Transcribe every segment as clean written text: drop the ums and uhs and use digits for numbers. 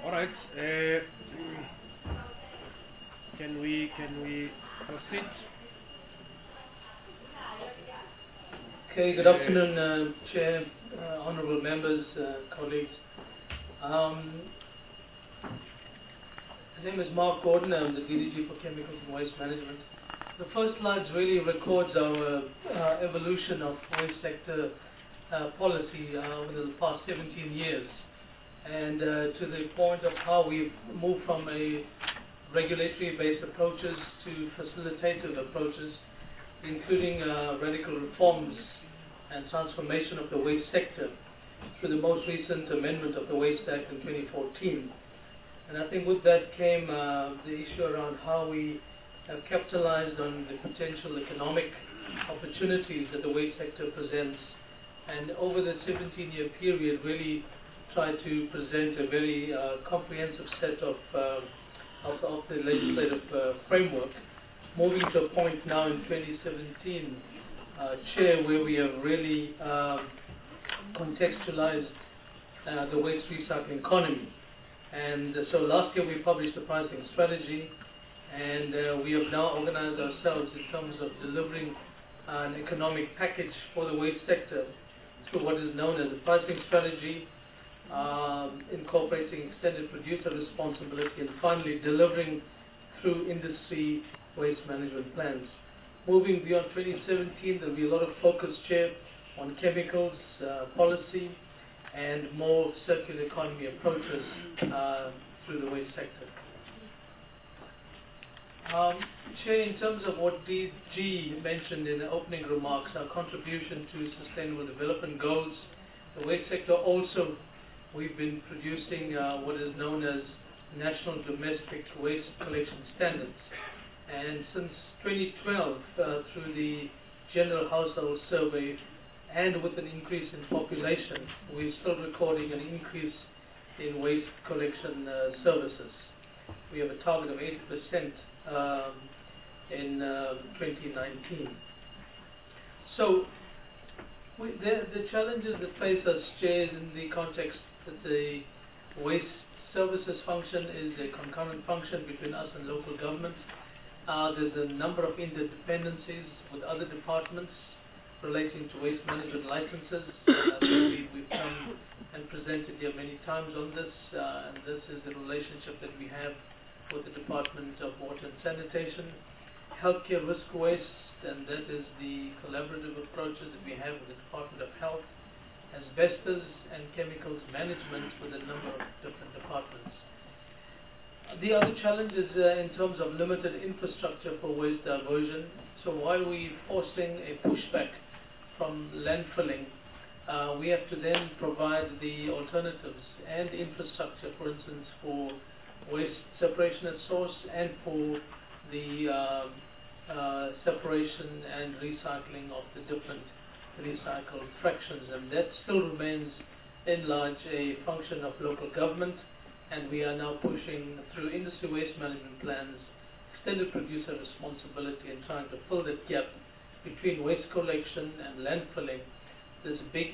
All right. Can we proceed? Okay. Good afternoon, Chair, honourable members, colleagues. My name is Mark Gordon. I'm the DDG for Chemicals and Waste Management. The first slide really records our evolution of waste sector policy over the past 17 years, and to the point of how we've moved from a regulatory-based approaches to facilitative approaches, including radical reforms and transformation of the waste sector through the most recent amendment of the Waste Act in 2014. And I think with that came the issue around how we have capitalized on the potential economic opportunities that the waste sector presents, and over the 17-year period really tried to present a very comprehensive set of the legislative framework, moving to a point now in 2017, Chair, where we have really contextualized the waste recycling economy. And so last year we published a pricing strategy, and we have now organized ourselves in terms of delivering an economic package for the waste sector through what is known as a pricing strategy, incorporating extended producer responsibility, and finally delivering through industry waste management plans. Moving beyond 2017, there will be a lot of focus, Chair, on chemicals policy and more circular economy approaches through the waste sector. Chair, in terms of what DG mentioned in the opening remarks, our contribution to sustainable development goals, the waste sector also, we've been producing what is known as National Domestic Waste Collection Standards. And since 2012, through the General Household Survey, and with an increase in population, we're still recording an increase in waste collection services. We have a target of 80% in 2019. So the challenges that face us, Chair, in the context that the waste services function is a concurrent function between us and local government. There's a number of interdependencies with other departments relating to waste management licenses. We've come and presented here many times on this, and this is the relationship that we have with the Department of Water and Sanitation. Healthcare risk waste, and that is the collaborative approaches that we have with the Department of Health. Asbestos and chemicals management with a number of different departments. The other challenge is in terms of limited infrastructure for waste diversion. So while we're forcing a pushback from landfilling, we have to then provide the alternatives and infrastructure, for instance, for waste separation at source and for the separation and recycling of the different recycled fractions. And that still remains in large a function of local government. And we are now pushing through industry waste management plans, extended producer responsibility, and trying to fill that gap between waste collection and landfilling. There's a big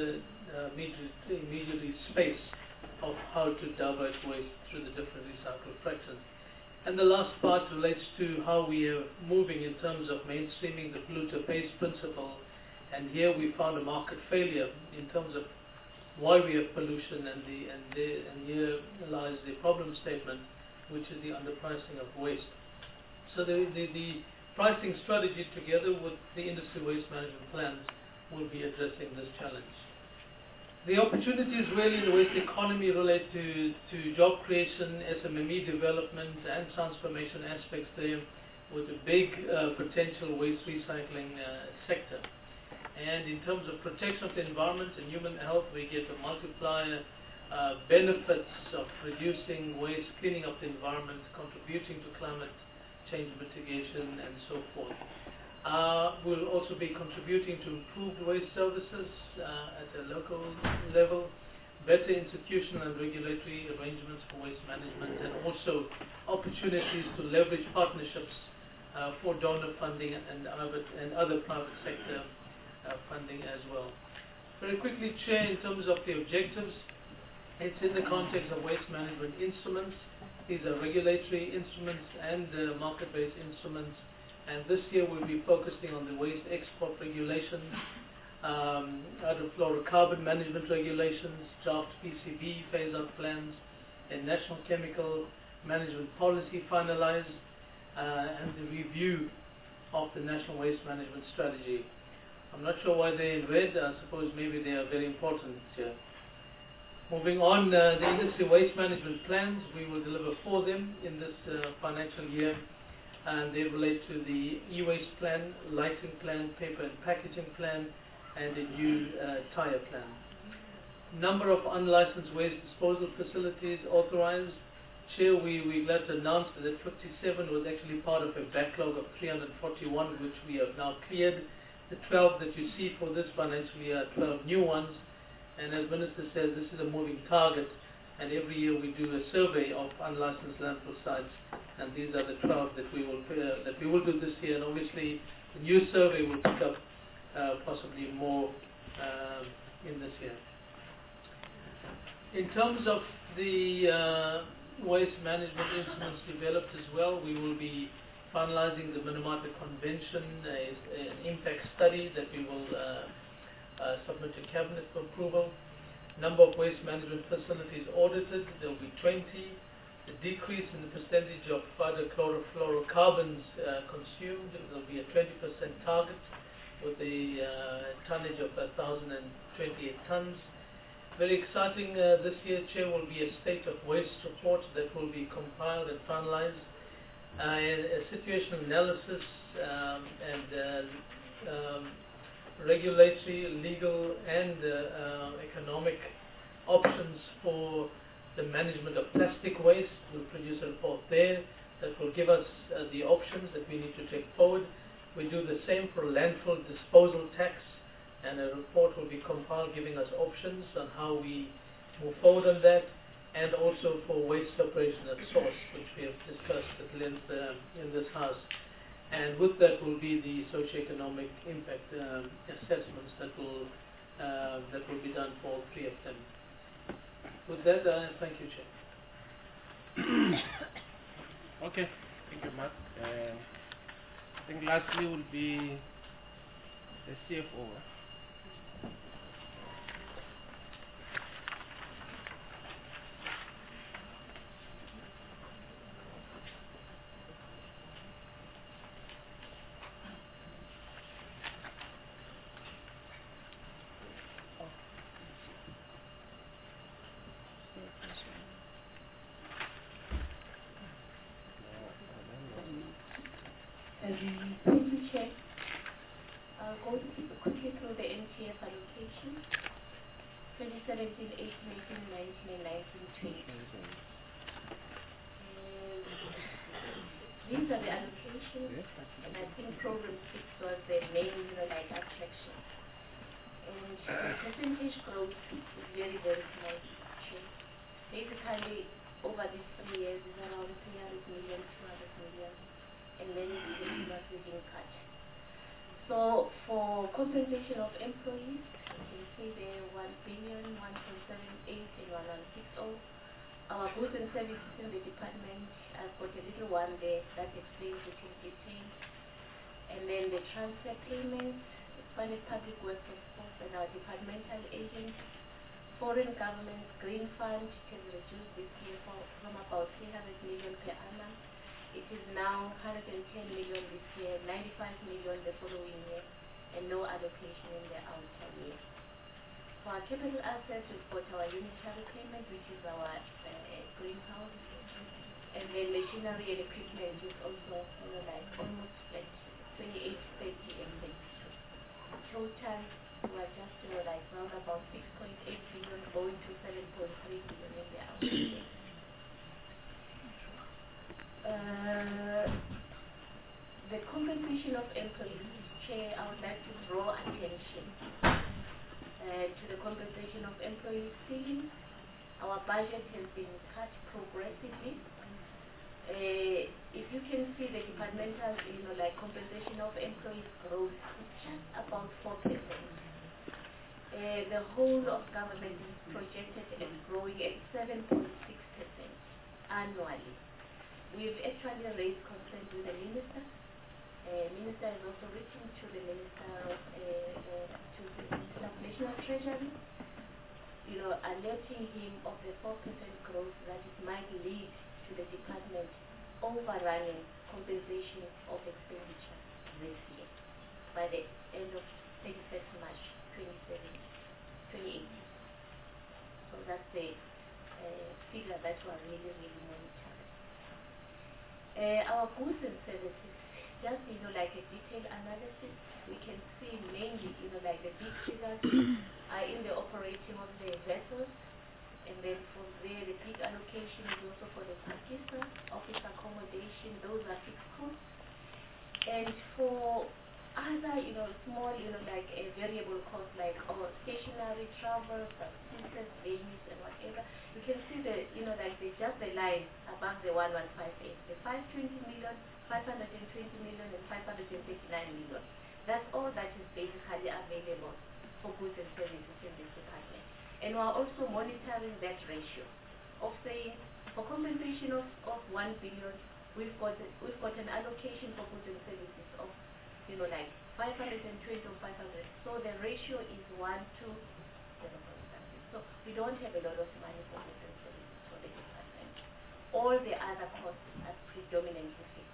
intermediary space of how to divert waste through the different recycled fractions. And the last part relates to how we are moving in terms of mainstreaming the polluter pays principle. And here we found a market failure in terms of why we have pollution, and here lies the problem statement, which is the underpricing of waste. So the pricing strategy together with the industry waste management plans will be addressing this challenge. The opportunities really in the waste economy relate to job creation, SMME development, and transformation aspects there, with a big potential waste recycling sector. And in terms of protection of the environment and human health, we get a multiplier benefits of reducing waste, cleaning up the environment, contributing to climate change mitigation, and so forth. We'll also be contributing to improved waste services at a local level, better institutional and regulatory arrangements for waste management, and also opportunities to leverage partnerships for donor funding and other private sector funding as well. Very quickly, Chair, in terms of the objectives, It's in the context of waste management instruments. These are regulatory instruments and market-based instruments. And this year we'll be focusing on the waste export regulations, hydrofluorocarbon management regulations, draft PCB phase-out plans, and national chemical management policy finalized, and the review of the national waste management strategy. I'm not sure why they're in red. I suppose maybe they are very important. Moving on, the industry waste management plans, we will deliver 4 of them in this financial year, and they relate to the e-waste plan, lighting plan, paper and packaging plan, and a new tire plan. Number of unlicensed waste disposal facilities authorized. Chair, we're glad to announce that 57 was actually part of a backlog of 341, which we have now cleared. The 12 that you see for this financial year are 12 new ones. And as Minister says, this is a moving target, and every year we do a survey of unlicensed landfill sites, and these are the 12 that we will do this year. And obviously, the new survey will pick up possibly more in this year. In terms of the waste management instruments developed as well, we will be finalizing the Minamata Convention, an impact study that we will submit to Cabinet for approval. Number of waste management facilities audited, there will be 20. The decrease in the percentage of hydrochlorofluorocarbons consumed, there will be a 20% target with a tonnage of 1,028 tons. Very exciting this year, Chair, will be a state of waste report that will be compiled and finalized. A situational analysis and regulatory, legal and economic options for the management of plastic waste. We'll produce a report there that will give us the options that we need to take forward. We do the same for landfill disposal tax, and a report will be compiled giving us options on how we move forward on that, and also for waste separation at source, which we have discussed at length in this House. And with that will be the socio-economic impact assessments that will be done for all 3 of them. With that, thank you, Chair. Okay, thank you, Mark. I think lastly will be the CFO. Thank you, Chair. I'll go quickly through the NTF allocation. 2017, 18, 18, 19, and 19, 20. These are the allocations, and I think Program 6 was the main, attraction. And the percentage growth is very, very slight. Basically, over these 3 years, is around 300 million, 200 million. And then the not within cut. So for compensation of employees, you can see there 1 billion, 1.78 and 1160. Our goods and services in the department, I've got a little one there that explains it in detail. And then the transfer payments, funded public works of course, and our departmental agents, foreign government, green fund has reduced this year from about 300 million per annum. It is now 110 million this year, 95 million the following year, and no allocation in the outer year. For our capital assets, we've got our unitary payment, which is our greenhouse, and then machinery and equipment is also, almost like 28, 30, and 32. Total, we're just, around about 6.8 billion going to 7.3 billion in the outer year. The compensation of employees, Chair, I would like to draw attention to the compensation of employees ceiling. Our budget has been cut progressively. If you can see the departmental, compensation of employees growth, it's just about 4%. The whole of government is projected at growing at 7.6% annually. We've actually raised concerns with the minister. Minister has also written to the Minister of National Treasury, alerting him of the 4% growth that it might lead to the department overrunning compensation of expenditure this year by the end of 31st March 2018. So that's the figure that we're really monitoring. Our goods and services, just like a detailed analysis, we can see mainly like the big figures are in the operating of the vessels, and then from there the big allocation is also for the Pakistan office accommodation. Those are fixed costs. And for other small like a variable cost like stationary, travel, subsistence, venues and whatever, you can see the like just the line above the 1158, the 520 million, 520 million and 539 million. That's all that is basically available for goods and services in this department. And we're also monitoring that ratio of saying for compensation of 1 billion, we've got an allocation for goods and services of like 520 or 500. So the ratio is 1 to 0.something. So we don't have a lot of money for goods and services for the department. All the other costs are predominantly fixed.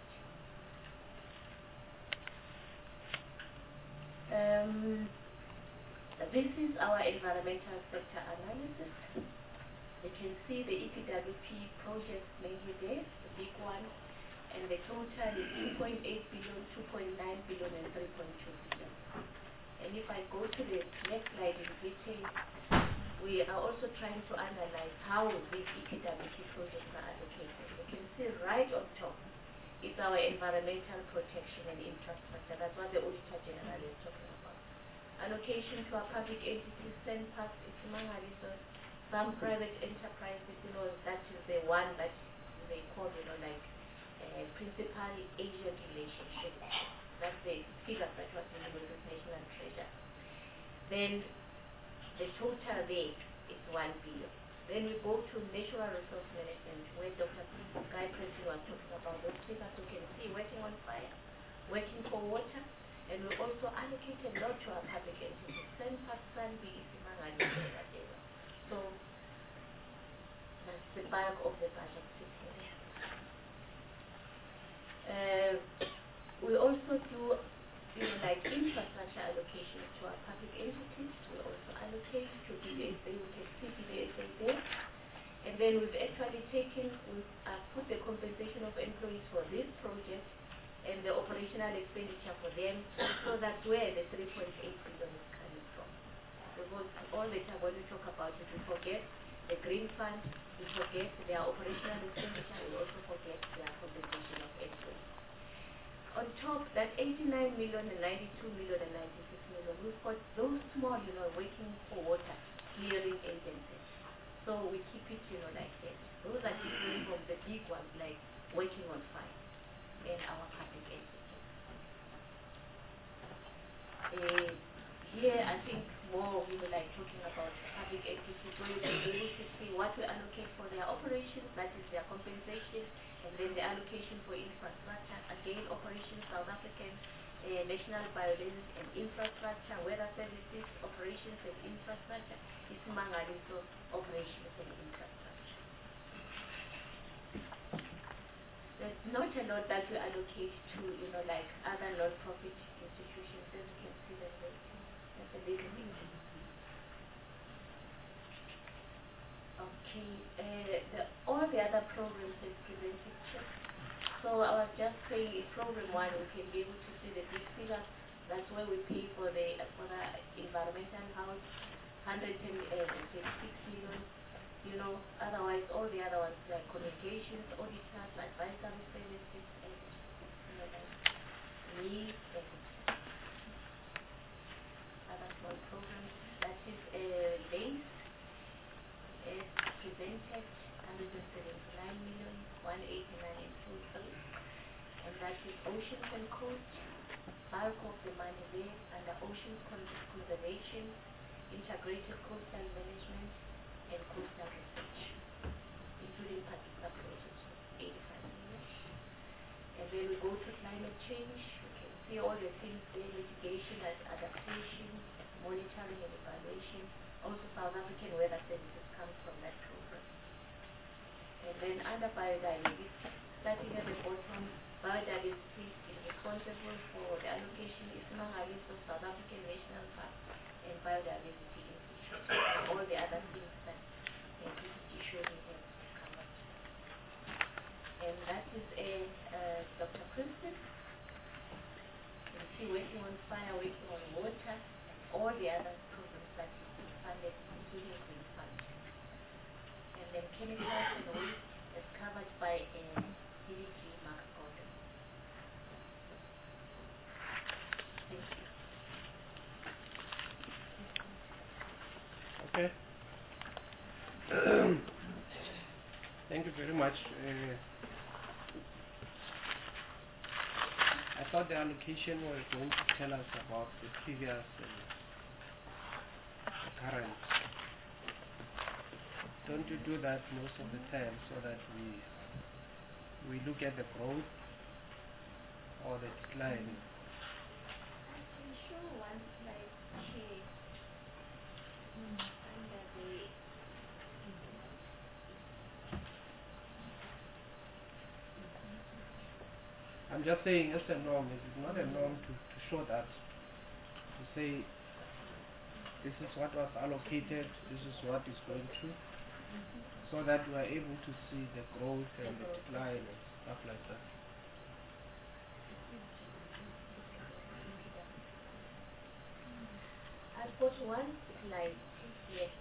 This is our environmental sector analysis. You can see the EPWP projects mainly there, the big one, and the total is 2.8 billion, 2.9 billion, and 3.2 billion. And if I go to the next slide in detail, we are also trying to analyze how these EPWP projects are allocated. You can see right on top is our environmental protection and infrastructure. That's what the Auditor General is talking about. Allocation to our public entities, SENPAS, Isimangaliso, some private enterprises, that is the one that they call, like principal agent relationship. That's the figure that was in the National Treasury. Then the total there is 1 billion. Then we go to natural resource management, where Dr. Guy Prinsloo was talking about those figures. You can see working on fire, working for water, and we also allocate a lot to our public entities, 10%, Isimangaliso, whatever. So that's the bulk of the budget sitting there. We also do like infrastructure allocations to our public entities. We also allocate to BDSA. We can see BDSA there. And then we've actually put the compensation of employees for this project and the operational expenditure for them. So that's where the 3.8 billion is coming from. Because all the time when we talk about it, we forget the green fund, we forget their operational expenditure, we also forget their compensation of employees. On top, that 89 million and 92 million and 96 million, we've got those small, working for water clearing agencies. So we keep it, like that. Those are different from the big ones, like working on fire and our public entities. Here, I think more like talking about public entities, where you can be able to see what we allocate for their operations, that is their compensation, and then the allocation for infrastructure, again, operations, South African National Biodiversity and Infrastructure, weather services, operations and infrastructure, Isimangaliso, operations and infrastructure. There's not a lot that we allocate to, like other non-profit institutions, as you can see that that's a little bit. Okay, all the other programs is presented. So I was just saying in program 1 we can be able to see the big figures. That's where we pay for the environmental house, 136 million. Otherwise all the other ones like communications, auditors, advisory services, and me and other small programs. That is LACE. Is presented 179 million, 189 and 23, and that is oceans and coast. Bulk of the money there under oceans conservation integrated coastal management, and coastal research, including particular projects of 85 million. And then we go to climate change. You can see all the things there: mitigation and adaptation, monitoring and evaluation. Also, South African Weather Services comes from that program. And then under biodiversity, starting at the bottom, biodiversity is responsible for the allocation economic of South African National Park and Biodiversity Institute, and all the other things that DPT surely has covered. And that is Dr. Princeton. You see, working on fire, working on water, and all the other programs that is funded, including Green Fund. And then chemicals and waste is covered by DDG Mark Gordon. Thank you. Okay. Thank you very much. I thought the allocation was going to tell us about the previous and the current. Don't you do that most of the time so that we look at the growth or the decline? I can show one slide here under the I'm just saying as a norm. It is not a norm to show that. To say this is what was allocated, this is what is going through, so that we are able to see the growth and the decline and stuff like that. I've got one slide here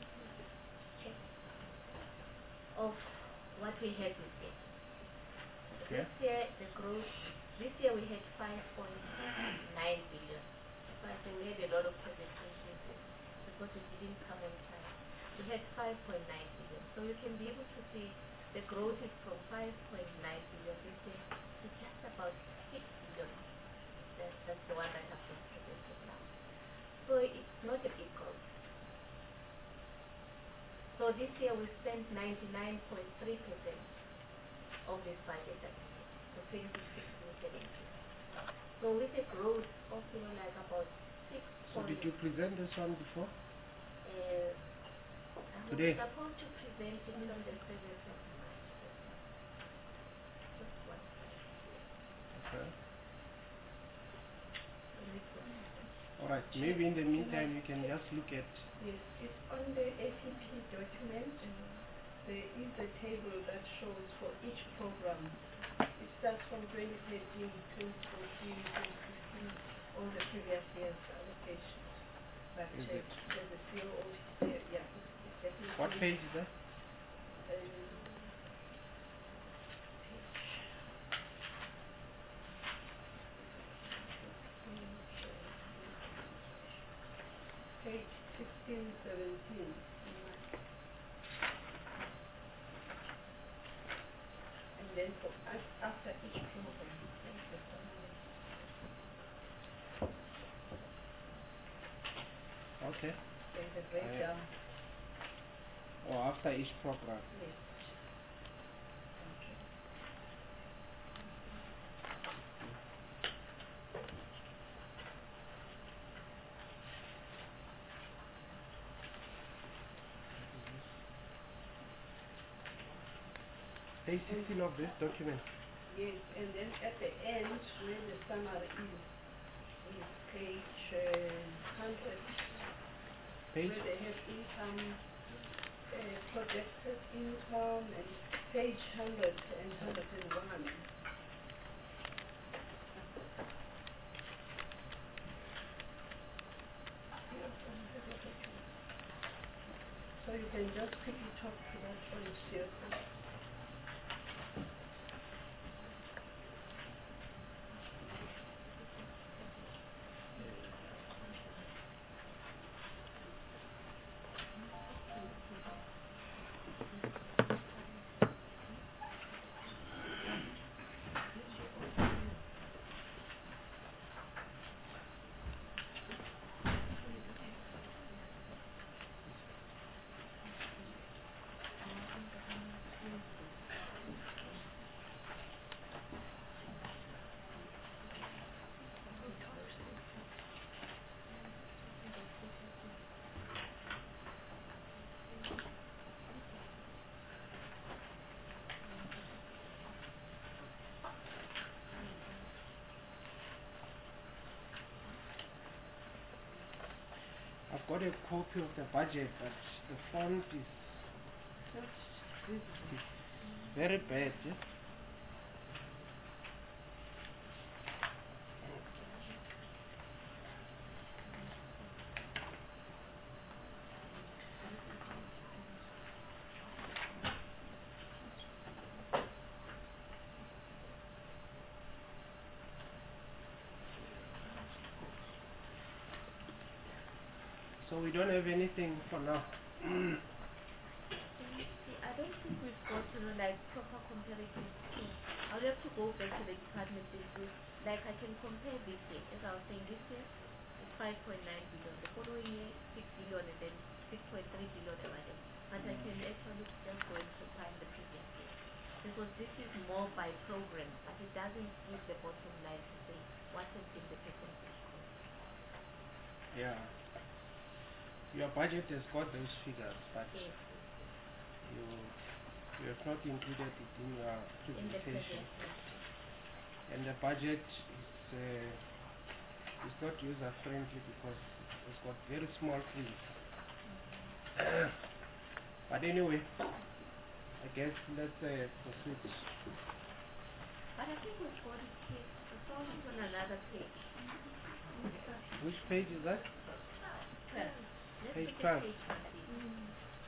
of what we had this year. Okay. This year, the growth, this year we had 5.9 billion. But we had a lot of presentations because it didn't come on time. We had 5.9 billion. So you can be able to see the growth is from 5.9 billion this year to just about 6 billion. That's the one that I've just presented now. So it's not a big growth. So this year we spent 99.3% of this budget that we had, so 26.17. So with a growth of like about 6. So did you present this one before? I Today? was supposed to present it on the 7th of March. Just one slide. Okay. So this one. All right. Maybe in the meantime you can just look at. Yes, it's on the ACP document. There is a table that shows for each program. It starts from 2013, 2014, 2015, all the previous years' allocations. But Is it? there's a COO there, yeah. It's definitely What page is that? Page 16, 17. And then for after each program, there's the summary. Okay. There's a breakdown. Or after each program. Yes. Okay. Page 16 of this document. Yes, and then at the end, where the summary is page 100, Page? where they have income, projected income, and page 100 and 101. So you can just quickly talk to that one, still. got a copy of the budget, but the font is very bad. Yeah? So we don't have anything for now. See, I don't think we've got, like proper comparative tools. I'll have to go back to the department and do, like I can compare this year, as I was saying, this year it's 5.9 billion, the following year 6 billion, and then 6.3 billion and whatever. But I can actually just go and compare the previous year. Because this is more by program, but it doesn't give the bottom line to say what has been the percentage growth. Yeah. Your budget has got those figures, but Yes, you have not included it in your in the presentation. presentation. And the budget is not user friendly because it's got very small print. But anyway, I guess let's proceed. But I think we've got it here. I saw it on another page. Which page is that? 12. Let's Page look at 12. page 13.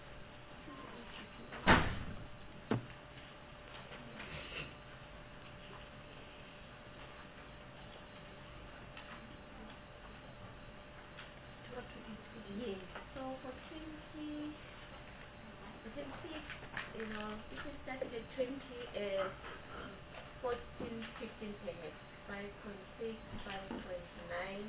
Yes. So for 20, you can see, this is started at 14, 15 perhaps, 5.6, 5.9,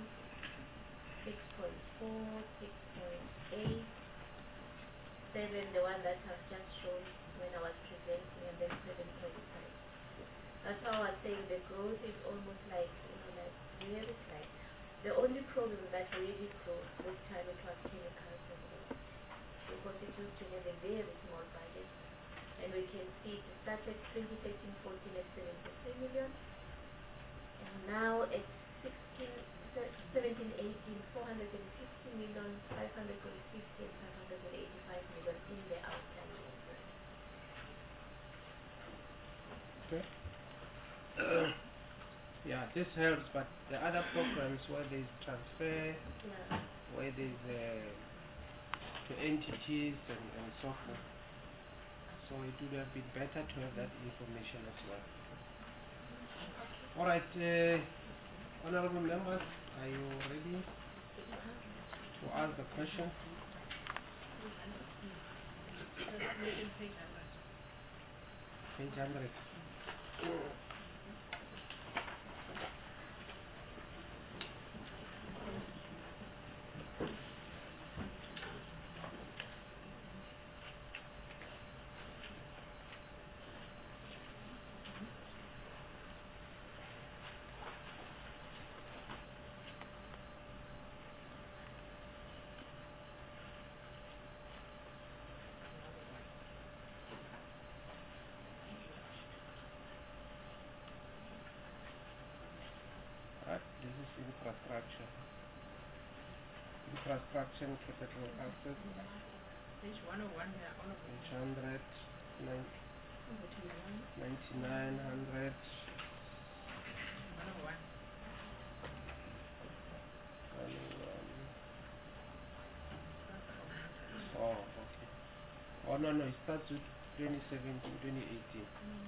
6.4, 6.8, 7, the one that I've just shown when I was presenting, and then 7.5. That's why I was saying the growth is almost like, like very slight. The only problem that really grew this time it was chemicals and water, because it used to have a very small budget. And we can see it started 2013-14 at 73 million, and now at 17-18, 450 million, 550 and 585 million in the outstanding. Okay. Yeah, this helps, but the other programs where there's transfer, Yeah. where there's to entities and so forth. So it would have been better to have that information as well. Alright, honorable members, are you ready to ask the question? Page 100. This is infrastructure. Infrastructure and capital assets. Page 101, yeah, all of it. Page 100, 99, 100. 101. Oh, okay. Oh, no, it starts with 2017, 2018.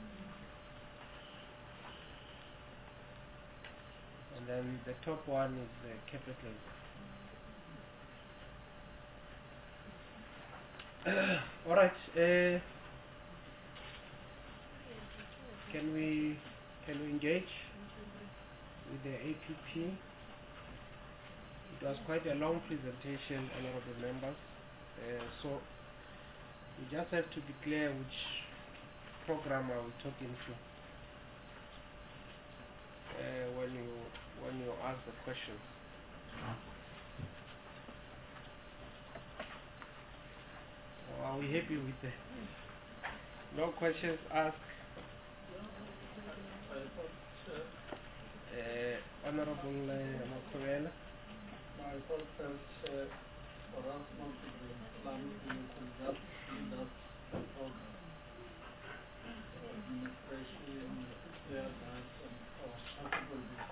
And then the top one is capital. Alright, can we engage with the APP? It was quite a long presentation, honorable members. So we just have to declare which program are we talking to when you ask the questions. Or are we happy with the no questions asked? Honorable Makovela. I thought that for us not to be Islamic, we could just see that program. Administration, share that, and so on. I think will be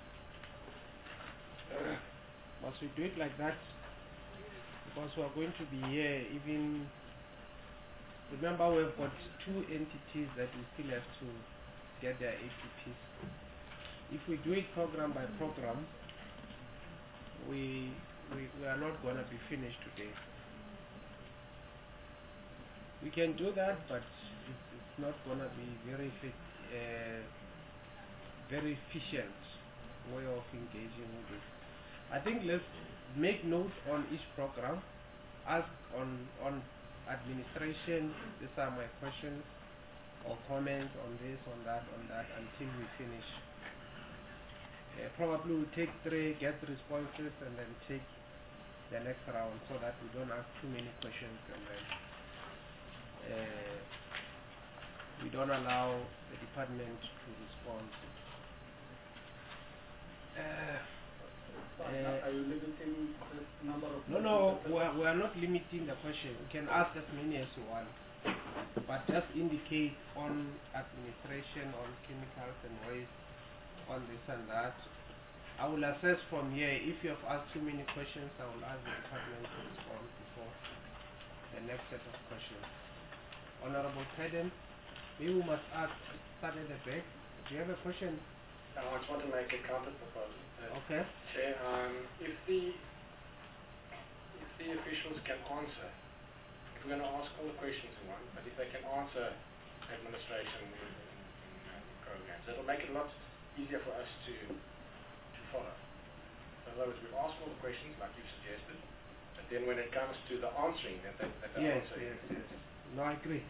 good. Must we do it like that? Because we are going to be here even. Remember, we've got two entities that we still have to get their APPs. If we do it program by program, we are not going to be finished today. We can do that, but it's not going to be very efficient way of engaging with it. I think let's make note on each program, ask on administration, these are my questions or comments on this, on that, until we finish. Probably we'll take 3, get the responses, and then take the next round so that we don't ask too many questions and then we don't allow the department to respond. Are you limiting the number of No, we are not limiting the question. You can ask as many as you want, but just indicate on administration, on chemicals and waste, on this and that. I will assess from here. If you have asked too many questions, I will ask the department to respond before the next set of questions. Honorable President, maybe we must start at the back. Do you have a question? I just want to make a counter proposal. Okay. Chair, if the officials can answer, if we're going to ask all the questions in one, but if they can answer administration in programs, that'll make it a lot easier for us to follow. In other words, we've asked all the questions like you suggested, but then when it comes to the answering, that they Yes. answer. No, I agree.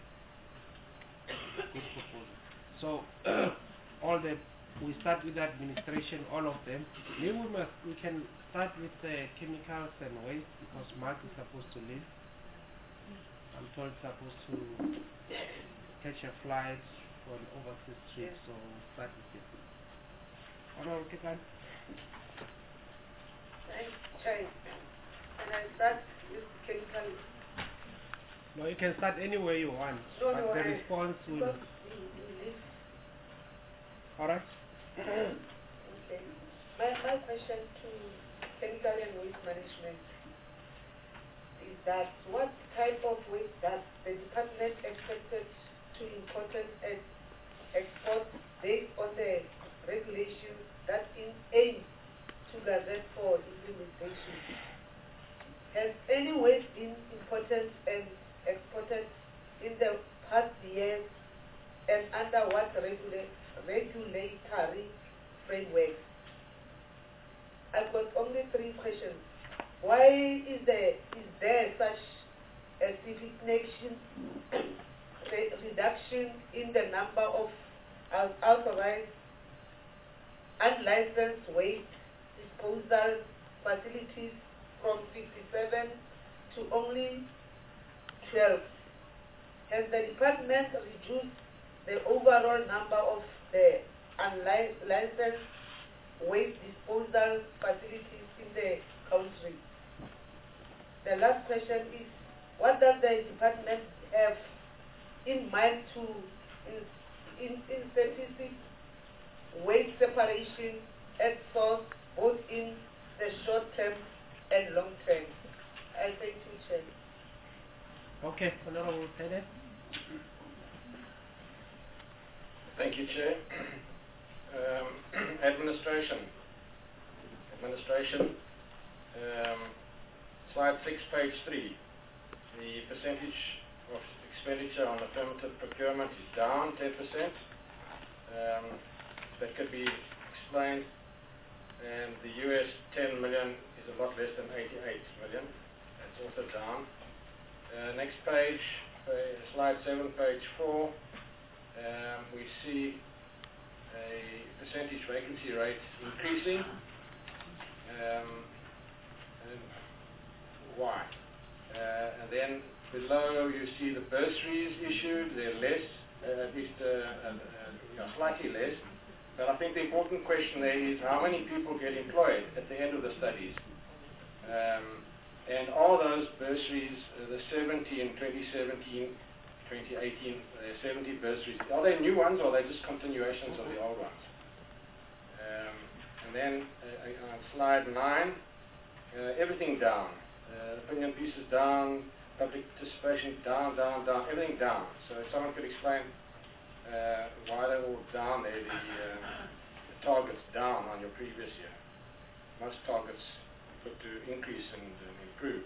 Good proposal. So we start with administration, all of them. Maybe we can start with chemicals and waste because Mark is supposed to leave. I'm told he's supposed to catch a flight for an overseas trip, so we'll start with it. Honorable Kekan. Thanks, Chair. Can I start with chemicals? No, you can start anywhere you want, but the response will... Alright? Okay. My question to chemical and waste management is that what type of waste does the department expected to import and export based on the regulations that aim to gazette for implementation? Has any waste been imported and exported in the past years, and under what regulatory framework? I've got only 3 questions. Why is there such a significant reduction in the number of authorized unlicensed waste disposal facilities from 57 to only 12? Has the department reduced the overall number of the unlicensed waste disposal facilities in the country? The last question is, what does the department have in mind to incentivize waste separation at source, both in the short term and long term? I thank you, Chair. Okay, Honorable President. Thank you, Chair. Administration, slide 6, page 3. The percentage of expenditure on affirmative procurement is down 10%. That could be explained. And the US 10 million is a lot less than 88 million. That's also down. Next page, slide 7, page 4. We see a percentage vacancy rate increasing. And why? And then below you see the bursaries issued. They're less, at least slightly less. But I think the important question there is how many people get employed at the end of the studies. And are those bursaries, the 70 in 2017, 2018, 70 bursaries, are they new ones or are they just continuations of the old ones? And then on slide 9, everything down. Opinion pieces down, public participation down, everything down. So if someone could explain why they're all down there, the targets down on your previous year. Most targets look to increase and improve.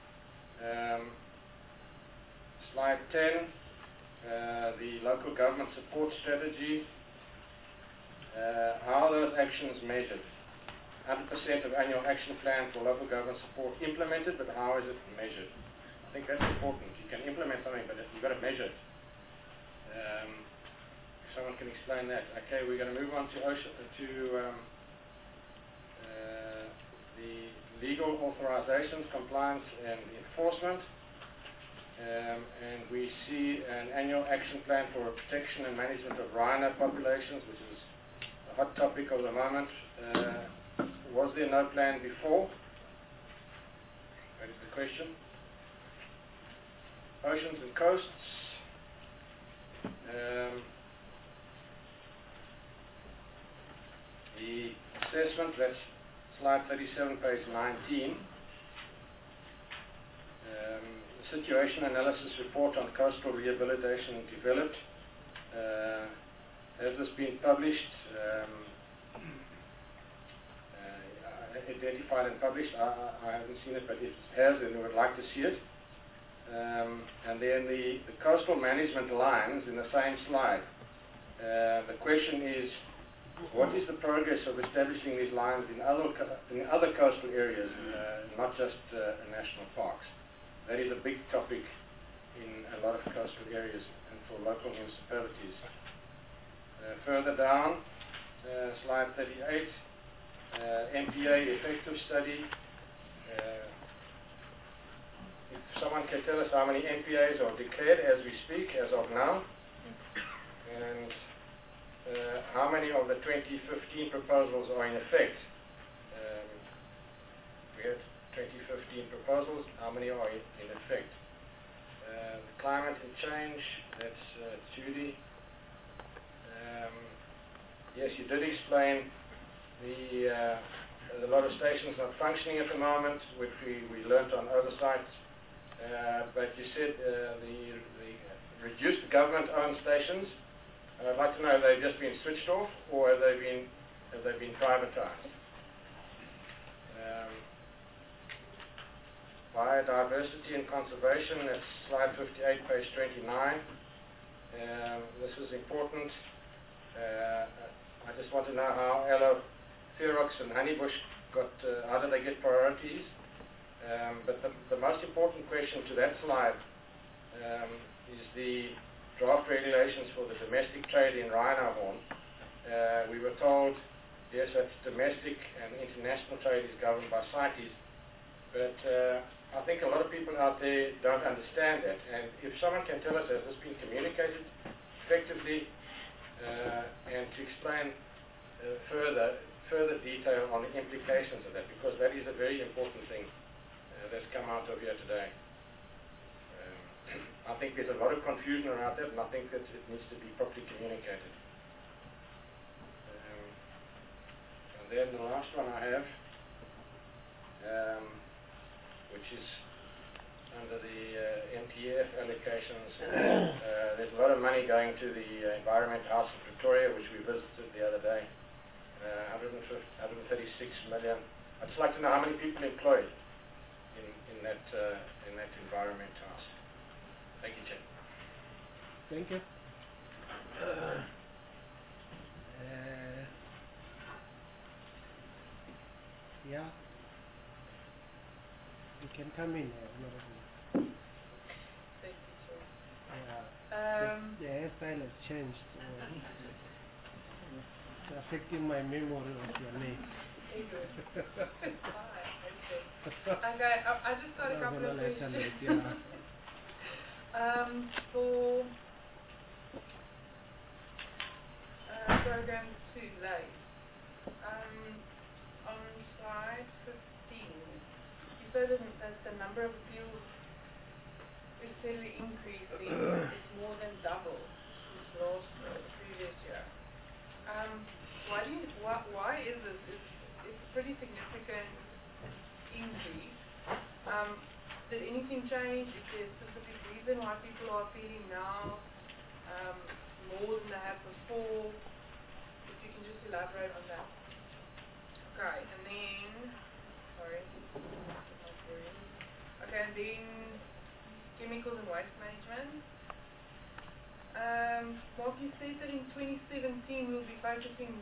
Slide 10, the local government support strategy. How are those actions measured? 100% of annual action plan for local government support implemented, but how is it measured? I think that's important. You can implement something, but you've got to measure it. If someone can explain that. Okay, we're going to move on to the legal authorizations, compliance, and enforcement. And we see an annual action plan for protection and management of rhino populations, which is a hot topic of the moment. Was there no plan before? That is the question. Oceans and coasts. The assessment, that's slide 37, page 19. The situation analysis report on coastal rehabilitation developed. Has this been published? Identified and published. I haven't seen it, but if it has, then we would like to see it. And then the coastal management lines in the same slide. The question is, what is the progress of establishing these lines in other coastal areas, not just national parks? That is a big topic in a lot of coastal areas and for local municipalities. Further down, slide 38. MPA effective study. If someone can tell us how many MPAs are declared as we speak, as of now, and how many of the 2015 proposals are in effect. We had 2015 proposals, how many are in effect? Climate and change, that's Judy. Yes, you did explain a lot of stations not functioning at the moment, which we learnt on oversight. But you said the reduced government-owned stations. I'd like to know, have they just been switched off, or have they been privatized? Biodiversity and conservation. That's slide 58, page 29. This is important. I just want to know how Ferox and Honeybush how did they get priorities? But the most important question to that slide is the draft regulations for the domestic trade in rhino horn. We were told, yes, that domestic and international trade is governed by CITES, but I think a lot of people out there don't understand that. And if someone can tell us, has this been communicated effectively, and to explain further detail on the implications of that, because that is a very important thing that's come out of here today. I think there's a lot of confusion around that, and I think that it needs to be properly communicated. And then the last one I have, which is under the MTF allocations. There's a lot of money going to the Environment House in Pretoria, which we visited the other day. 136 million. I'd just like to know how many people employed in that Environment House. Thank you, Chair. Thank you. Yeah. You can come in. Thank you, Chair. The hairstyle has changed. It's affecting my memory of your name. Okay, I just got a couple of questions. For program 2 late, on slide 15, you say that the number of appeals is steadily increasing. It's more than double since the previous year. Why is this? It's a pretty significant increase. Did anything change? Is there a specific reason why people are appealing now more than they have before? If you can just elaborate on that. Okay, and then, sorry, okay, and then chemicals and waste management. Mark, you said that in 2017 we'll be focusing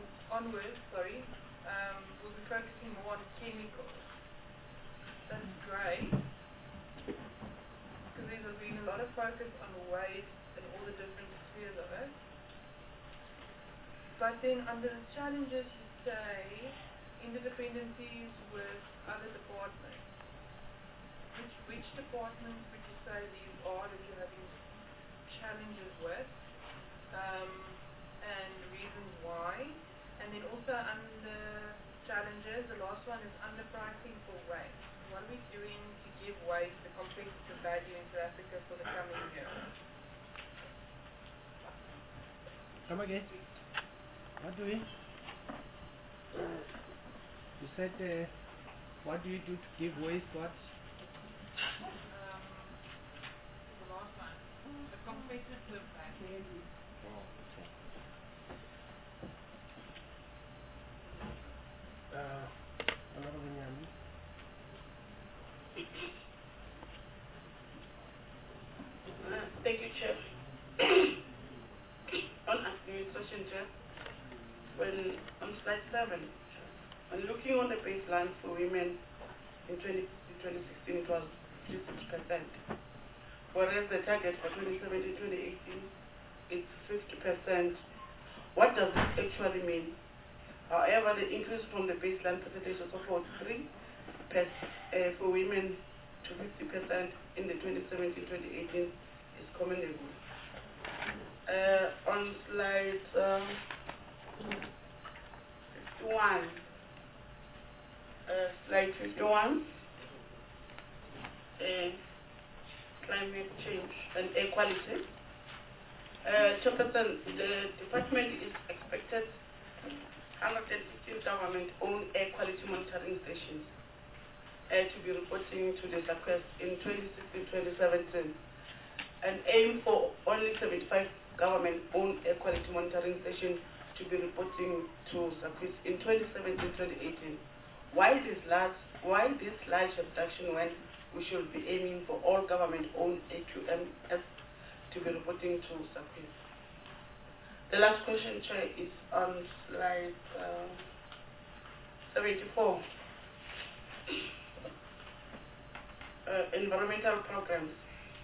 we'll be focusing more on chemicals. That's great, because there's been a lot of focus on waste and all the different spheres of it. But then under the challenges you say interdependencies with other departments. Which departments would you say these are that you're having challenges with, and reasons why? And then also under challenges, the last one is underpricing for waste. What are we doing to give waste the competitive value in South Africa for the coming year? Come again. What do we? You said, what do you do to give waste what? The last one. The competitive value. Oh, okay. Honorable Nyami. Thank you, Chair. On administration, Chair, on slide 7, when looking on the baseline for women in 2016, it was 56%, whereas the target for 2017-2018 is 50%. What does this actually mean? However, the increase from the baseline percentage of 43% for women to 50% in the 2017-2018 is commendable. On slide 51, climate change and equality. Chairperson, the department is expected 115 government-owned air quality monitoring stations to be reporting to the SAQUES in 2016-2017, and aim for only 75 government-owned air quality monitoring stations to be reporting to SAQUES in 2017-2018. Why this large reduction when we should be aiming for all government-owned AQMS to be reporting to SAQUES? The last question, Chair, is on slide 74. Environmental programs.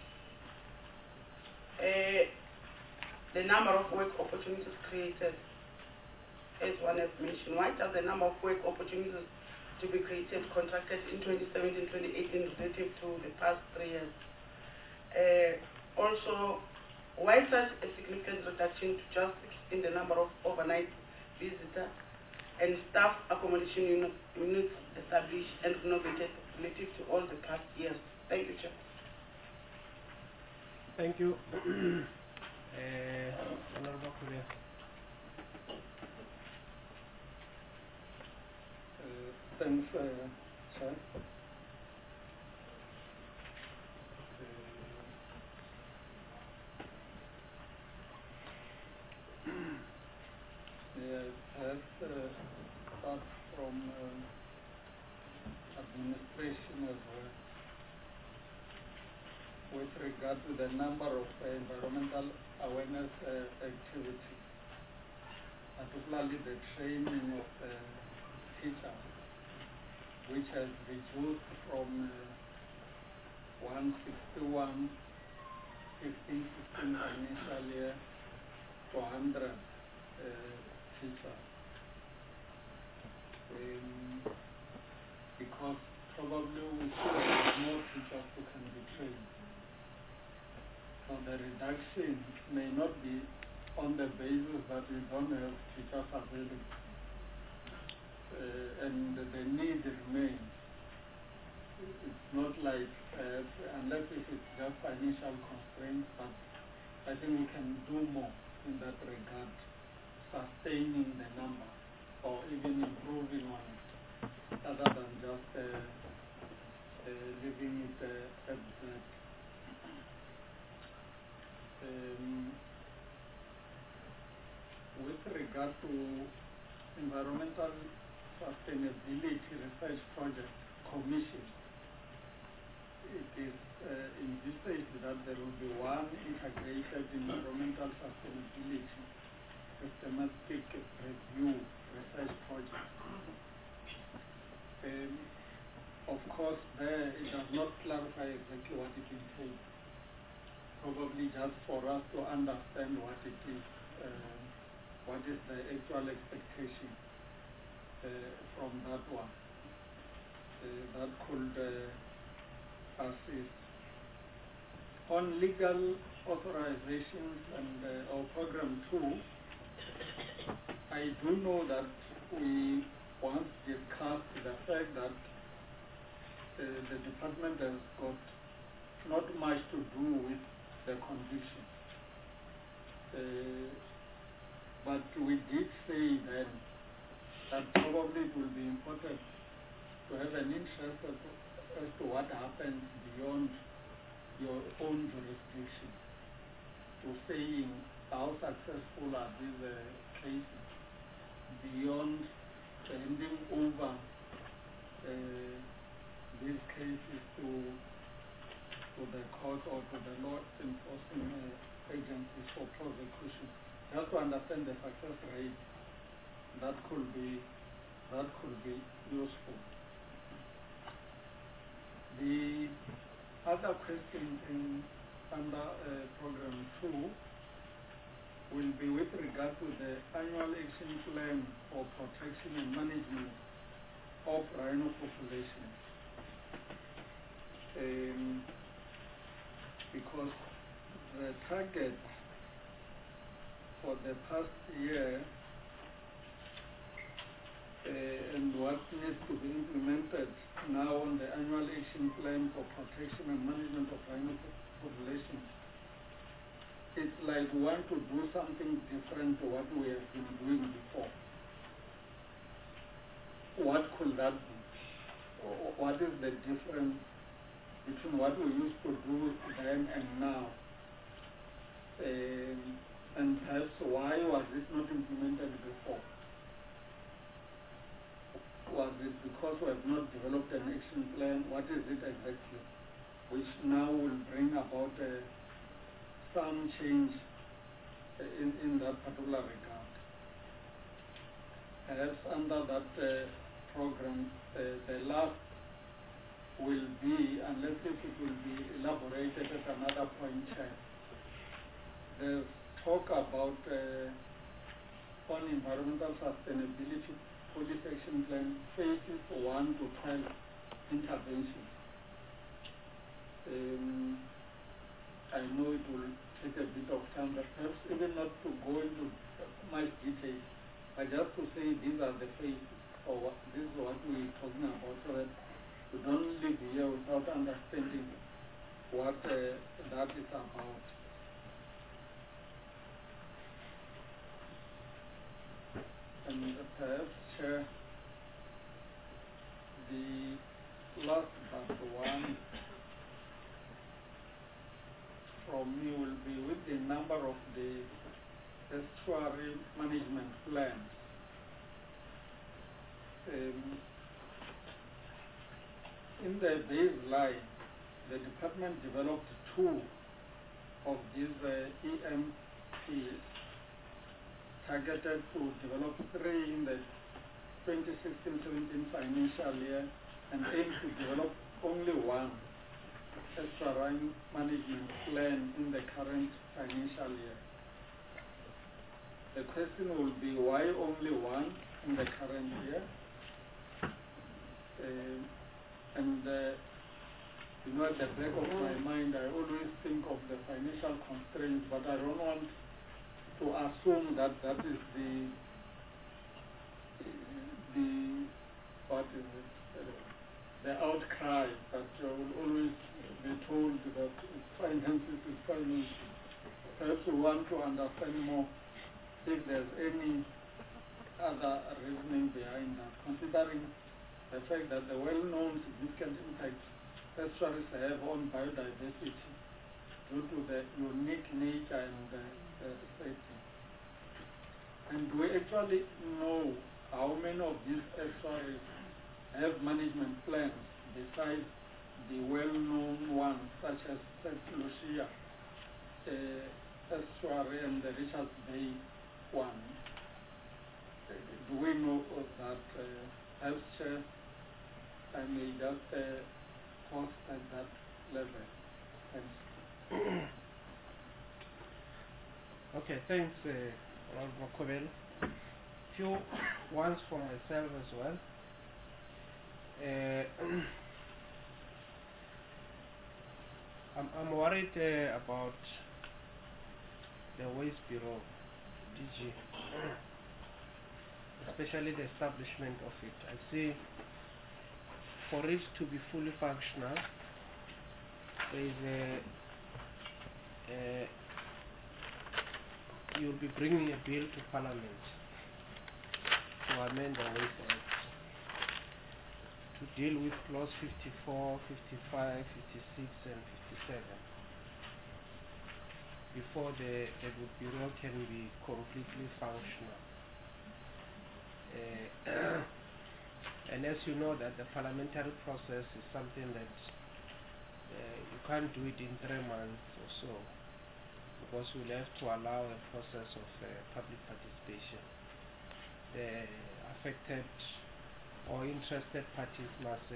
The number of work opportunities created, as one has mentioned. Why does the number of work opportunities to be created contracted in 2017-2018 relative to the past 3 years? Also, why such a significant reduction to just in the number of overnight visitors and staff accommodation units established and renovated relative to all the past years? Thank you, Chair. Thank you. Honorable Korea. Thanks, Chair. Let's start from administration as well. With regard to the number of environmental awareness activities, particularly the training of teachers, which has reduced from 161 15-16 financial year to 100 teachers. Because probably we still have more teachers who can be trained. So the reduction may not be on the basis that we don't have teachers available. And the need remains. it's not like, unless if it's just financial constraints, but I think we can do more in that regard, sustaining the number or even improving on it, other than just leaving it at that. With regard to environmental sustainability research project commission, it is envisaged that there will be one integrated environmental sustainability systematic review research project. Of course, there it does not clarify exactly what it entails. Probably just for us to understand what it is, what is the actual expectation from that one. That could assist. On legal authorizations and our program 2, I do know that we once discussed the fact that the department has got not much to do with the conviction. But we did say then that probably it will be important to have an interest as to what happens beyond your own jurisdiction, to saying how successful are these cases beyond handing over these cases to the court or to the law enforcement agencies for prosecution. Just to understand the success rate, that could be useful. The other question under program 2 will be with regard to the annual action plan for protection and management of rhino population. Because the target for the past year and what needs to be implemented now on the annual action plan for protection and management of rhino population, it's like we want to do something different to what we have been doing before. What could that be? What is the difference between what we used to do then and now? And perhaps why was it not implemented before? Was it because we have not developed an action plan? What is it exactly? Which now will bring about some change in that particular regard. Perhaps under that program, the last will be, unless it will be elaborated at another point, there's talk about on environmental sustainability police action plan phases 1 to 12 interventions. I know it will take a bit of time, but perhaps even not to go into much detail, but just to say these are the phases, or this is what we're talking about, so that we don't live here without understanding what that is about. And perhaps, Chair, the last but one from me will be with the number of the estuary management plans. In the baseline, the department developed 2 of these EMPs, targeted to develop 3 in the 2016-17 financial year, and aim to develop only 1 estuarine management plan in the current financial year. The question will be, why only 1 in the current year? You know, at the back of my mind, I always think of the financial constraints, but I don't want to assume that that is the what is it? the outcry that you will always be told that finances is finance. Perhaps we want to understand more if there's any other reasoning behind that, considering the fact that the well-known significant impact estuaries have on biodiversity due to the unique nature and setting. And do we actually know how many of these estuaries have management plans besides the well-known ones such as St. Lucia estuary and the Richards Bay one? Do we know of that? As Chair, I may just pause at that level. Thanks. Okay, thanks, Honorable Kobel. Few ones for myself as well. I'm worried about the Waste Bureau, DG, especially the establishment of it. I see for it to be fully functional, there is you'll be bringing a bill to Parliament to amend the Waste Act to deal with clause 54, 55, 56 and 57 before the Bureau can be completely functional. And as you know that the parliamentary process is something that you can't do it in 3 months or so, because we'll have to allow a process of public participation. The affected or interested parties must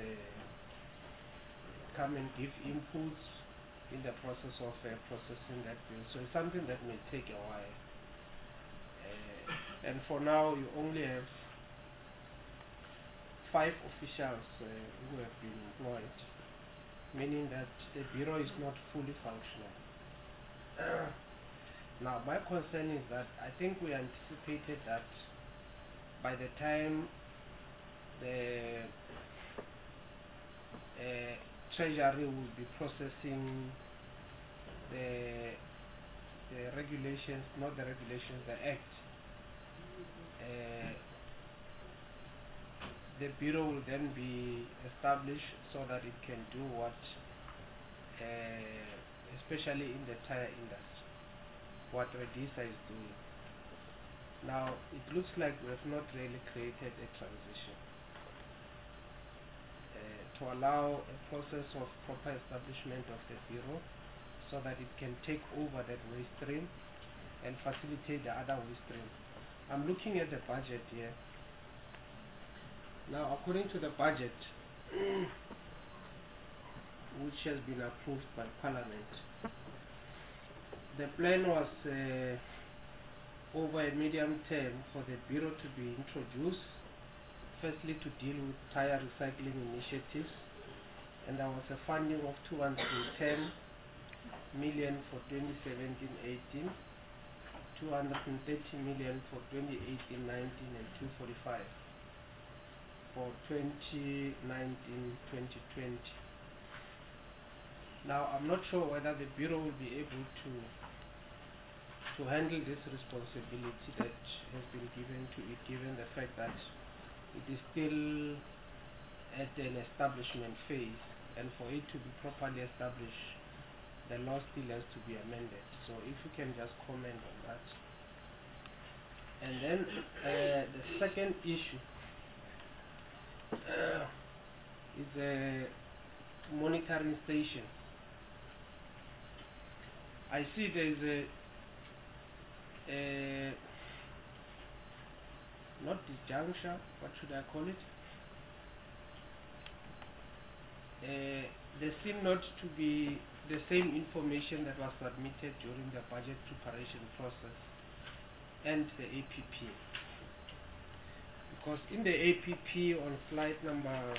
come and give inputs in the process of processing that bill. So it's something that may take a while. And for now, you only have 5 officials who have been employed, meaning that the Bureau is not fully functional. Now, my concern is that I think we anticipated that by the time the Treasury will be processing the regulations, not the regulations, the Act, the Bureau will then be established so that it can do what, especially in the tire industry, what Redisa is doing. Now, it looks like we have not really created a transition to allow a process of proper establishment of the Bureau so that it can take over that waste stream and facilitate the other waste stream. I'm looking at the budget here. Now, according to the budget, which has been approved by Parliament, the plan was over a medium term for the Bureau to be introduced, firstly to deal with tire recycling initiatives, and there was a funding of 210 million for 2017-18, 230 million for 2018-19, and 245 for 2019-2020. Now, I'm not sure whether the Bureau will be able to handle this responsibility that has been given to it, given the fact that it is still at an establishment phase, and for it to be properly established, the law still has to be amended. So if you can just comment on that. And then the second issue is a monitoring station. I see there is not disjuncture, what should I call it? There seem not to be the same information that was submitted during the budget preparation process and the APP. Because in the APP on slide number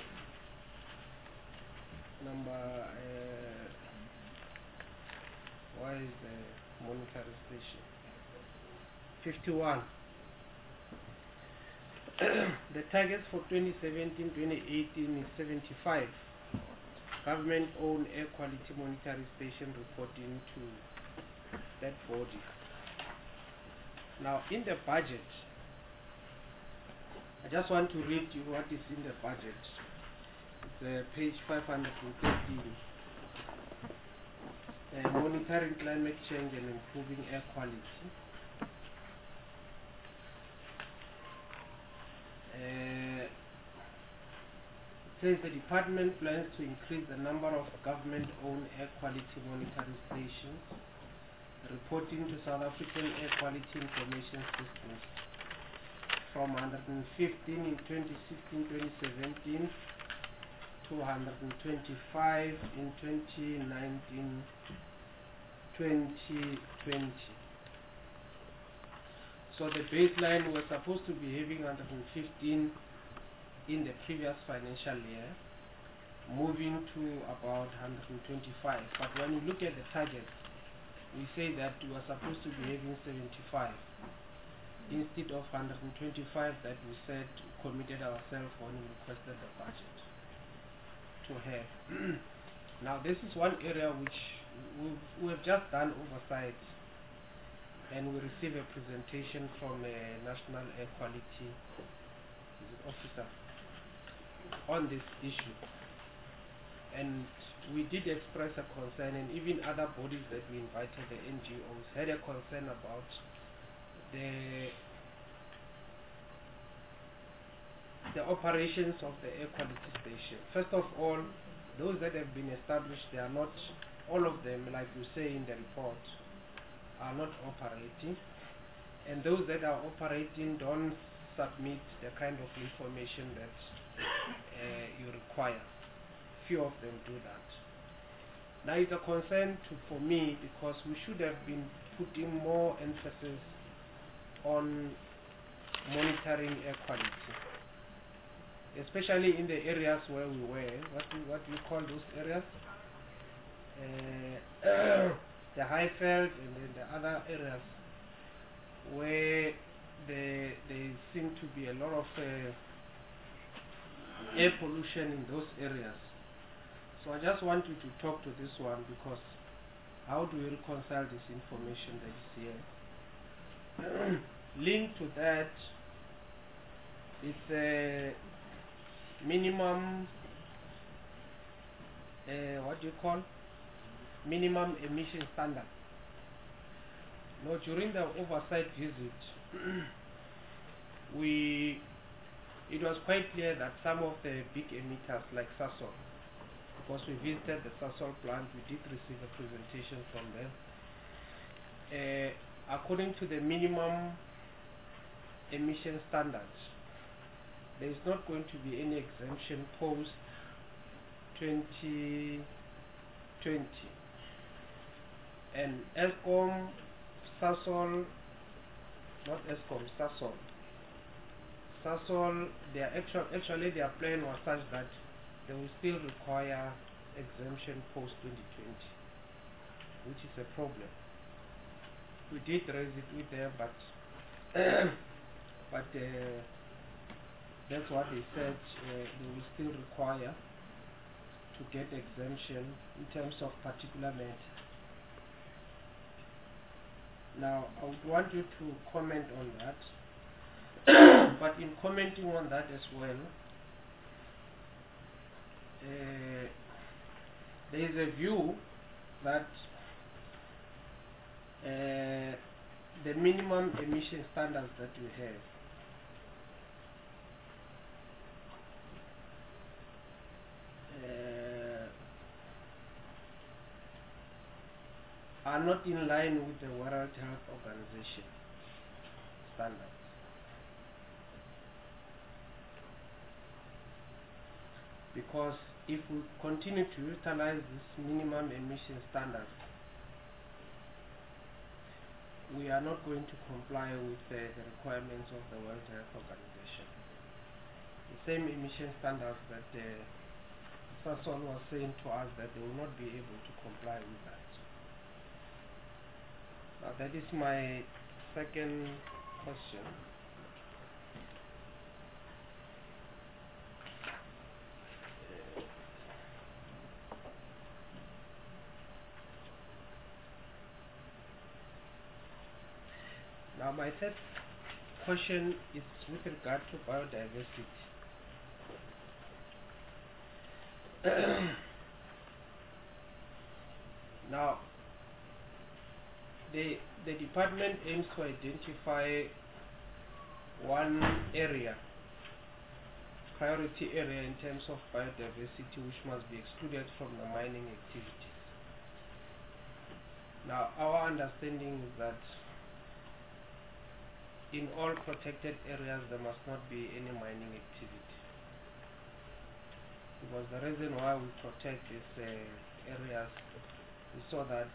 why is the monitoring station? 51. the targets for 2017-2018 is 75 government-owned air quality monitoring station reporting to that body. Now, in the budget, I just want to read you what is in the budget. It's page 513. Monitoring climate change and improving air quality. It says the department plans to increase the number of government-owned air quality monitoring stations reporting to South African Air Quality Information Systems from 115 in 2016-2017 to 125 in 2019-2020. So the baseline was supposed to be having 115 in the previous financial year, moving to about 125. But when you look at the target, we say that we are supposed to be having 75 instead of 125 that we said committed ourselves when we requested the budget to have. Now this is one area which we have just done oversight, and we receive a presentation from a National Air Quality Officer on this issue, and we did express a concern, and even other bodies that we invited, the NGOs, had a concern about the operations of the air quality station. First of all, those that have been established, they are not, all of them, like you say in the report, are not operating, and those that are operating don't submit the kind of information that you require. Few of them do that. Now it's a concern for me, because we should have been putting more emphasis on monitoring air quality, especially in the areas where we were. What we call those areas? The Highveld, and then the other areas where there seem to be a lot of air pollution in those areas. So I just want you to talk to this one, because how do we reconcile this information that is here? Linked to that is a minimum, what do you call? Minimum emission standard. Now, during the oversight visit, it was quite clear that some of the big emitters like Sasol, because we visited the Sasol plant, we did receive a presentation from them. According to the minimum emission standards, there is not going to be any exemption post 2020. And Eskom, Sasol, not Eskom, Sasol, actually their plan was such that they will still require exemption post 2020, which is a problem. We did raise it with them, but that's what they said. They will still require to get exemption in terms of particular matter. Now, I would want you to comment on that. But in commenting on that as well, there is a view that the minimum emission standards that we have are not in line with the World Health Organization standards. Because if we continue to utilize this minimum emission standard, we are not going to comply with the requirements of the World Health Organization. The same emission standards that Sasol was saying to us that they will not be able to comply with that. Now that is my second question. Now my third question is with regard to biodiversity. Now, the department aims to identify one area, priority area in terms of biodiversity, which must be excluded from the mining activities. Now, our understanding is that in all protected areas there must not be any mining activity, because the reason why we protect these areas is so that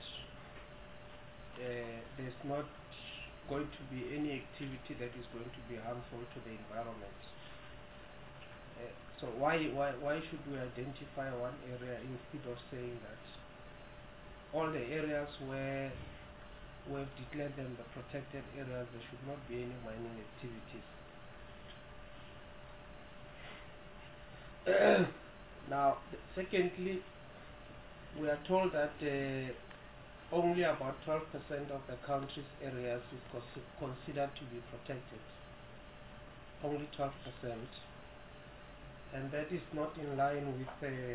there's not going to be any activity that is going to be harmful to the environment. So why should we identify one area instead of saying that all the areas where we've declared them the protected areas, there should not be any mining activities? Now, secondly, we are told that only about 12% of the country's areas is considered to be protected. Only 12%. And that is not in line with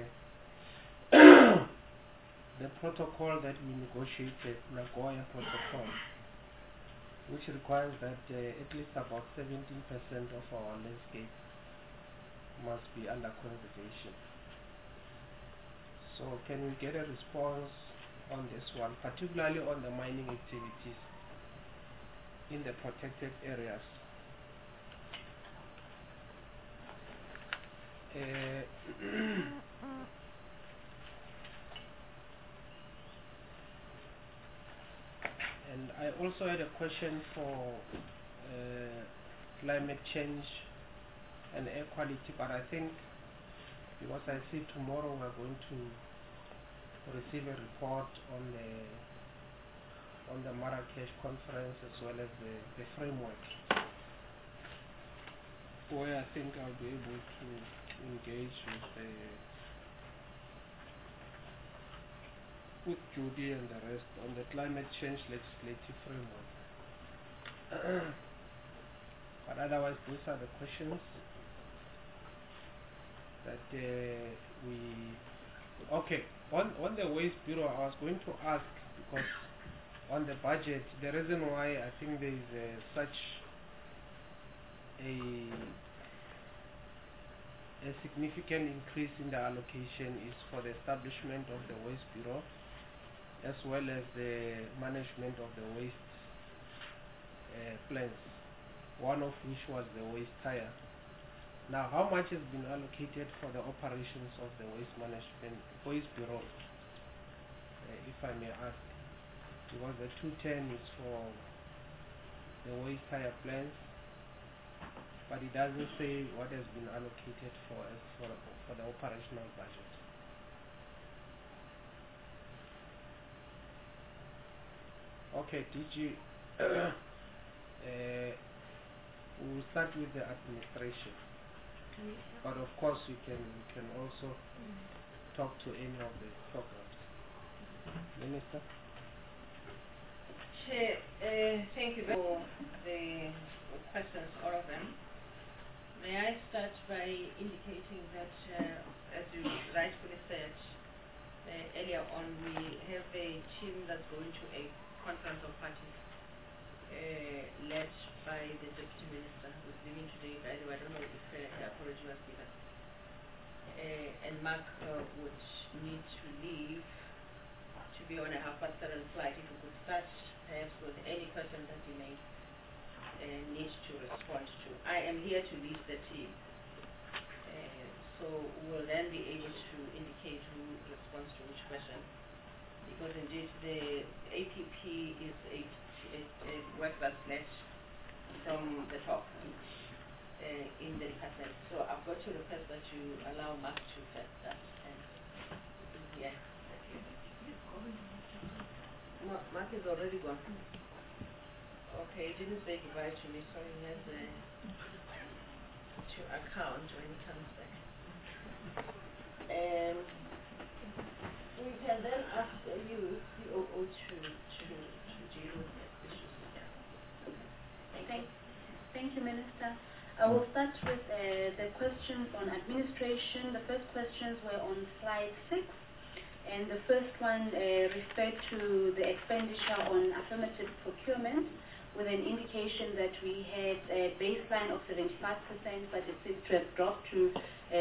the protocol that we negotiated, Nagoya Protocol, which requires that at least about 17% of our landscape must be under conservation. So can we get a response on this one, particularly on the mining activities in the protected areas? And I also had a question for climate change and air quality, but I think because I see tomorrow we're going to receive a report on the Marrakesh conference as well as the framework, where I think I'll be able to engage with Judy and the rest on the climate change legislative framework. But otherwise, those are the questions that okay. On the Waste Bureau, I was going to ask, because on the budget, the reason why I think there is such a significant increase in the allocation is for the establishment of the Waste Bureau, as well as the management of the waste plants, one of which was the waste tire. Now, how much has been allocated for the operations of the waste bureau, if I may ask? Because the 210 is for the waste tire plants, but it doesn't say what has been allocated for the operational budget. Okay, DG, we'll start with the administration. But of course, we can also talk to any of the programs. Minister? Chair, thank you for the questions, all of them. May I start by indicating that, as you rightfully said earlier on, we have a team that's going to a conference of parties led by the Deputy Minister, who's leaving today, by the way. I don't know if her apology was given. And Mark would need to leave to be on a 7:30 flight. If you could start perhaps with any questions that you may need to respond to. I am here to lead the team. So we'll then be able to indicate who responds to which question. Because indeed the APP is a work that's led from the top in the department. So I've got to request that you allow Mark to set that. Yeah. No, Mark is already gone. Okay, he didn't say goodbye to me, so he has to account when he comes back. We can then ask you, COO, to deal with the issues. Yeah. Thank you, Minister. I will start with the questions on administration. The first questions were on slide 6, and the first one referred to the expenditure on affirmative procurement, with an indication that we had a baseline of 75%, but it seems to have dropped to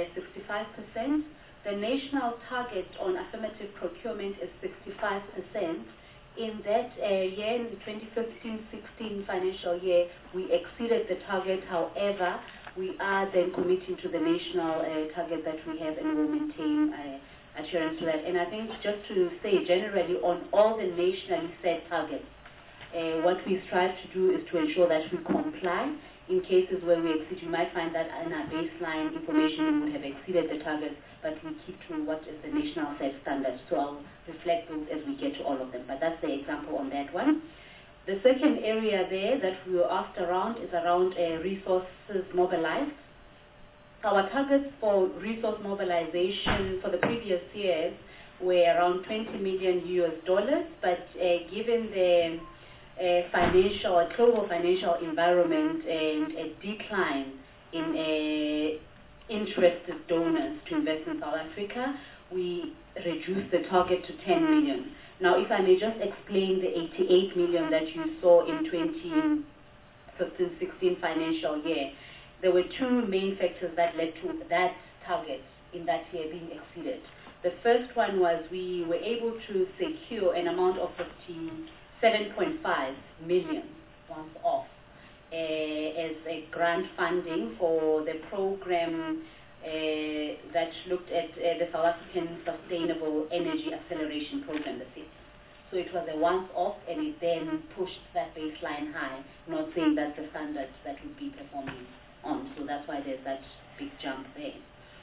65%. The national target on affirmative procurement is 65%. In that year, in the 2015-16 financial year, we exceeded the target. However, we are then committing to the national target that we have, and we will maintain adherence to that. And I think just to say generally on all the nationally set targets, what we strive to do is to ensure that we comply. In cases where we exceed, you might find that in our baseline information we would have exceeded the target, but we keep to what is the national set standard. So I'll reflect those as we get to all of them. But that's the example on that one. The second area there that we were asked around is around resources mobilized. Our targets for resource mobilization for the previous years were around $20 million, but given the global financial environment and a decline in interested donors to invest in South Africa, we reduced the target to 10 million. Now, if I may just explain the 88 million that you saw in 2015-16 financial year, there were two main factors that led to that target in that year being exceeded. The first one was we were able to secure an amount of 57.5 million once off as a grant funding for the program that looked at the South African Sustainable Energy Acceleration Program, the SIP. So it was a once-off, and it then pushed that baseline high, not saying that's the standard that would be performing on. So that's why there's that big jump there.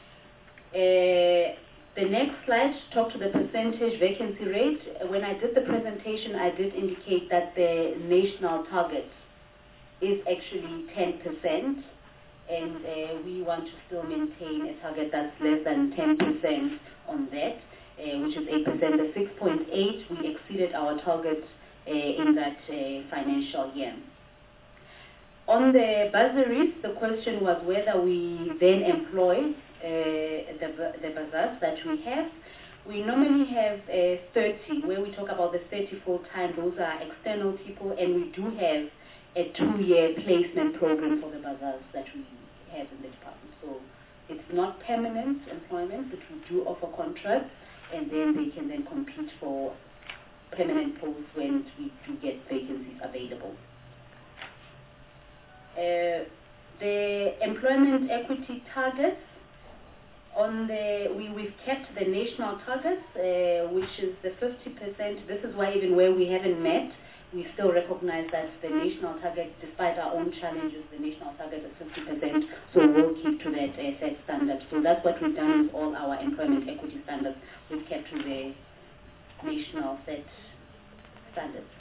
The next slide talked to the percentage vacancy rate. When I did the presentation, I did indicate that the national target is actually 10%, and we want to still maintain a target that's less than 10% on that, which is 8%. The 6.8, we exceeded our target in that financial year. On the bursaries, the question was whether we then employ the bazaars that we have. We normally have 30, where we talk about the 30 full-time. Those are external people, and we do have a 2-year placement program for the bazaars that we have in the department. So it's not permanent employment, but we do offer contracts, and then they can then compete for permanent posts when we do get vacancies available. The employment equity targets, we've kept the national targets, which is the 50%. This is why even where we haven't met, we still recognize that the national target, despite our own challenges, the national target is 50%, so we'll keep to that set standard. So that's what we've done with all our employment equity standards. We've kept to the national set standards.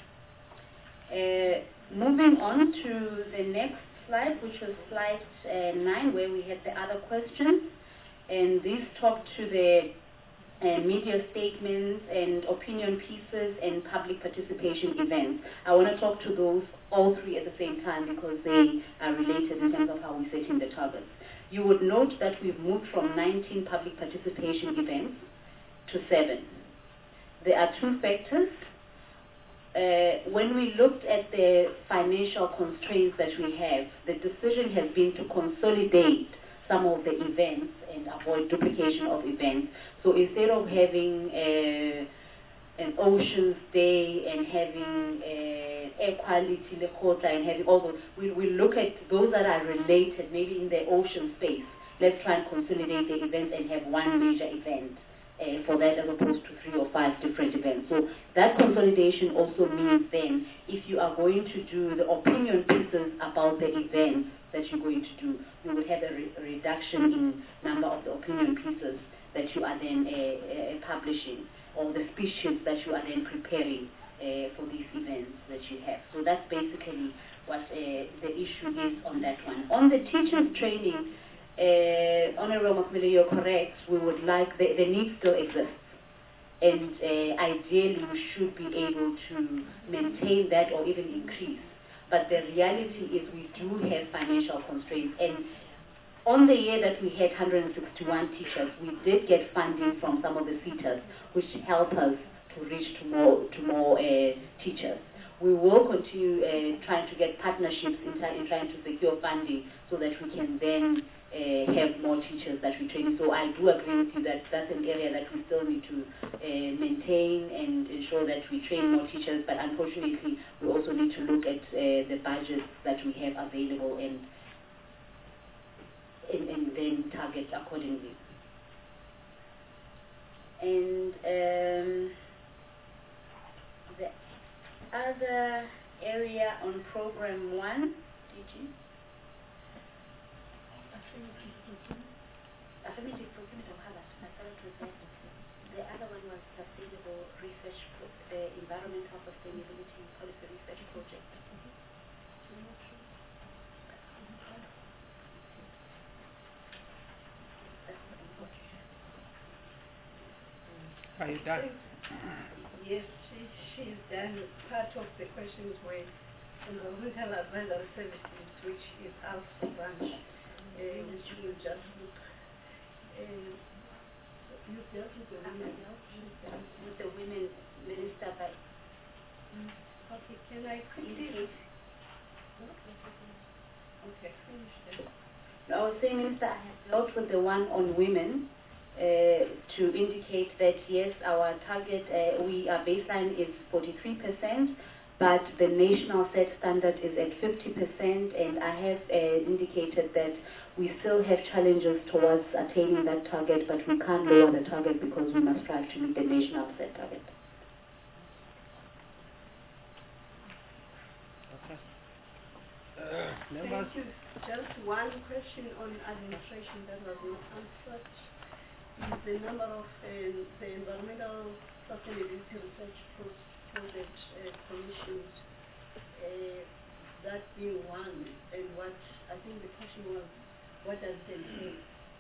Moving on to the next slide, which was slide 9, where we had the other questions. And these talk to the media statements and opinion pieces and public participation events. I want to talk to those all three at the same time because they are related in terms of how we're setting the targets. You would note that we've moved from 19 public participation events to 7. There are two factors. When we looked at the financial constraints that we have, the decision has been to consolidate some of the events and avoid duplication of events. So instead of having an Oceans Day and having Air Quality Lekgotla and having all those, we look at those that are related, maybe in the ocean space. Let's try and consolidate the events and have one major event for that, as opposed to 3 or 5 different events. So that consolidation also means then, if you are going to do the opinion pieces about the events that you're going to do, you will have a reduction in number of the opinion pieces that you are then publishing, or the speech sheets that you are then preparing for these events that you have. So that's basically what the issue is on that one. On the teachers training, Honorable Makmele, you're correct. We would like, the need still exists. And ideally we should be able to maintain that or even increase. But the reality is we do have financial constraints. And on the year that we had 161 teachers, we did get funding from some of the SETAs, which help us to reach to more teachers. We will continue trying to get partnerships in trying to secure funding so that we can then have more teachers that we train. So I do agree with you that that's an area that we still need to maintain and ensure that we train more teachers, but unfortunately we also need to look at the budgets that we have available and then target accordingly. And the other area on program 1, DG? Affirmative procurement of harvest. I started with that. The other one was sustainable research, the environmental sustainability policy research project. Are you done? Yes, she's done. Part of the questions were environmental advisory services, which is out for branch, which will just look. You dealt with the women. With the women minister, but Okay, can I quickly? Okay, finish that. I was saying, Minister, I have dealt with the one on women to indicate that yes, our target, our baseline is 43%, but the national set standard is at 50%, and I have indicated that we still have challenges towards attaining that target, but we can't lower the target because we must strive to meet the national set target. Okay. Thank you. Just one question on administration that was not answered. Is the number of the environmental sustainability research project commissions, that being one, and what I think the question was, what does it entail?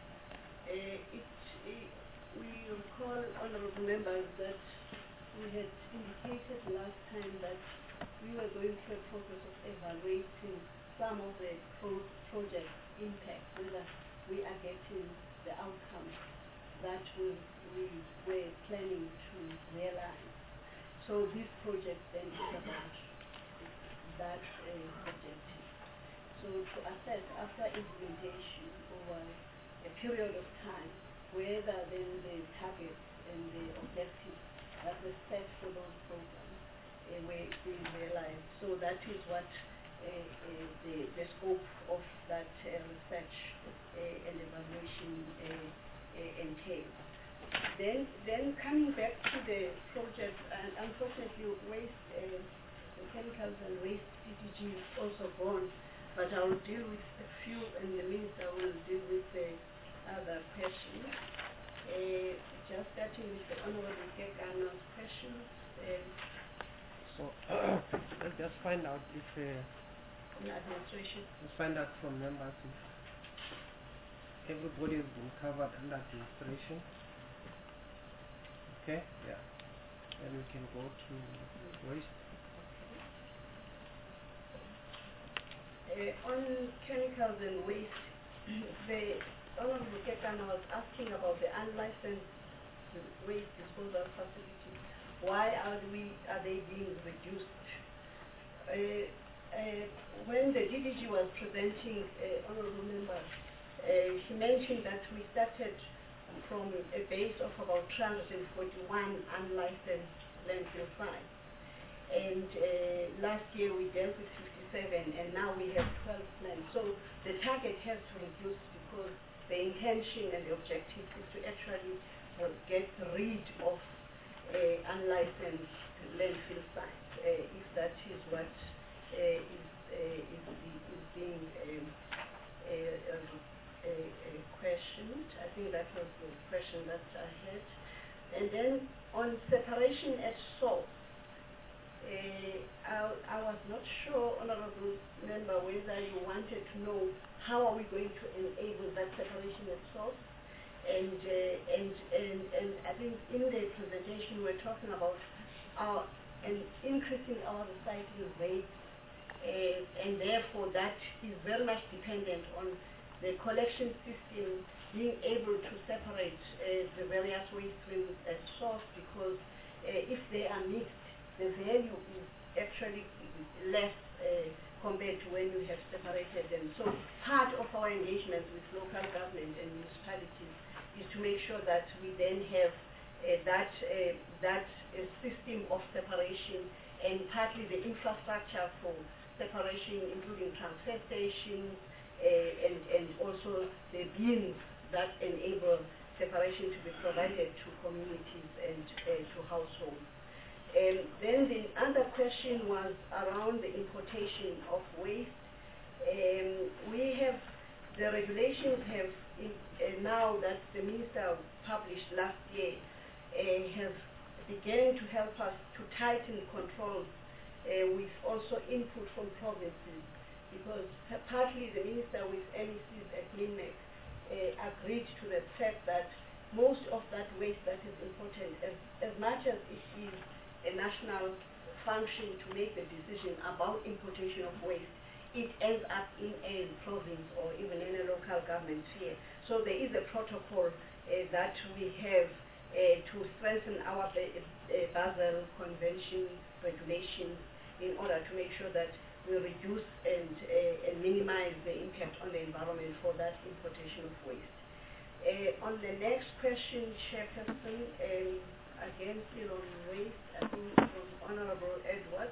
We recall, honourable members, that we had indicated last time that we were going through a process of evaluating some of the project impact, whether we are getting the outcomes that we were planning to realize. So this project then is about that objective. So to assess after implementation over a period of time, whether then the targets and the objectives that were set for those programs were being realized. So that is what the scope of that research and evaluation entails. Then coming back to the project, and unfortunately waste, the chemicals and waste DDG is also gone, but I will deal with a few, and the minister will deal with the other questions. Just starting with the Honorable Kekana's questions. So let's just find out if administration. let's find out from members if everybody has been covered under administration. Okay, yeah. Then we can go to waste. On chemicals and waste, the Honorable Kekana was asking about the unlicensed waste disposal facilities. Why are they being reduced? When the DDG was presenting, honorable member, he mentioned that we started from a base of about 341 unlicensed landfill sites. And last year we dealt with 57, and now we have 12 plans. So the target has to reduce because the intention and the objective is to actually get rid of unlicensed landfill sites, if that is what is being questioned. I think that was the question that I had. And then on separation at source, I was not sure, honorable member, whether you wanted to know how are we going to enable that separation at source. And I think in the presentation we're talking about increasing our recycling rate and therefore that is very much dependent on the collection system being able to separate the various waste streams at source, because if they are mixed, the value is actually less compared to when you have separated them. So part of our engagement with local government and municipalities is to make sure that we then have that system of separation, and partly the infrastructure for separation, including transfer stations and also the bins that enable separation to be provided to communities and to households. Then the other question was around the importation of waste. We have, the regulations have, now that the minister published last year, have begun to help us to tighten controls with also input from provinces, because partly the minister with MECs at MINMEC agreed to the fact that most of that waste that is imported, as much as it is a national function to make the decision about importation of waste, it ends up in a province or even in a local government sphere. So there is a protocol that we have to strengthen our Basel Convention regulations in order to make sure that we reduce and minimize the impact on the environment for that importation of waste. On the next question, Chairperson, again still on waste, I think from Honorable Edwards,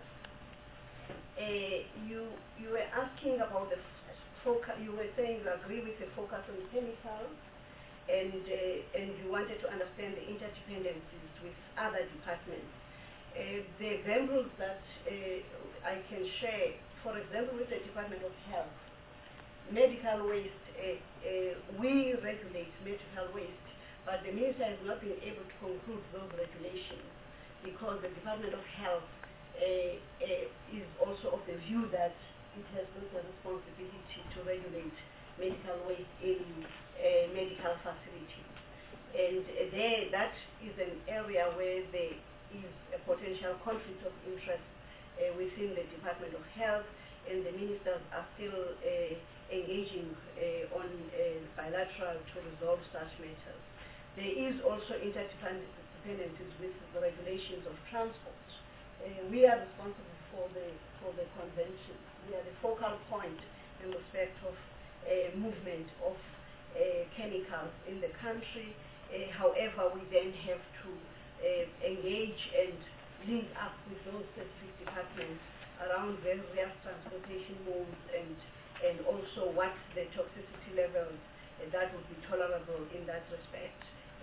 you were asking about the focus. You were saying you agree with the focus on chemicals, and you wanted to understand the interdependencies with other departments. The examples that I can share, for example, with the Department of Health, medical waste, we regulate medical waste, but the minister has not been able to conclude those regulations because the Department of Health is also of the view that it has not the responsibility to regulate medical waste in medical facilities. And there, that is an area where there is a potential conflict of interest within the Department of Health, and the ministers are still engaging on bilateral to resolve such matters. There is also interdependencies with the regulations of transport. We are responsible for the convention. We are the focal point in respect of movement of chemicals in the country. However, we then have to engage and link up with those specific departments around various transportation modes and also what the toxicity level that would be tolerable in that respect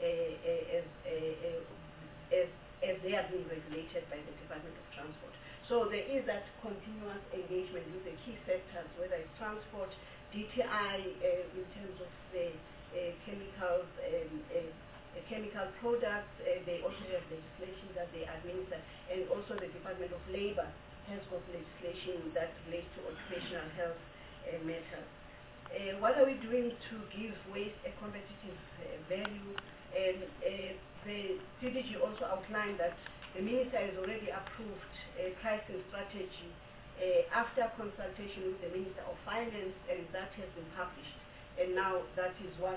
as they are being regulated by the Department of Transport. So there is that continuous engagement with the key sectors, whether it's transport, DTI in terms of the chemicals, chemical products. They also have legislation that they administer, and also the Department of Labor has got legislation that relates to occupational health matters. What are we doing to give waste a competitive value? The CDG also outlined that the minister has already approved a pricing strategy after consultation with the Minister of Finance, and that has been published. And now that is what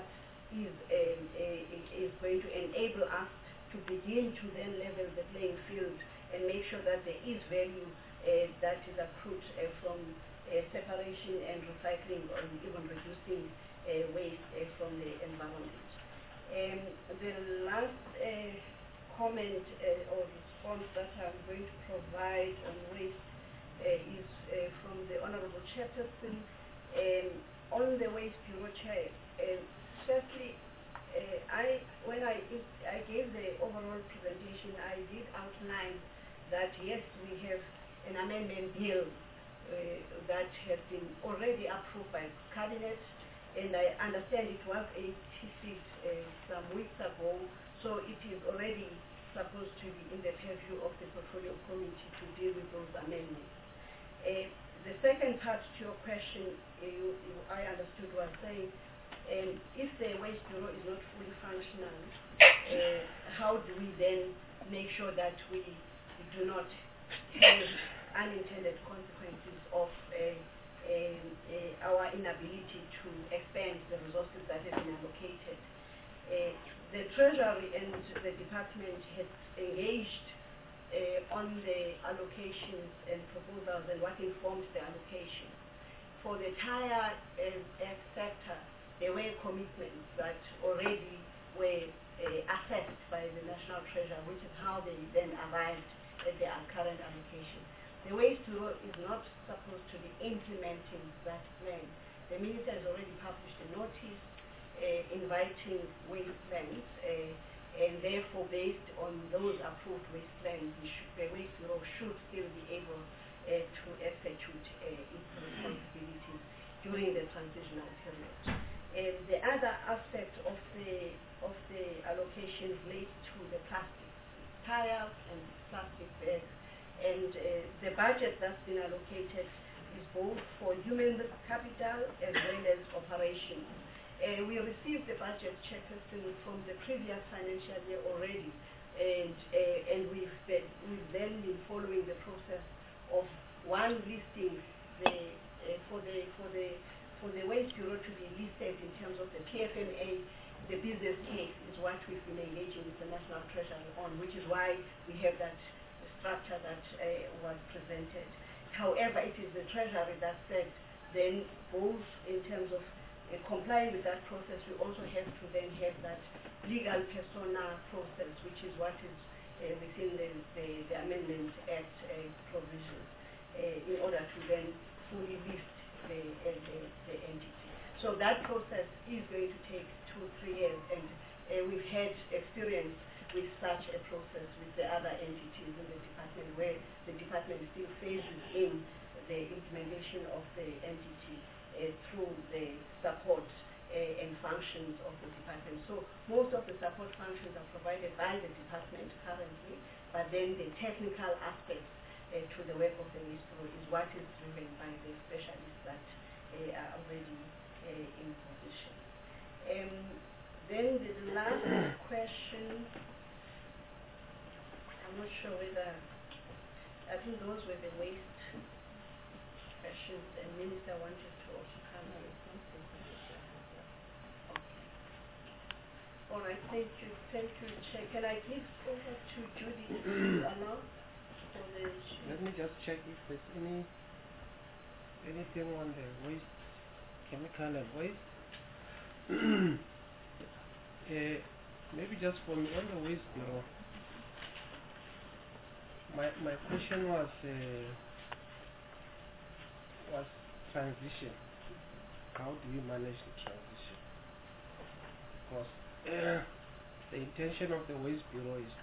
is going to enable us to begin to then level the playing field and make sure that there is value that is accrued from separation and recycling, or even reducing waste from the environment. The last comment or response that I'm going to provide on waste is from the Honorable Chairperson. On the Waste Bureau Chair, firstly, when I gave the overall presentation, I did outline that yes, we have an amendment bill that has been already approved by Cabinet, and I understand it was 86 some weeks ago, so it is already supposed to be in the purview of the Portfolio Committee to deal with those amendments. The second part to your question, I understood was saying, if the Waste Bureau is not fully functional, how do we then make sure that we do not have unintended consequences of our inability to expend the resources that have been allocated. The Treasury and the department has engaged on the allocations and proposals and what informs the allocation. For the tire sector, there were commitments that already were assessed by the National Treasury, which is how they then arrived at their current allocation. The Waste Bureau is not supposed to be implementing that plan. The Minister has already published a notice inviting waste plans, and therefore based on those approved waste plans, the Waste Bureau should still be able to execute its responsibilities during the transitional period. The other aspect of the allocation relates to the plastic tires and plastic bags, and the budget that's been allocated is both for human capital as well as operations. We received the budget chairperson from the previous financial year already, and we've then been following the process of one listing for the Waste Bureau to be listed in terms of the PFMA. The business case is what we've been engaging with the National Treasury on, which is why we have that structure that was presented. However, it is the Treasury that said then both in terms of complying with that process, we also have to then have that legal persona process, which is what is within the Amendment Act provisions, in order to then fully list the entity. So that process is going to take 2-3 years, and we've had experience with such a process with the other entities in the department, where the department still phases in the implementation of the entity through the support and functions of the department. So most of the support functions are provided by the department currently, but then the technical aspects to the work of the Waste Bureau is what is driven by the specialists that are already in position. Then the last question, I'm not sure whether, I think those were the waste questions the Minister wanted to also cover. Okay. All right, thank you, Chair. Can I give over to Judy to allow for the... Let me just check if there's anything on the waste, chemical and waste. Maybe just for me on the Waste Bureau. My question was transition. How do you manage the transition? Because the intention of the Waste Bureau is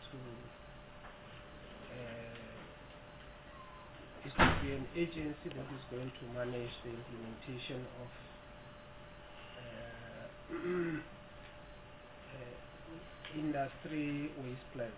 to be an agency that is going to manage the implementation of industry waste plans.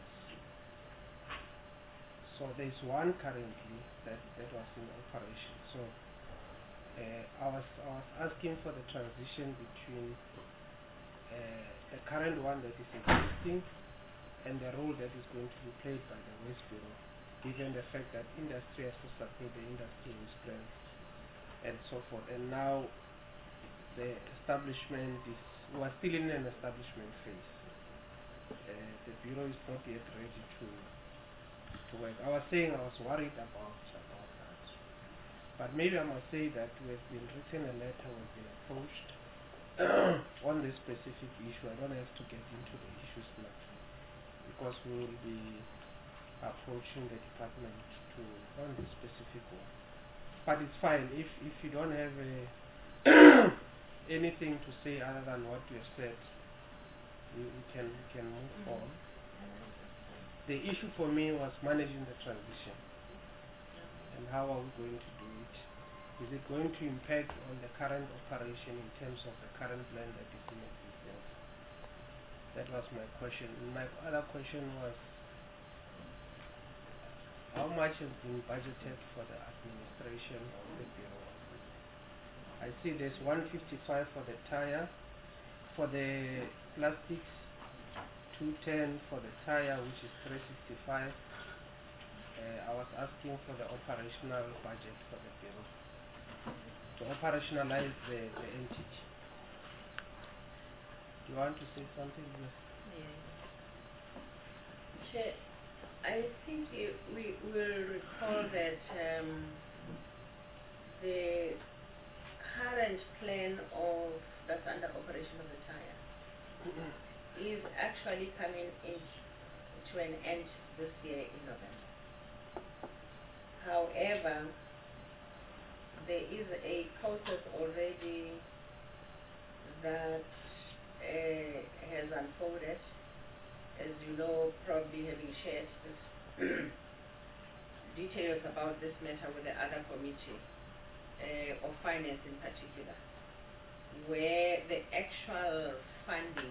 So there's one currently that was in operation. So I was asking for the transition between the current one that is existing and the role that is going to be played by the Waste Bureau, given the fact that industry has to submit the industry waste plans and so forth. And now the establishment we're still in an establishment phase. The Bureau is not yet ready to work. I was worried about that. But maybe I must say that we have been written a letter, we've been approached on this specific issue. I don't have to get into the issues now, because we will be approaching the department on this specific one. But it's fine if you don't have anything to say other than what you have said. We can move on. The issue for me was managing the transition, and how are we going to do it? Is it going to impact on the current operation in terms of the current plan that is in existence? That was my question. And my other question was, how much has been budgeted for the administration of the Bureau? I see there's 155 for the tire, for the plastics 210 for the tire, which is 365, I was asking for the operational budget for the bureau to operationalize the entity. Do you want to say something? Yes. Chair, I think we will recall that the current plan that's under operation of the tire is actually coming to an end this year in November. However, there is a process already that has unfolded, as you know, probably having shared this details about this matter with the other committee of finance in particular, where the actual funding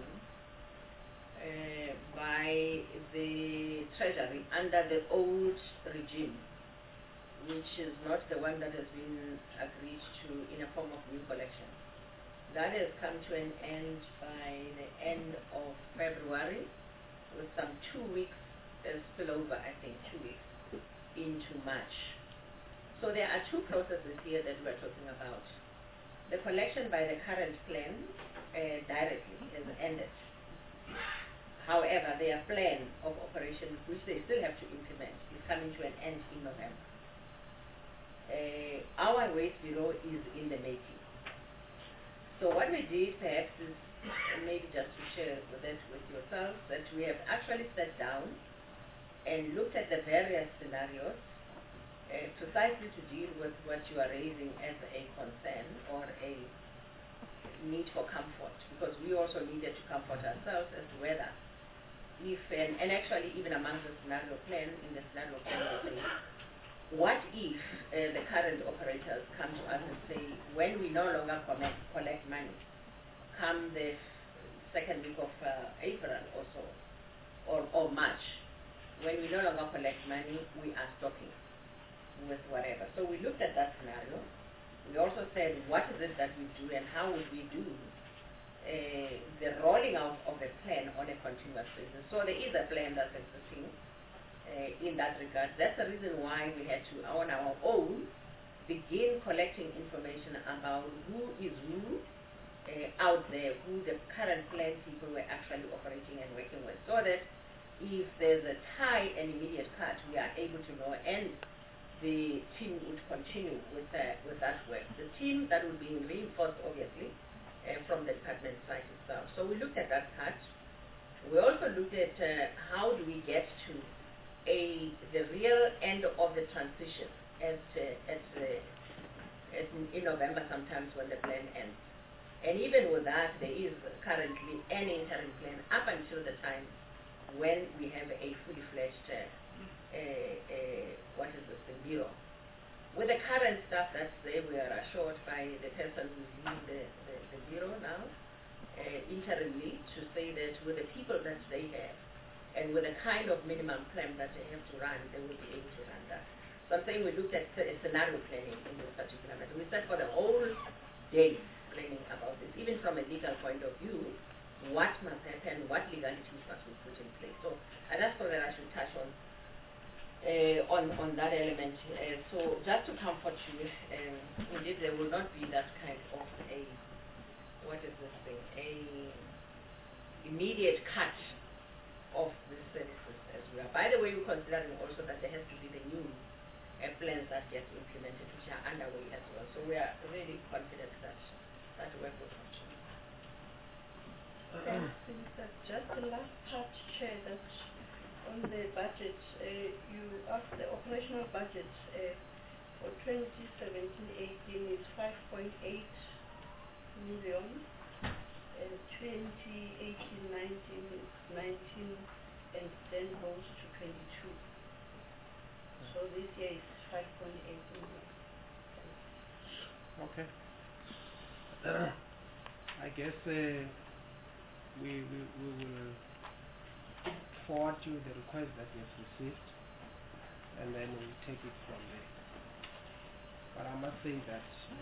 by the Treasury under the old regime, which is not the one that has been agreed to in a form of new collection, that has come to an end by the end of February, with some 2 weeks spillover, I think 2 weeks into March. So there are two processes here that we're talking about. The collection by the current plan directly has ended. However, their plan of operation, which they still have to implement, is coming to an end in November. Our waste bureau is in the making. So what we did perhaps is, maybe just to share that with yourselves, that we have actually sat down and looked at the various scenarios precisely to deal with what you are raising as a concern or a need for comfort, because we also needed to comfort ourselves as to whether if, and actually even among the scenario plan, in the scenario plan we say, what if the current operators come to us and say, when we no longer collect money, come the second week of April or so, or March, when we no longer collect money, we are stopping with whatever. So we looked at that scenario. We also said, what is it that we do and how would we do the rolling out of the plan on a continuous basis. So there is a plan that's existing in that regard. That's the reason why we had to, on our own, begin collecting information about who is who out there, who the current plan people were actually operating and working with, so that if there's a tie and immediate cut, we are able to know, and the team would continue with that work. The team that would be reinforced, obviously, from the department side itself. So we looked at that cut. We also looked at how do we get to the real end of the transition in November sometimes when the plan ends. And even with that, there is currently an interim plan up until the time when we have a fully fledged the bureau. With the current staff that's there, we are assured by the person who's leading the bureau now, interimly, to say that with the people that they have, and with the kind of minimum plan that they have to run, they will be able to run that. So I'm saying we looked at scenario planning in this particular matter. We sat for the whole day planning about this, even from a legal point of view, what must happen, what legalities must we put in place. So I just thought that I should touch on that element. So just to comfort you, indeed there will not be that kind of immediate cut of the services as we are. By the way, we're considering also that there has to be the new plans that get implemented, which are underway as well. So we are really confident that that work will continue. Thanks, Minister. Just the last part, Chair, that on the budget, you asked the operational budget for 2017-18 is 5.8 million, and 2018-19 is 19, and then goes to 22. So this year is 5.8 million. Okay. I guess we will forward you the request that we have received, and then we'll take it from there. But I must say that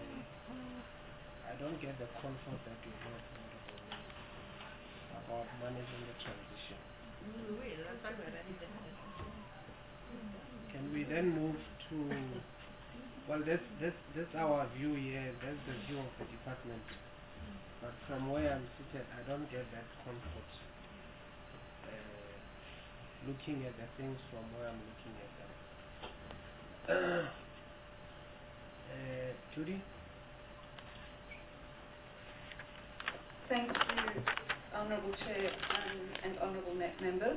I don't get the comfort that you have about managing the transition. Can we then move to, well, that's our view here, that's the view of the department. But from where I'm seated, I don't get that comfort looking at the things from where I'm looking at them. Judy? Thank you, Honourable Chair and Honourable Members.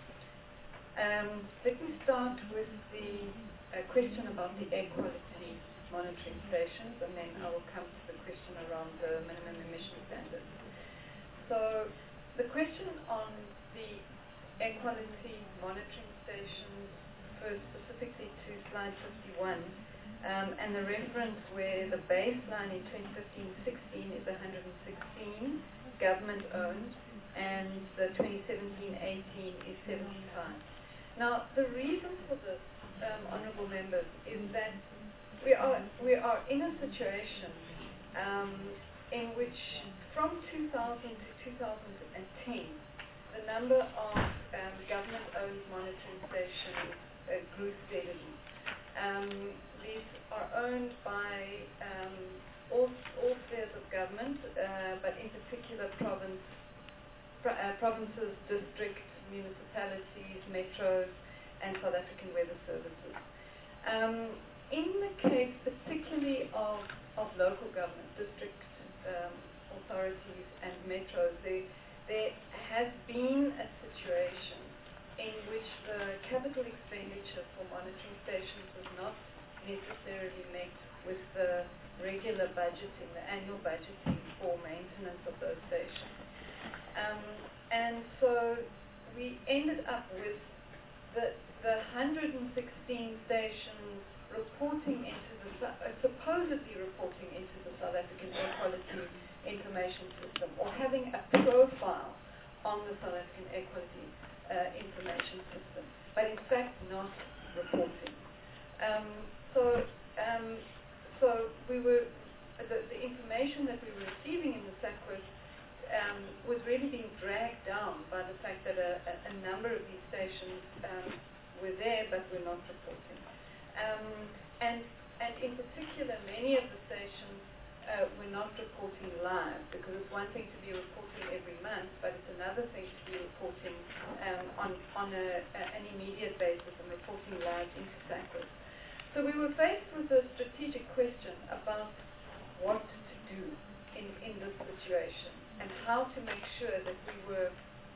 Let me start with the question about the air quality monitoring stations, and then I will come to the question around the minimum emission standards. So the question on the air quality monitoring stations refers specifically to slide 51, and the reference where the baseline in 2015-16 is 116 government owned, and the 2017-18 is 75. Now, the reason for this, honourable members, is that we are in a situation in which from 2000 to 2010, the number of government-owned monitoring stations grew steadily. These are owned by all spheres of government, but in particular provinces, districts, municipalities, metros, and South African Weather Services. In the case particularly of local government, district authorities and metros, there has been a situation in which the capital expenditure for monitoring stations was not necessarily met with the regular budgeting, the annual budgeting for maintenance of those stations. And so we ended up with the 116 stations reporting into supposedly reporting into the South African Air Quality Information System, or having a profile on the South African Air Quality Information System, but in fact not reporting. So we were the information that we were receiving in the SAQUIS was really being dragged down by the fact that a number of these stations were there but were not reporting. And in particular, many of the stations were not reporting live, because it's one thing to be reporting every month, but it's another thing to be reporting on an immediate basis and reporting live into SAQUIS. So we were faced with a strategic question about what to do in this situation, and how to make sure that we were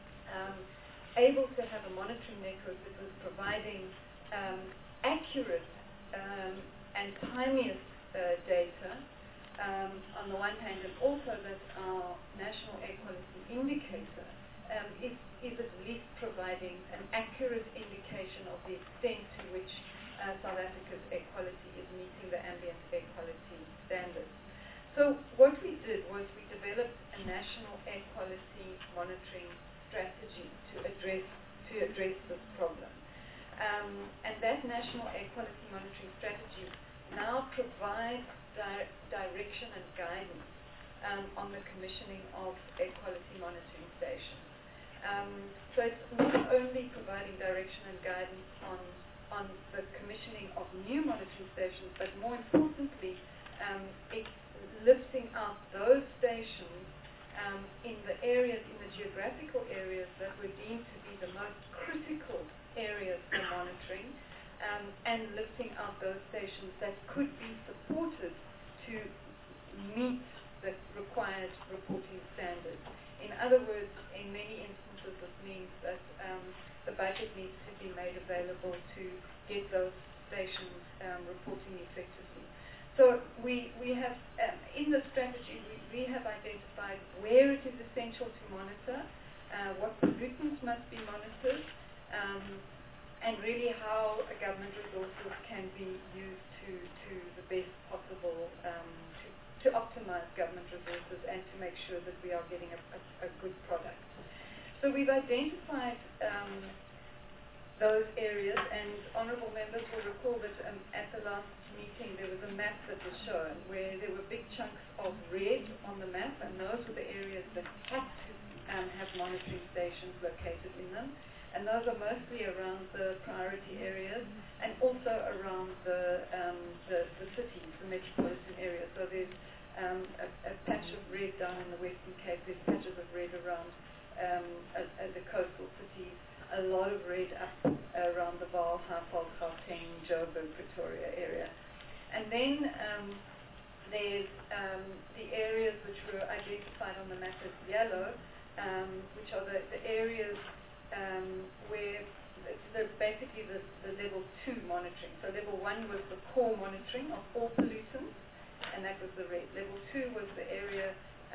able to have a monitoring network that was providing accurate and timeliest data on the one hand, and also that our national air quality indicator is at least providing an accurate indication of the extent to which South Africa's air quality is meeting the ambient air quality standards. So what we did was we developed a national air quality monitoring strategy to address this problem. And that national air quality monitoring strategy now provides direction and guidance on the commissioning of air quality monitoring stations. So it's not only providing direction and guidance on the commissioning of new monitoring stations, but more importantly, it's lifting out those stations in the areas, in the geographical areas that were deemed to be the most critical areas for monitoring, and lifting out those stations that could be supported to meet the required reporting standards. In other words, in many instances, this means that the budget needs to be made available to get those stations reporting effectively. So we have, in the strategy, we have identified where it is essential to monitor, what pollutants must be monitored, and really how government resources can be used to the best possible, to optimize government resources and to make sure that we are getting a good product. So we've identified those areas, and honourable members will recall that at the last meeting there was a map that was shown where there were big chunks of red on the map, and those were the areas that had to have monitoring stations located in them. and those are mostly around the priority areas and also around the cities, the metropolitan areas. So there's a patch of red down in the Western Cape, there's patches of red around the coastal cities, a lot of red up around the Vaal, Highveld, Gauteng, Joburg, Pretoria area. And then there's the areas which were identified on the map as yellow, which are the areas where basically the level 2 monitoring. So level 1 was the core monitoring of all pollutants, and that was the red. Level 2 was the area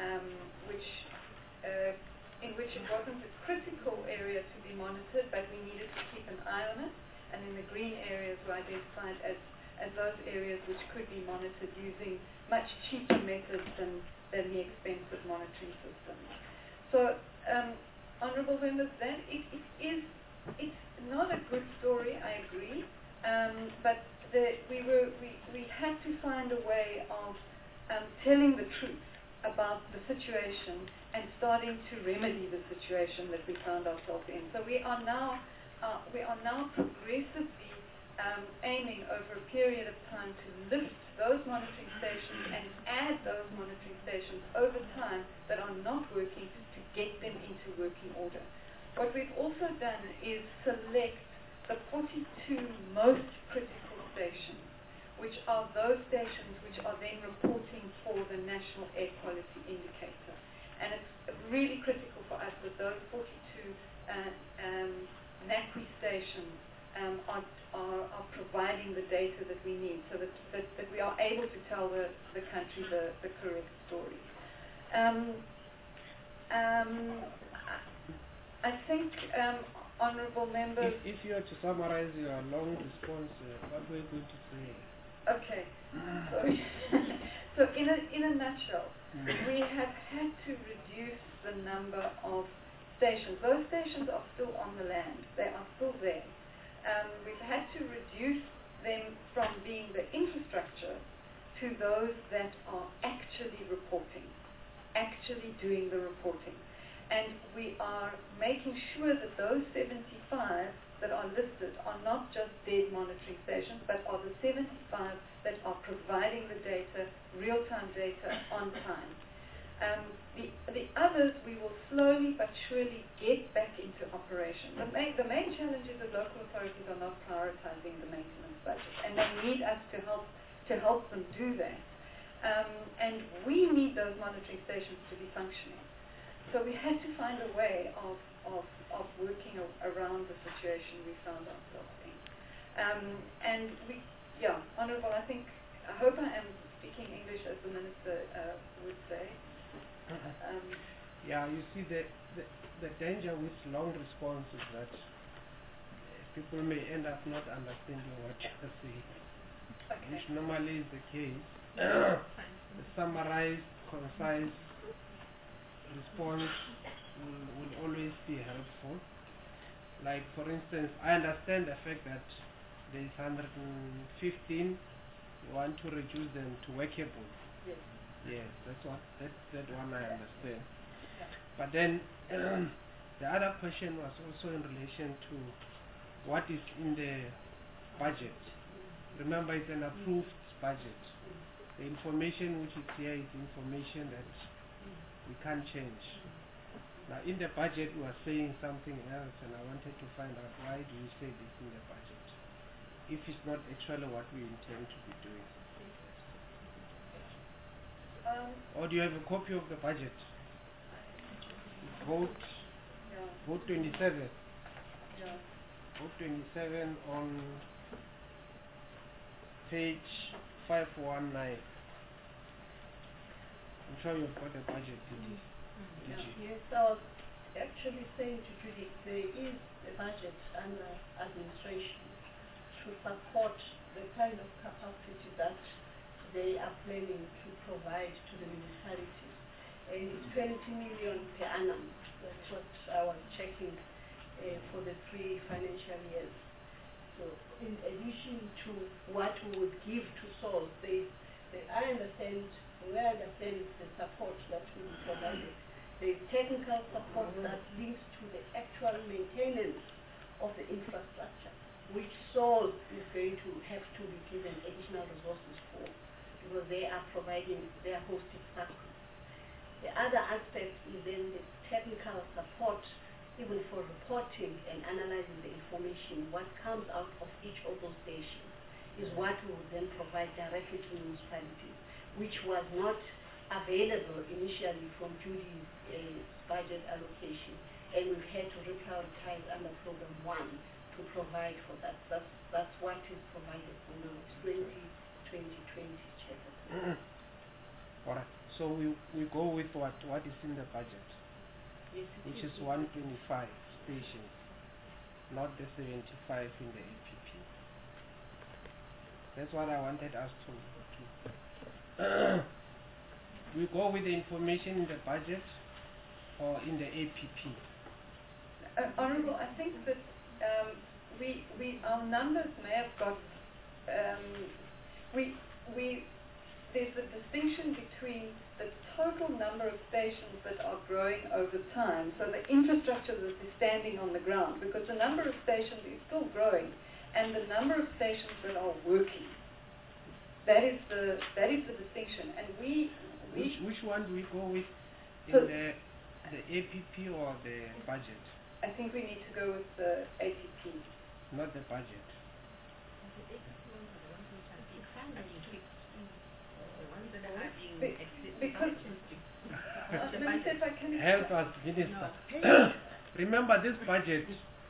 in which it wasn't a critical area to be monitored, but we needed to keep an eye on it. And then the green areas were identified as those areas which could be monitored using much cheaper methods than the expensive monitoring systems. So, honourable members, it's not a good story, I agree, but we had to find a way of telling the truth about the situation and starting to remedy the situation that we found ourselves in. So we are now progressively aiming over a period of time to lift those monitoring stations and add those monitoring stations over time that are not working to get them into working order. What we've also done is select the 42 most critical stations, which are those stations which are then reporting for the National Air Quality Indicator. And it's really critical for us that those 42 NAQI stations are providing the data that we need so that we are able to tell the country the correct story. I think, honourable members... If you are to summarize your long response, what were you going to say? Okay. So in a nutshell, we have had to reduce the number of stations. Those stations are still on the land. They are still there. We've had to reduce them from being the infrastructure to those that are actually reporting, actually doing the reporting. And we are making sure that those 75 that are listed are not just dead monitoring stations, but are the 75 that are providing the data, real-time data, on time. The others we will slowly but surely get back into operation. The main challenge is that local authorities are not prioritizing the maintenance budget, and they need us to help them do that. And we need those monitoring stations to be functioning. So we had to find a way of working around the situation we found ourselves in. And Honourable, I hope I am speaking English as the Minister would say. You see, the danger with long response is that people may end up not understanding what you're saying, which normally is the case. The summarized, concise response will always be helpful. Like, for instance, I understand the fact that there is 115, you want to reduce them to workable. Yes, that one I understand. Yeah. But then the other question was also in relation to what is in the budget. Remember, it's an approved budget. The information which is here is information that we can't change. Now, in the budget, we are saying something else, and I wanted to find out why do you say this in the budget, if it's not actually what we intend to be doing. Or do you have a copy of the budget? Vote 27. Vote 27 on page 519. I'm sure you've got the budget, Didi. Yes, I was actually saying to Judith, there is a budget under administration to support the kind of capacity that they are planning to provide to the municipalities. And it's 20 million per annum. That's what I was checking for the 3 financial years. So in addition to what we would give to SAWS, we understand the support that will be provided. The technical support that links to the actual maintenance of the infrastructure, which SOL is going to have to be given additional resources for, because they are hosting SACCOs. The other aspect is then the technical support, even for reporting and analyzing the information. What comes out of each of those stations is what we will then provide directly to municipalities, which was not available initially from Judy's budget allocation, and we've had to reprioritize under Program 1 to provide for that. That's what is provided for now, 2020, Chairperson. All right. So we go with what is in the budget, Yes, which is 125 stations, not the 75 in the APP. That's what I wanted us to we go with the information in the budget or in the APP. Honourable, I think that our numbers may have got there's a distinction between the total number of stations that are growing over time, so the infrastructure that is standing on the ground, because the number of stations is still growing, and the number of stations that are working. That is the distinction, and which one do we go with in the APP or the budget? I think we need to go with the APP, not the budget. Because Minister, if I can help us, Minister. Remember, this budget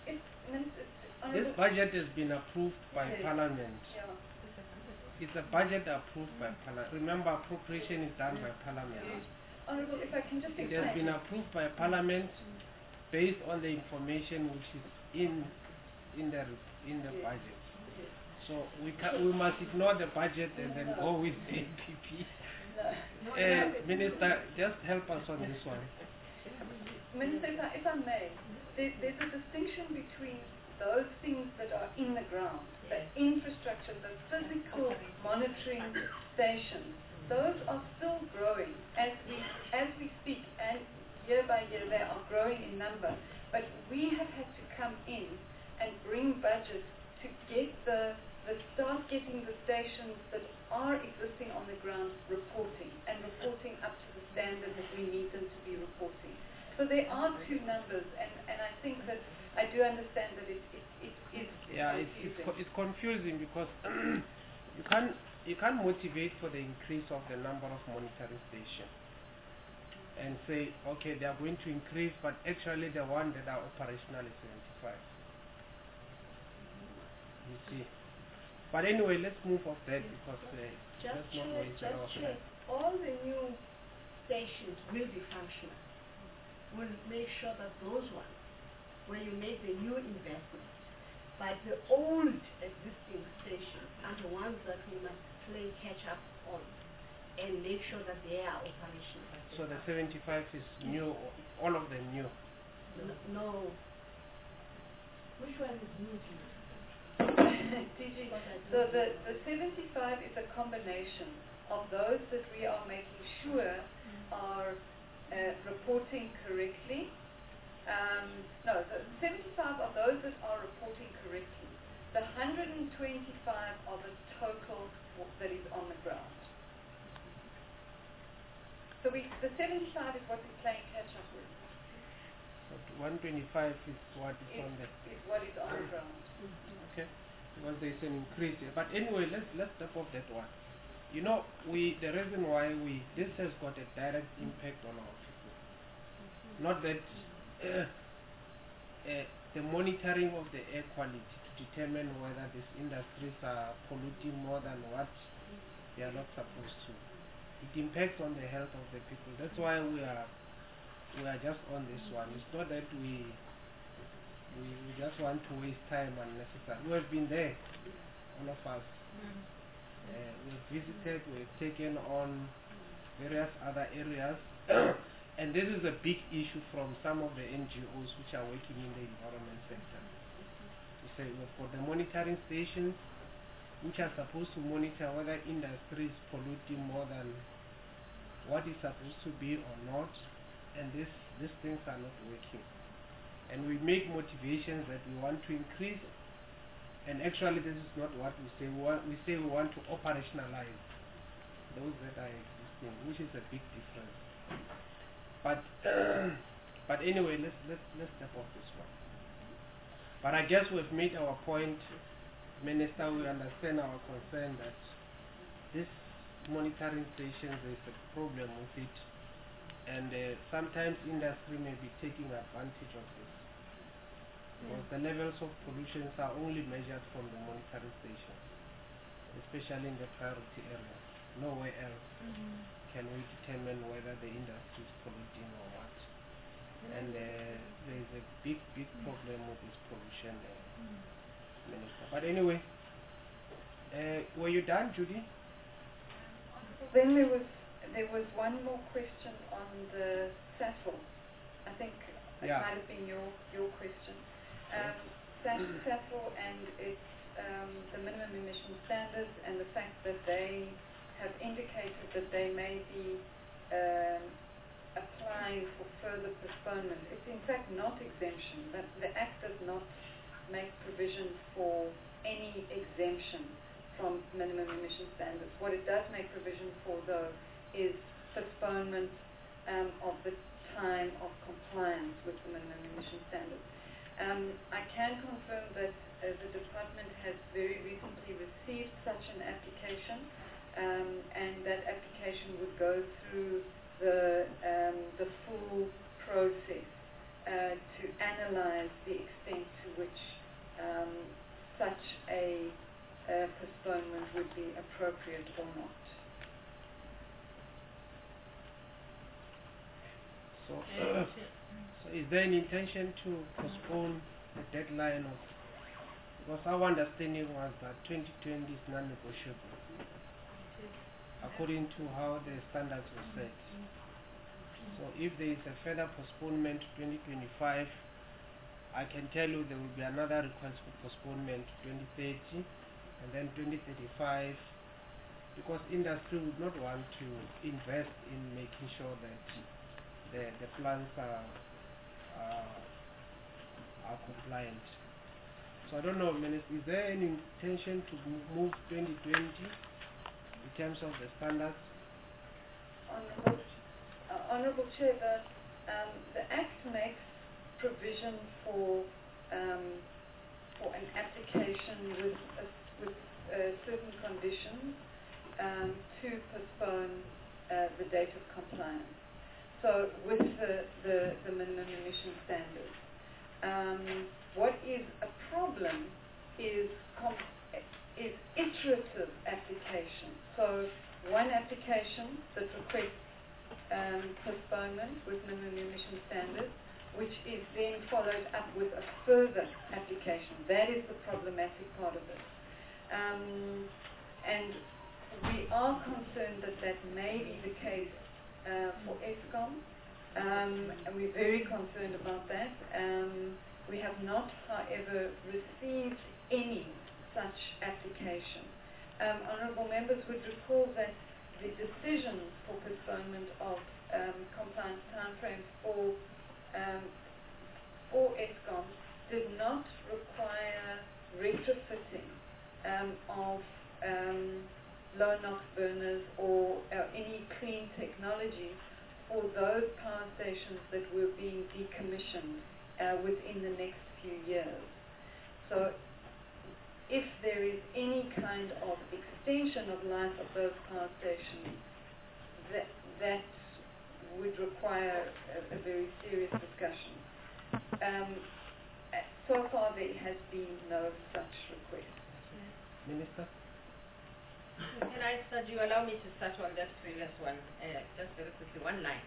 has been approved by Parliament. Yeah. It's a budget approved by Parliament. Remember, appropriation is done by Parliament. Honourable, if I can just It has been approved by Parliament based on the information which is in the budget. So we must ignore the budget and then go with the APP. Minister, just help us on this one. Minister, if I may, there's a distinction between those things that are in the ground, the infrastructure, the physical monitoring stations. Those are still growing as we speak, and year by year they are growing in number. But we have had to come in and bring budgets to get start getting the stations that are existing on the ground reporting up to the standard that we need them to be reporting. So there are two numbers, and I think that I do understand that it is confusing. It's confusing because you can't motivate for the increase of the number of monitoring stations and say, okay, they are going to increase, but actually the one that are operational is 75. You see. But anyway, let's move off that because let's not waste our time. All the new stations will be functional. We'll make sure that those ones, where you make the new investment, but the old existing stations are the ones that we must play catch up on and make sure that they are operational. So the 75 is new, all of them new? No. Which one is new to you? So the 75 is a combination of those that we are making sure are reporting correctly. The 75 are those that are reporting correctly. The 125 are the total that is on the ground. So the 75 is what we're playing catch up with. So 125 is what is on the... Is what is on the ground. Okay. Because there's an increase here. But anyway, let's step off that one. You know, the reason why this has got a direct impact on our people. Not that the monitoring of the air quality to determine whether these industries are polluting more than what they are not supposed to. It impacts on the health of the people. That's why we are just on this one. It's not that we just want to waste time unnecessarily. We have been there, all of us. We've visited, we've taken on various other areas. And this is a big issue from some of the NGOs which are working in the environment sector. To say we've got the monitoring stations which are supposed to monitor whether industry is polluting more than what is supposed to be or not, and these things are not working. and we make motivations that we want to increase, and actually this is not what we say. We say we want to operationalize those that are existing, which is a big difference. But but anyway, let's step off this one. But I guess we've made our point, Minister. We understand our concern that this monitoring station, there's a problem with it, and sometimes industry may be taking advantage of this, because the levels of pollution are only measured from the monitoring station, especially in the priority areas. Nowhere else can we determine whether the industry is polluting or what. And there's a big problem with this pollution, Minister. But anyway, were you done, Judy? Then there was one more question on the SAFL. I think it might have been your question. SAFL and its the minimum emission standards, and the fact that they have indicated that they may be applying for further postponement. It's in fact not exemption. That the Act does not make provision for any exemption from minimum emission standards. What it does make provision for, though, is postponement of the time of compliance with the minimum emission standards. I can confirm that the department has very recently received such an application, and that application would go through the full process to analyze the extent to which such a postponement would be appropriate or not. So is there an intention to postpone the deadline of, because our understanding was that 2020 is non-negotiable, according to how the standards were set. So if there is a further postponement to 2025, I can tell you there will be another request for postponement to 2030, and then 2035, because industry would not want to invest in making sure that the plants are compliant. So I don't know, Minister, is there any intention to move 2020 in terms of the standards? Honourable Chair, the Act makes provision for an application with certain conditions to postpone the date of compliance. So with the minimum emission standards, what is a problem is iterative application. So one application that requests postponement with minimum emission standards, which is then followed up with a further application. That is the problematic part of it. And we are concerned that that may be the case for Eskom, and we're very concerned about that. We have not, however, received any such application. Honourable members would recall that the decision for postponement of compliance timeframes for Eskom did not require retrofitting of low NOx burners or any clean technology for those power stations that were being decommissioned within the next few years. So if there is any kind of extension of life of those power stations, that would require a very serious discussion. So far there has been no such request. Minister? Can I start? You allow me to start on that previous one, just very quickly, one line.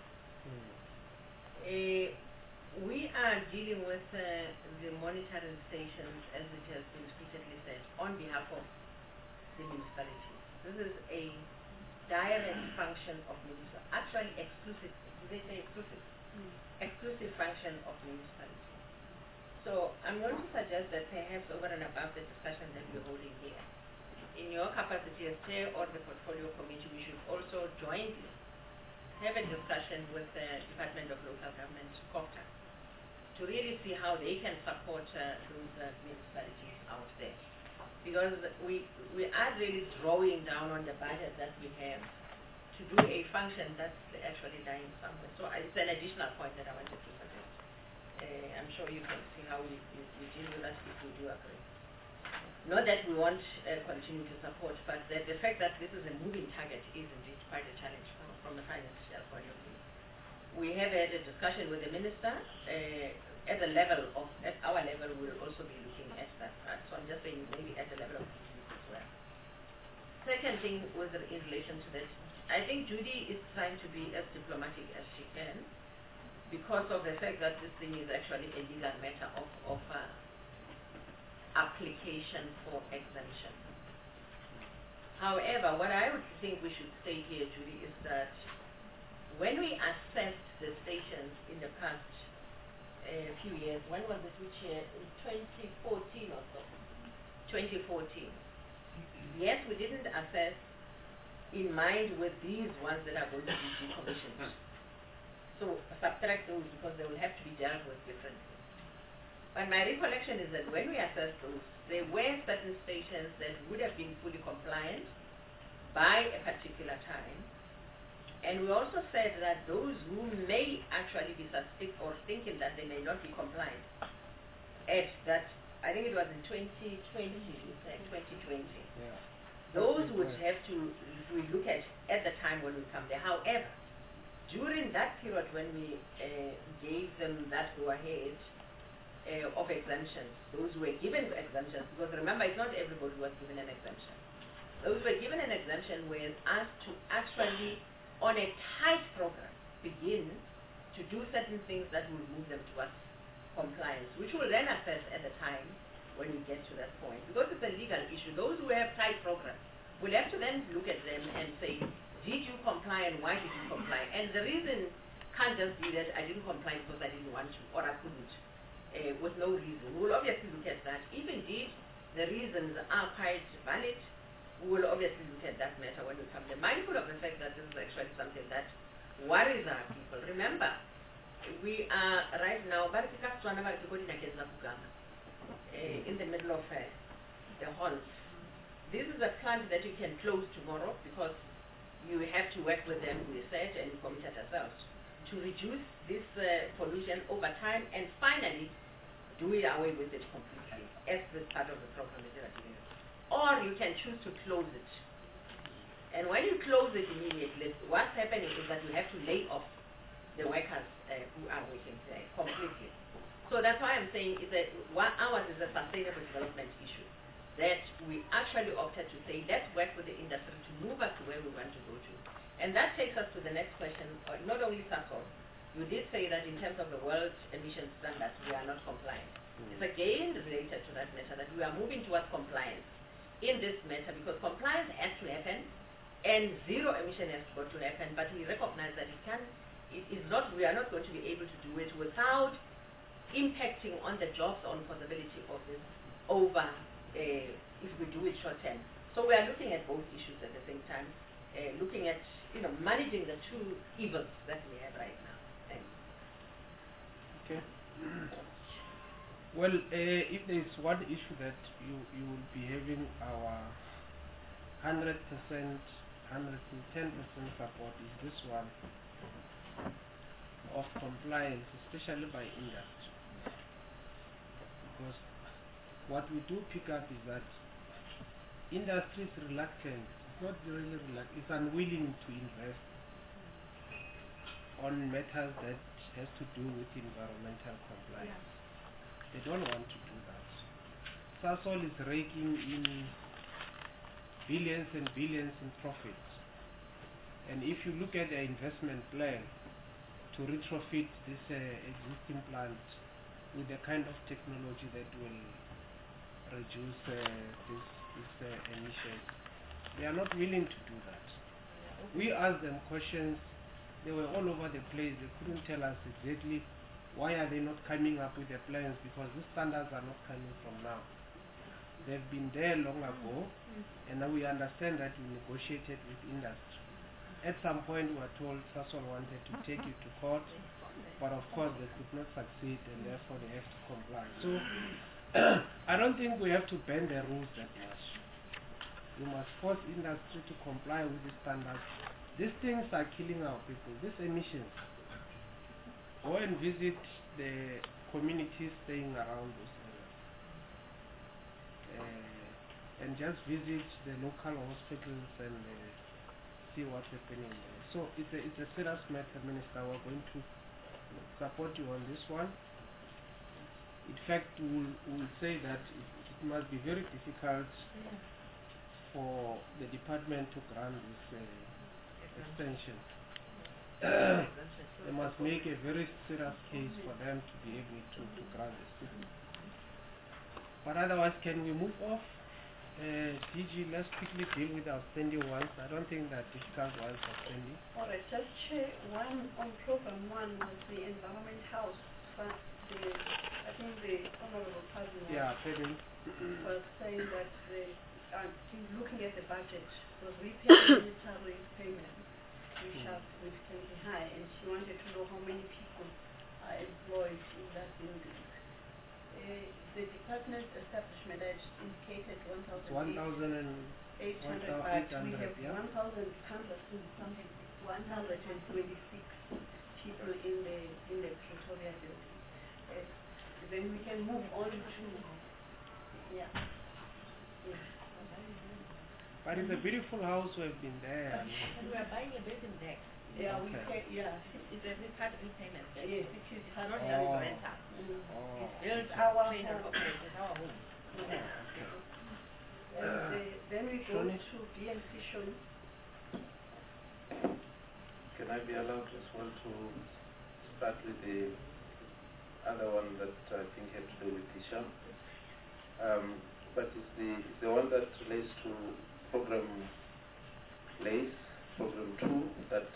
We are dealing with the monitoring stations, as it has been repeatedly said, on behalf of the municipalities. This is a direct function of municipalities, actually exclusive, they say exclusive, exclusive function of municipalities. So I'm going to suggest that perhaps over and above the discussion that we're holding here, in your capacity as chair of the portfolio committee, we should also jointly have a discussion with the Department of Local Government, COGTA, to really see how they can support those municipalities out there. Because we are really drawing down on the budget that we have to do a function that's actually dying somewhere. So it's an additional point that I wanted to suggest. I'm sure you can see how we deal with that if we do agree. Not that we won't continue to support, but the fact that this is a moving target is indeed quite a challenge from a financial point of view. We have had a discussion with the minister. At our level, we'll also be looking at that part. So I'm just saying maybe at the level of business as well. Second thing was in relation to that, I think Judy is trying to be as diplomatic as she can because of the fact that this thing is actually a legal matter of application for exemption. However, what I would think we should say here, Judy, is that when we assessed the stations in the past few years, when was it, which year? In 2014 or so. 2014. Yes, we didn't assess in mind with these ones that are going to be decommissioned. So subtract those because they will have to be dealt with differently. But my recollection is that when we assessed those, there were certain stations that would have been fully compliant by a particular time. And we also said that those who may actually be suspect or thinking that they may not be compliant at that, I think it was in 2020, Yeah. those would have to, we look at the time when we come there. However, during that period when we gave them that go-ahead of exemptions, those who were given exemptions, because remember, it's not everybody who was given an exemption. Those who were given an exemption were asked to actually, on a tight program, begin to do certain things that will move them towards compliance, which we'll then assess at the time when we get to that point. Because it's a legal issue, those who have tight programs will have to then look at them and say, did you comply and why did you comply? And the reason can't just be that I didn't comply because I didn't want to or I couldn't, with no reason. We'll obviously look at that. If indeed the reasons are quite valid, we will obviously look at that matter when we come there. Mindful of the fact that this is actually something that worries our people. Remember, we are right now in the middle of the halls. This is a plant that you can close tomorrow because you have to work with them, we said, and we committed ourselves to reduce this pollution over time and finally do it away with it completely as this part of the program is doing. Or you can choose to close it. And when you close it immediately, what's happening is that you have to lay off the workers who are working there completely. So that's why I'm saying ours is a sustainable development issue. That we actually opted to say, let's work with the industry to move us to where we want to go to. And that takes us to the next question, not only Sasol. You did say that in terms of the world emission standards, we are not compliant. It's again related to that matter, that we are moving towards compliance in this matter because compliance has to happen and zero emission has got to happen, but we recognize that we are not going to be able to do it without impacting on the jobs, on possibility of this over if we do it short term. So we are looking at both issues at the same time, looking at managing the two evils that we have right now. Thanks. Okay. Well, if there is one issue that you will be having our 100%, 110% support is this one of compliance, especially by industry. Because what we do pick up is that industry is reluctant, it's not really reluctant, it's unwilling to invest on matters that has to do with environmental compliance. They don't want to do that. Sasol is raking in billions and billions in profits. And if you look at their investment plan to retrofit this existing plant with the kind of technology that will reduce this emissions, they are not willing to do that. We asked them questions, they were all over the place, they couldn't tell us exactly why are they not coming up with the plans, because these standards are not coming from now. They've been there long ago, and now we understand that we negotiated with industry. At some point we were told Sasol wanted to take it to court, but of course they could not succeed and therefore they have to comply. So I don't think we have to bend the rules that much. You must force industry to comply with the standards. These things are killing our people, these emissions. Go and visit the communities staying around those areas. And just visit the local hospitals and see what's happening there. So it's a serious matter, Minister. We're going to support you on this one. In fact, we'll say that it must be very difficult for the department to grant this extension. They must make a very serious case for them to be able to grant this. But otherwise, can we move off? DG, let's quickly deal with the outstanding ones. I don't think that difficult ones are outstanding. All right, just Chair, one on program one was the environment house. But I think the Honorable President was saying that he's looking at the budget because we pay military payments, which are significantly high, and she wanted to know how many people are employed in that building. The department establishment, I indicated 1,800, but we have 1,126 people in the Pretoria building. Then we can move on to But it's a beautiful house. We've been there. And we are buying a building there. Yeah, we Okay. It's a part of repayment. Yes, it is It's not just Oh. rental. Oh. It's built, our paid, and home. operated. It's our home. Then we go to BNC Shoni. Can I be allowed as well to start with the other one that I think had to do with Isha? But it's the one that relates to program LACE, program 2, that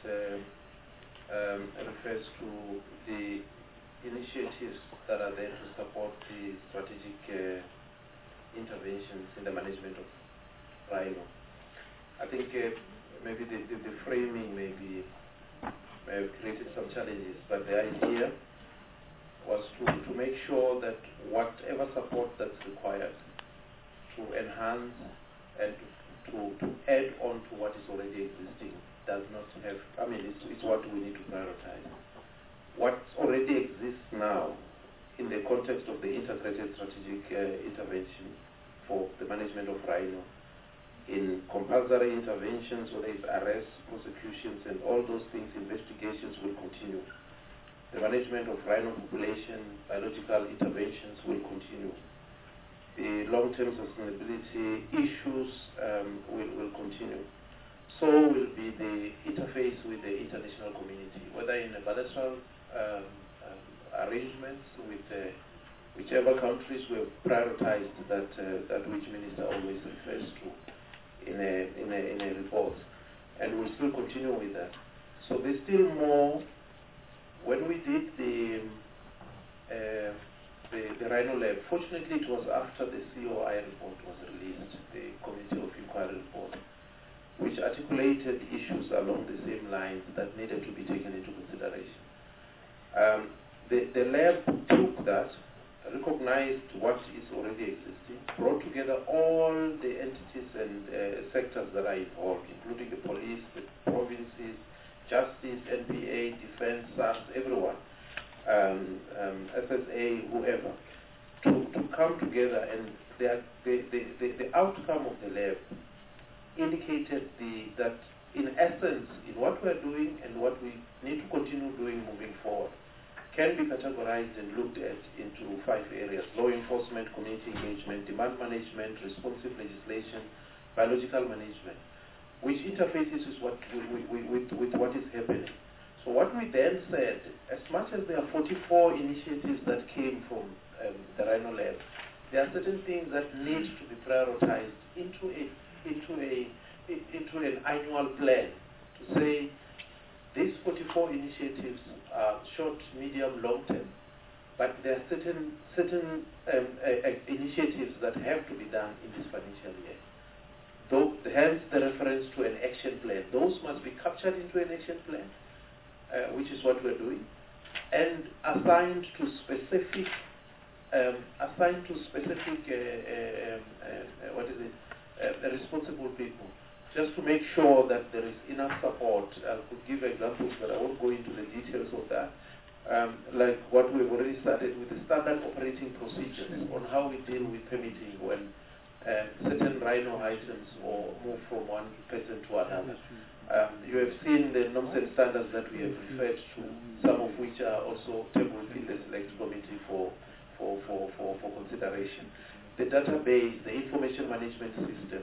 refers to the initiatives that are there to support the strategic interventions in the management of rhino. I think maybe the framing may have created some challenges, but the idea was to make sure that whatever support that's required to enhance and to add on to what is already existing does not have, it's what we need to prioritize. What already exists now in the context of the integrated strategic intervention for the management of rhino, in compulsory interventions, whether it's arrests, prosecutions, and all those things, investigations will continue. The management of rhino population, biological interventions will continue. The long-term sustainability issues will continue. So will be the interface with the international community, whether in a bilateral arrangements with whichever countries we have prioritized that which Minister always refers to in a report, and we'll still continue with that. So there's still more. When we did the Rhino Lab, fortunately it was after the COI report was released, the Committee of Inquiry report, which articulated issues along the same lines that needed to be taken into consideration. The lab took that, recognized what is already existing, brought together all the entities and sectors that are involved, including the police, the provinces, justice, NPA, defense, SARS, everyone, SSA, whoever, to come together, and the outcome of the lab indicated that in essence, in what we're doing and what we need to continue doing moving forward, can be categorized and looked at into 5 areas: law enforcement, community engagement, demand management, responsive legislation, biological management, which interfaces with what is happening. So what we then said, as much as there are 44 initiatives that came from the Rhino Lab, there are certain things that need to be prioritized into an annual plan to say these 44 initiatives are short, medium, long term, but there are certain initiatives that have to be done in this financial year. Hence the reference to an action plan. Those must be captured into an action plan, which is what we're doing. and assigned to specific responsible people, just to make sure that there is enough support. I could give examples, but I won't go into the details of that. Like what we've already started with the standard operating procedures on how we deal with permitting when certain rhino items or move from one person to another. You have seen the norms and standards that we have referred to, some of which are also tabled in the select committee for consideration. The database, the information management system,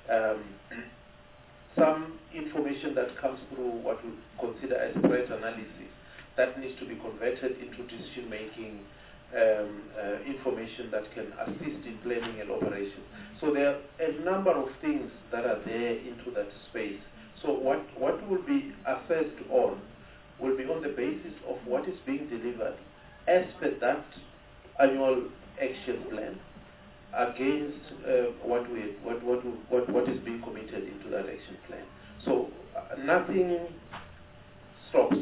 some information that comes through what we consider as threat analysis that needs to be converted into decision-making information that can assist in planning and operation. So there are a number of things that are there into that space. So what will be assessed on will be on the basis of what is being delivered as per that annual action plan against what is being committed into that action plan. So nothing stops.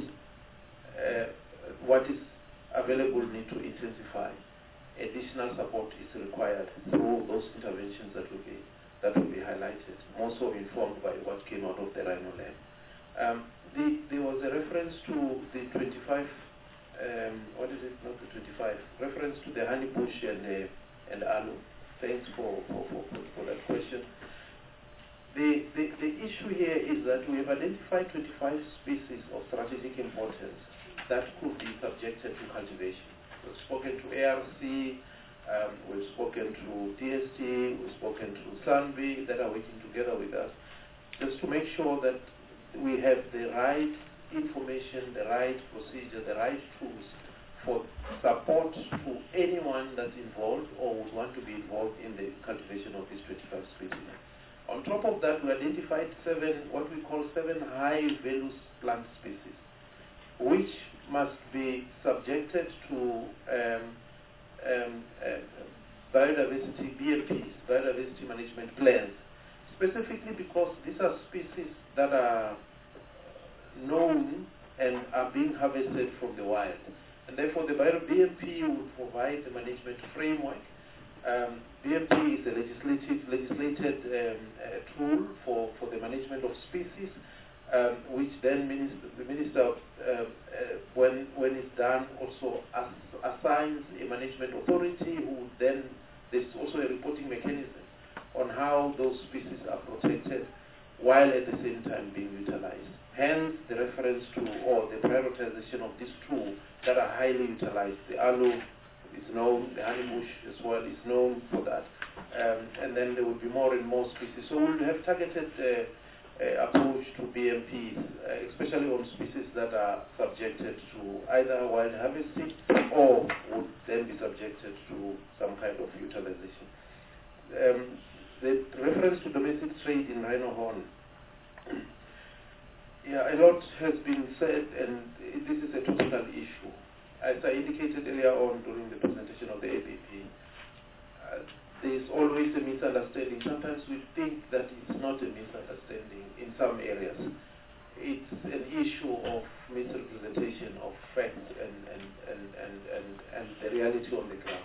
What is available need to intensify. Additional support is required through those interventions that will be highlighted, more so informed by what came out of the Rhino Lab. There was a reference to the 25. What is it? Not the 25. Reference to the honey bush and aloe. Thanks for that question. The issue here is that we have identified 25 species of strategic importance that could be subjected to cultivation. We've spoken to ARC, we've spoken to DST, we've spoken to Sanvi that are working together with us, just to make sure that we have the right information, the right procedure, the right tools for support to anyone that's involved or would want to be involved in the cultivation of these 25 species. On top of that, we identified what we call seven high-value plant species, which must be subjected to biodiversity BMPs, biodiversity management plans, specifically because these are species that are known and are being harvested from the wild. And therefore the BMP will provide the management framework. BMP is a legislated tool for the management of species, which then the minister, when it's done, also assigns a management authority who then, there's also a reporting mechanism on how those species are protected while at the same time being utilized. Hence the reference to, or the prioritization of these two that are highly utilized. The aloe is known, the honeybush as well is known for that. And then there will be more and more species. So we'll have targeted approach to BMPs, especially on species that are subjected to either wild harvesting or would then be subjected to some kind of utilization. The reference to domestic trade in rhino horn. Yeah, a lot has been said, and this is a topical issue. As I indicated earlier on during the presentation of the APP, there's always a misunderstanding. Sometimes we think that it's not a misunderstanding in some areas. It's an issue of misrepresentation of facts and the reality on the ground.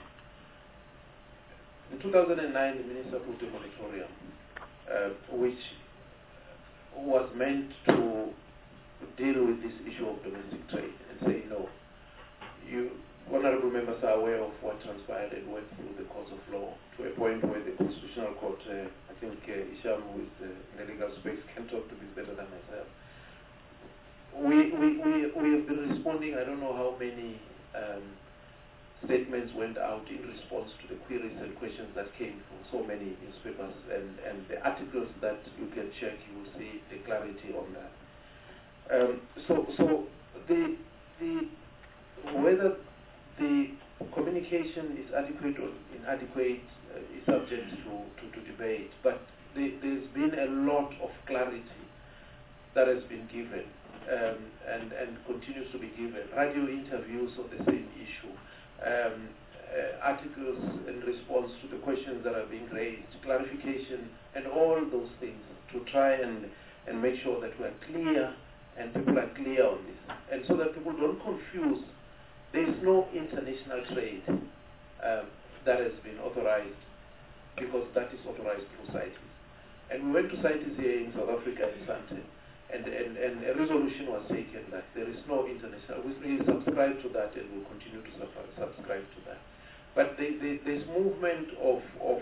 In 2009, the minister put a moratorium, which was meant to deal with this issue of domestic trade and say no. Honorable members are aware of what transpired and went through the courts of law to a point where the Constitutional Court, I think Isham, who is in the legal space, can talk to this better than myself. We have been responding, I don't know how many statements went out in response to the queries and questions that came from so many newspapers, and the articles that you can check, you will see the clarity on that. So whether the communication is adequate or inadequate is subject to debate, but there's been a lot of clarity that has been given and continues to be given. Radio interviews on the same issue, articles in response to the questions that are being raised, clarification, and all those things to try and make sure that we are clear and people are clear on this, and so that people don't confuse there is no international trade that has been authorized, because that is authorized through CITES. And we went to CITES here in South Africa in Sandton, and a resolution was taken that there is no international. We subscribe to that and will continue to subscribe to that. But there's movement of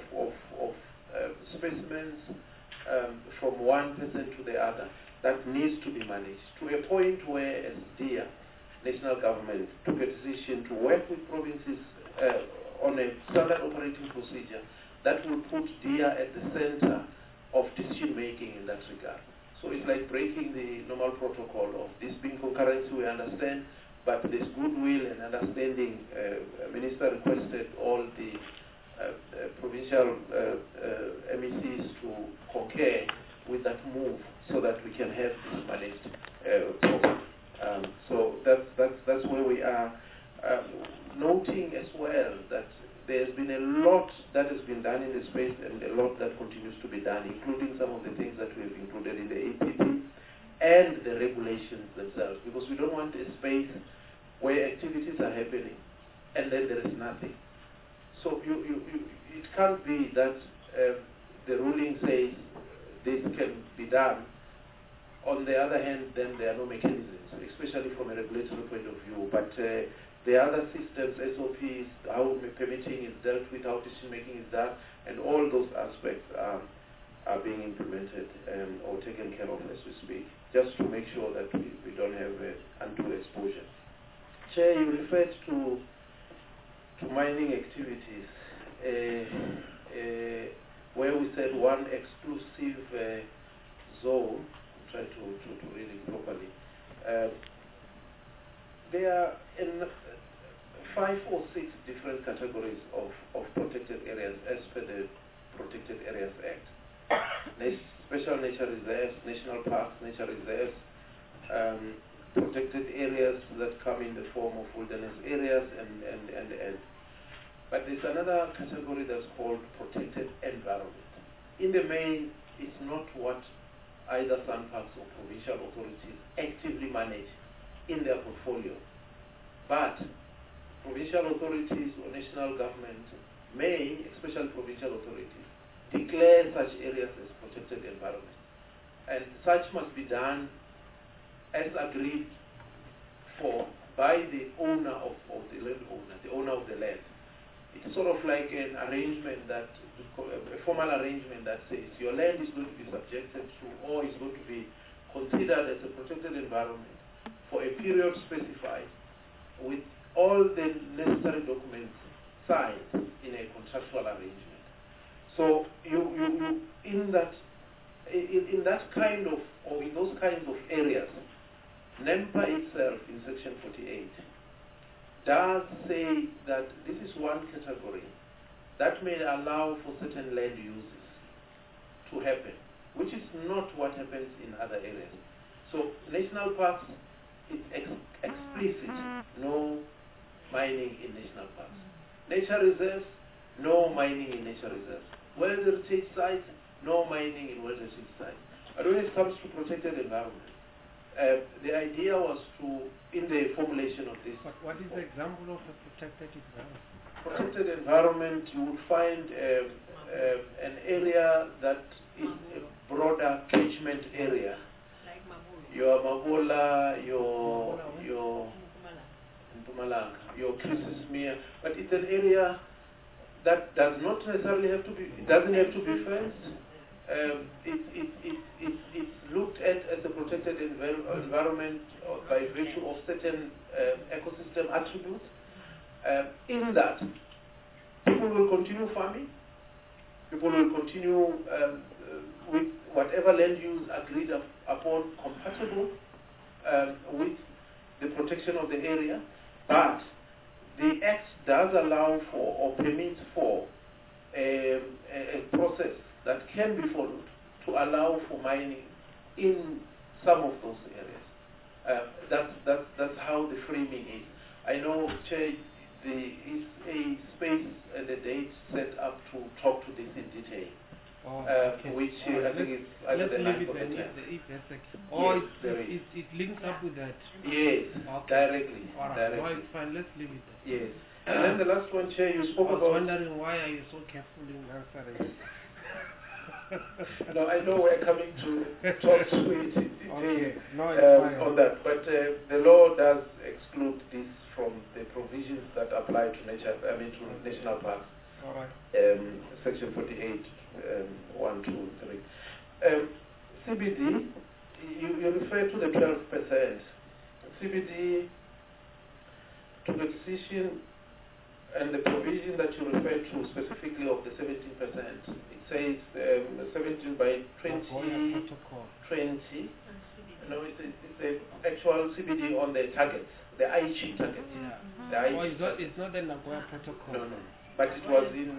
specimens from one person to the other that needs to be managed to a point where, as DIA, national government, took a decision to work with provinces on a standard operating procedure that will put DIA at the center of decision making in that regard. So it's like breaking the normal protocol of this being concurrency, we understand, but there's goodwill and understanding. Minister requested all the provincial MECs to concur with that move so that we can have this managed program. So that's where we are. Noting as well that there's been a lot that has been done in the space and a lot that continues to be done, including some of the things that we've included in the APP and the regulations themselves, because we don't want a space where activities are happening and then there is nothing. So it can't be that the ruling says this can be done. On the other hand, then there are no mechanisms, especially from a regulatory point of view. But the other systems, SOPs, how permitting is dealt with, how decision-making is done, and all those aspects are being implemented or taken care of as we speak, just to make sure that we don't have undue exposure. Chair, you referred to mining activities, where we said one exclusive zone. Try to read it properly. There are 5 or 6 different categories of protected areas as per the Protected Areas Act. Special nature reserves, national parks, nature reserves, protected areas that come in the form of wilderness areas, and but there's another category that's called protected environment. In the main, it's not what either SANParks or provincial authorities actively manage in their portfolio, but provincial authorities or national government may, especially provincial authorities, declare such areas as protected environment. And such must be done as agreed for by the owner of the landowner, the owner of the land. It's sort of like an arrangement that, a formal arrangement that says your land is going to be subjected to or is going to be considered as a protected environment for a period specified with all the necessary documents signed in a contractual arrangement. So you in that kind of, or in those kinds of areas, NEMPA itself in section 48 does say that this is one category that may allow for certain land uses to happen, which is not what happens in other areas. So national parks, it's explicit, no mining in national parks. Nature reserves, no mining in nature reserves. World heritage sites, no mining in world heritage sites. But when it comes to protected environment, the idea was to, in the formulation of this. What is the example of a protected environment? Protected environment, you would find an area that is a broader catchment area. Like Mabola. Your Mabola, your Mpumalanga, your Christmasmere, but it's an area that does not necessarily have to be, it doesn't have to be fenced. It's looked at as a protected environment by virtue of certain ecosystem attributes. In that, people will continue farming, people will continue with whatever land use agreed upon compatible with the protection of the area, but the Act does allow for or permits for a process that can be followed to allow for mining in some of those areas. That's how the framing is. I know, Chair, there is a space and a date set up to talk to this in detail. which I think is either let's the leave 9th it or the then, 10th. if that's the case. Or Yes, there is. it links up with that. Yes, Okay. directly. Alright, directly. no, it's fine, let's leave it then. Yes. And then the last one, Chair, you I spoke was about... wondering why are you so careful in answering? No, I know we're coming to talk to it in detail Okay. No, it's fine. on that, but the law does exclude this from the provisions that apply to national parks. All right. Section 48, 1, 2, 3. CBD, you refer to the 12%. CBD took a decision, and the provision that you refer to specifically of the 17%, it says 17 by 2020. No, it's the actual CBD on the targets, the Aichi targets. Yeah. The Aichi Oh, it's targets. not the Nagoya Protocol. No. But it was in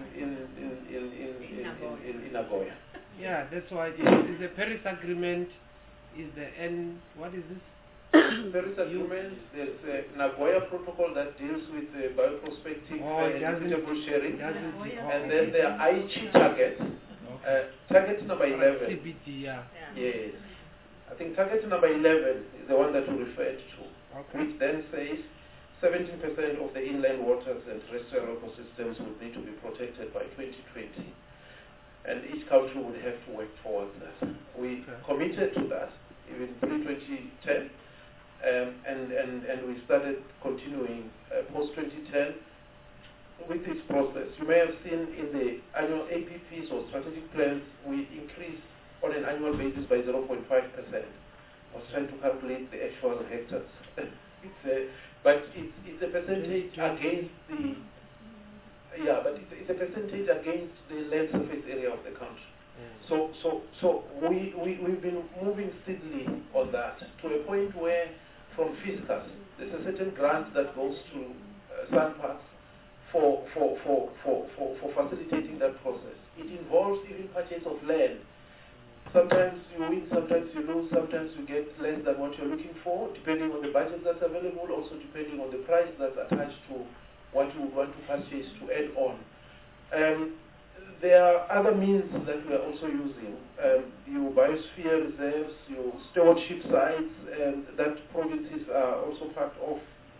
Nagoya. Yeah, that's why it's the Paris Agreement is the end. What is this? Paris Agreement, there's a Nagoya Protocol that deals with bioprospective and equitable sharing. And then there are Aichi targets. Target number 11. CBD, yeah. Yes. I think target number 11 is the one that you referred to, which then says 17% of the inland waters and terrestrial ecosystems would need to be protected by 2020. And each country would have to work towards that. We committed to that even pre-2010, and we started continuing post-2010 with this process. You may have seen in the annual APPs or strategic plans, we increased on an annual basis by 0.5%. I was trying to calculate the actual hectares. But it's a percentage against the it's a percentage against the land surface area of the country. So we've been moving steadily on that to a point where from fiscus there's a certain grant that goes to SANParks for facilitating that process. It involves even purchase of land. Sometimes you win, sometimes you lose, sometimes you get less than what you're looking for, depending on the budget that's available, also depending on the price that's attached to what you would want to purchase to add on. There are other means that we are also using. Your biosphere reserves, your stewardship sites, that provinces are also part of.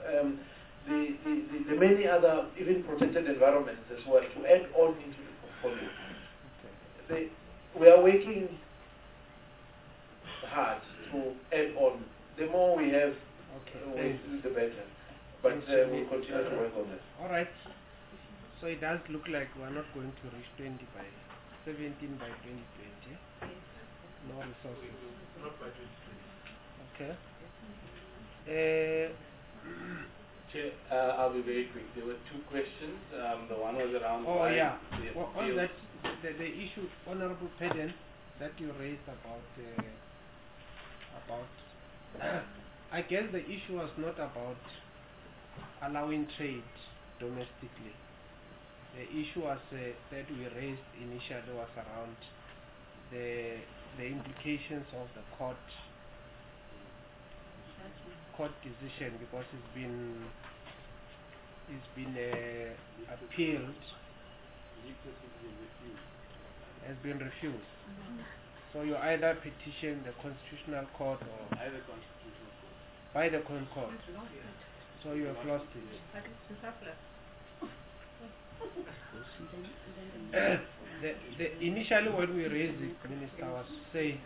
The many other, even protected environments as well, to add on into the portfolio. We are working hard to add on. The more we have, the better. But we'll continue to work on that. All right. So it does look like we're not going to reach 17 by 2020. No resources. Not by 2020. Okay. Chair, I'll be very quick. There were two questions. The one was around on that, the issue, Honorable Pedant, that you raised about I guess the issue was not about allowing trade domestically. The issue was that we raised initially was around the implications of the court decision, because it's been appealed, has been refused. So you either petition the Constitutional Court or by the Court. So you have lost it. Initially when we raised it, Minister, was to say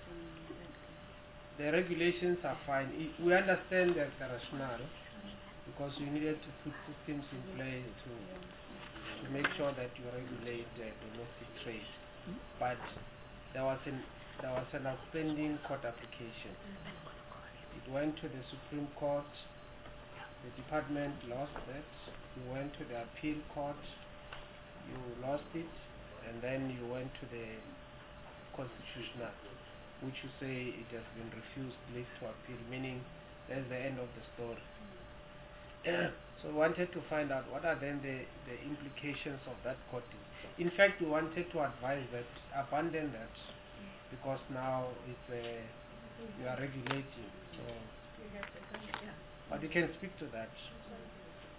the regulations are fine. We understand that the rationale, because you needed to put systems in place to make sure that you regulate domestic trade. But there was an outstanding court application. It went to the Supreme Court. The department lost that. You went to the appeal court. You lost it, and then you went to the Constitutional, which you say it has been refused leave to appeal, meaning that's the end of the story. So we wanted to find out what are then the implications of that court. In fact, we wanted to advise that abandon that, because now you are regulating. So, but you can speak to that.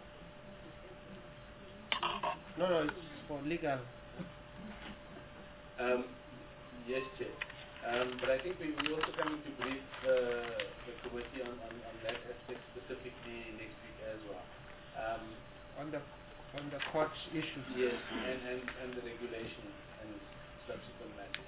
No, it's for legal. Yes, Chair. But I think we also coming to brief the committee on that aspect specifically next week as well. On the court issues. Yes, and the regulation and subsequent matters.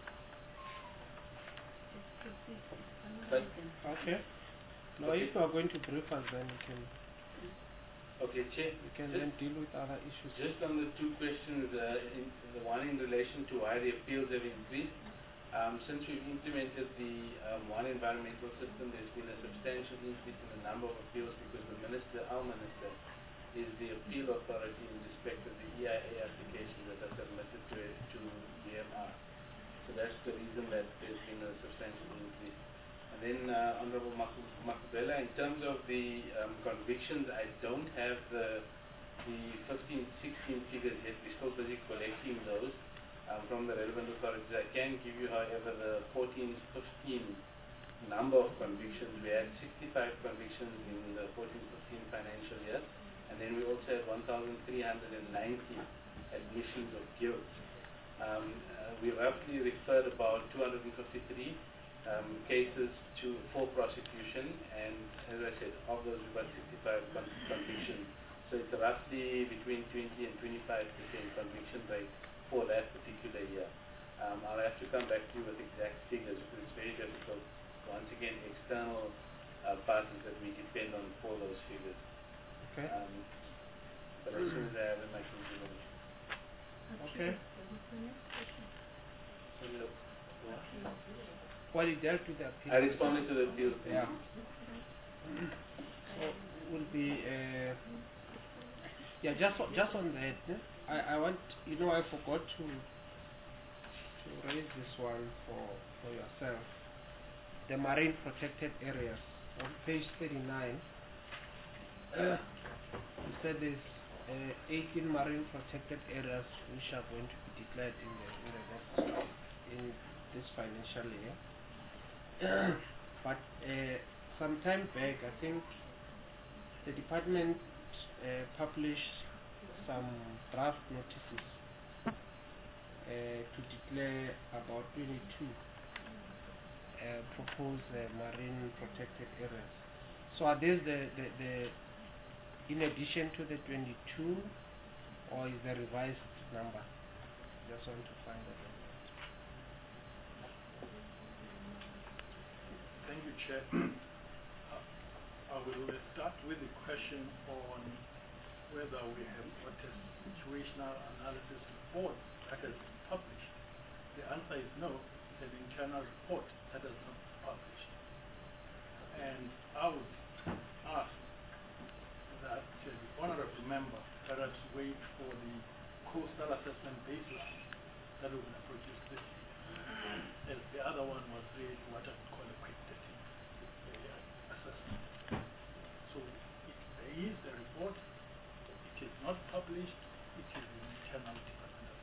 But okay. No, okay. if you are going to brief us, then we can. Okay, Chair. We can then deal with other issues. Just on the two questions, the one in relation to why the appeals have increased. Since we've implemented the one environmental system, there's been a substantial increase in the number of appeals because the minister, our minister, is the appeal authority in respect of the EIA applications that are submitted to DMR. So that's the reason that there's been a substantial increase. And then, Honorable Makubela, in terms of the convictions, I don't have the 15-16 figures yet. We're still busy collecting those from the relevant authorities. I can give you, however, the 14-15 number of convictions. We had 65 convictions in the 14-15 financial year, and then we also had 1,390 admissions of guilt. We roughly referred about 253 cases for prosecution, and as I said, of those we've got 65 convictions. So it's roughly between 20 and 25% conviction rate for that particular year. I'll have to come back to you with exact figures because it's very difficult. Once again, external parties that we depend on for those figures. Okay. But as soon as I have them, I can give them. Okay. So, Well, it dealt with the appeal. I responded to the appeal. Yeah. So will be yeah. Just on that, I want I forgot to raise this one for yourself. The marine protected areas on page 39. You said there's 18 marine protected areas which are going to be declared in this financial year. But some time back, I think the department published some draft notices to declare about 22 proposed marine protected areas. So are these the in addition to the 22, or is the revised number? Just want to find that out. Thank you, Chair. I will start with the question on whether we have got a situational analysis report that has been published. The answer is no. It's an internal report that has not been published. And I would ask that the honorable member perhaps wait for the coastal assessment baseline that we're going to produce this year. As the other one was really what I would call a quantitative assessment. So if there is a report, it is not published, it is an internal department.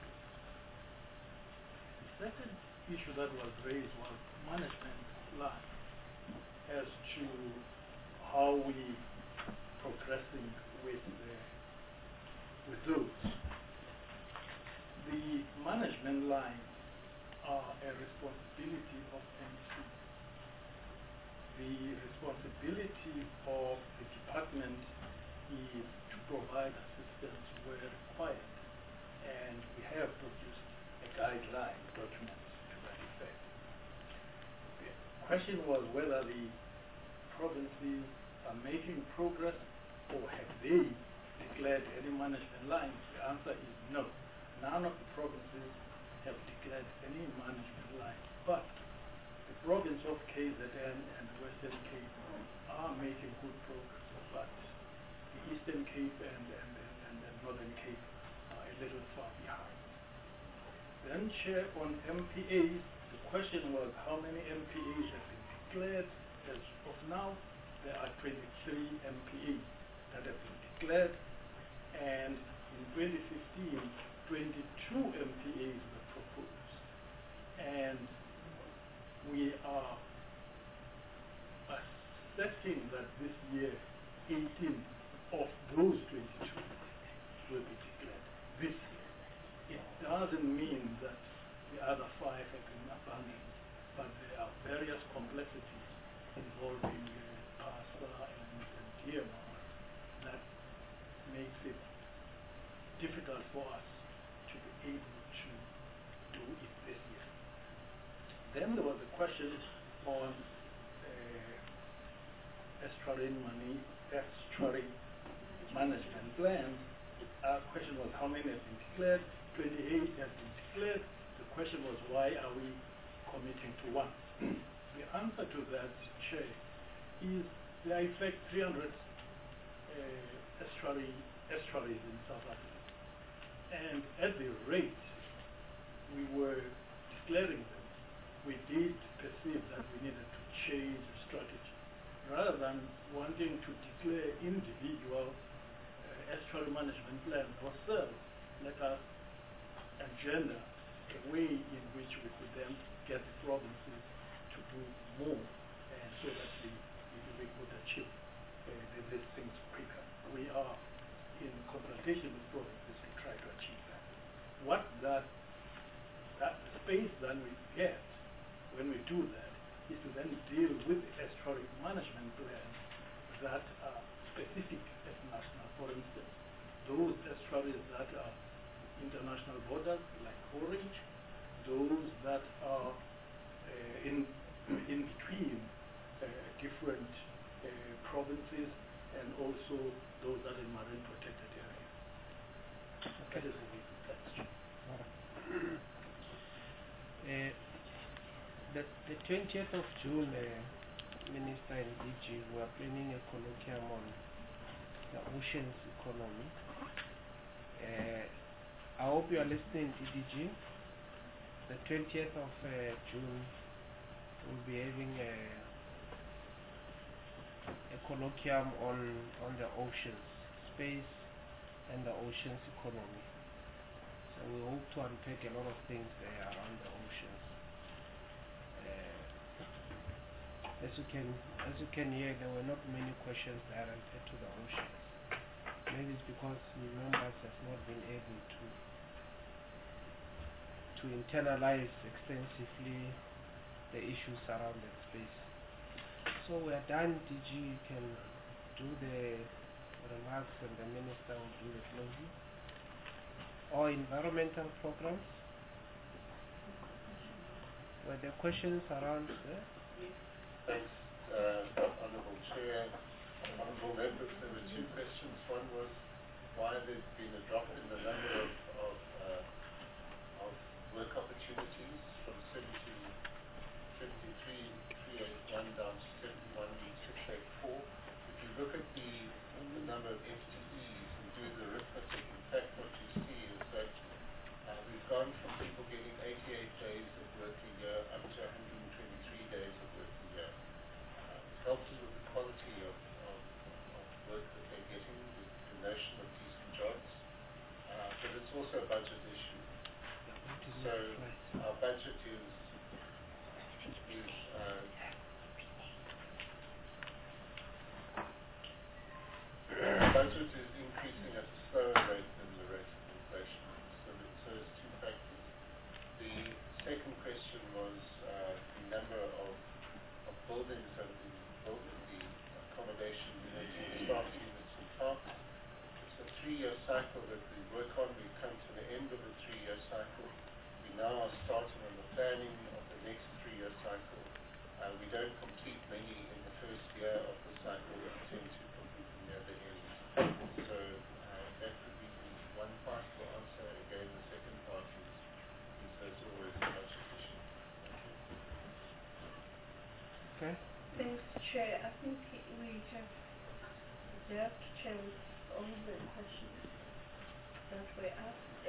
The second issue that was raised was management line as to how we progressing with those. The management lines are a responsibility of MC. The responsibility of the department is to provide assistance where required, and we have produced a guideline document to that effect. The question was whether the provinces are making progress or have they declared any management lines. The answer is no. None of the provinces have declared any management lines, but the province of KZN and Western Cape are making good progress, but the Eastern Cape and Northern Cape are a little far behind. Then, Chair, on MPAs, the question was how many MPAs have been declared. As of now, there are 23 MPAs that have been declared, and in 2015, 22 MPAs were proposed. And we are assessing that this year, 18 of those 22 will be declared this year. It doesn't mean that the other 5 have been abandoned. But there are various complexities involving PASA and DMR that makes it difficult for us to be able to do it this year. Then there was a question on estuary management plans. Our question was how many have been declared? 28 have been declared. The question was why are we committing to one? The answer to that, Chair, is there are in fact 300 estuaries in South Africa. And at the rate we were declaring them, we did perceive that we needed to change the strategy. Rather than wanting to declare individual estuary management plans ourselves, let us agenda a way in which we could then get the provinces to do more, and so that we could achieve these things quicker. We are in consultation with provinces to try to achieve that. What that space then we get when we do that is to then deal with the estuary management plans that are specific at national. For instance, those estuaries that are international borders, like Orange, those that are in between different provinces, and also those that are in marine protected areas. That is the way to the 20th of June, Minister and DG, we are planning a colloquium on the oceans economy. I hope you are listening, DG. The 20th of June, we'll be having a colloquium on the oceans, space and the oceans economy. So we hope to unpack a lot of things there around the oceans. As you can hear, there were not many questions directed to the oceans. Maybe it's because members have not been able to internalize extensively the issues around that space. So we are done. DG, you can do the remarks and the minister will do the closing. Or environmental programs. Were there questions around there? Thanks, Honourable Chair. Honourable members, there were two questions. One was why there's been a drop in the number of work opportunities from 73,381 down to 71,684. If you look at the number of FTEs and do the arithmetic, in fact what you see is that we've gone from people getting 88 days of work a year up to 123 days of work a year. It helps with the quality of work that they're getting, the notion of decent jobs, but it's also a budget issue. So our budget is increasing at a slower rate than the rate of inflation. So there's two factors. The second question was the number of buildings that have been built in the accommodation units and staff units and parks. It's a 3-year cycle that we work on. We've come to the end of the 3-year cycle. We now are starting on the planning of the next 3-year cycle. We don't complete many in the first year of the cycle, but we tend to complete them near the end. So that would be the one part to answer. Again, the second part is there's always a budget issue. Okay. Thanks, Chair. I think we have dealt, Chair, with all the questions that were asked,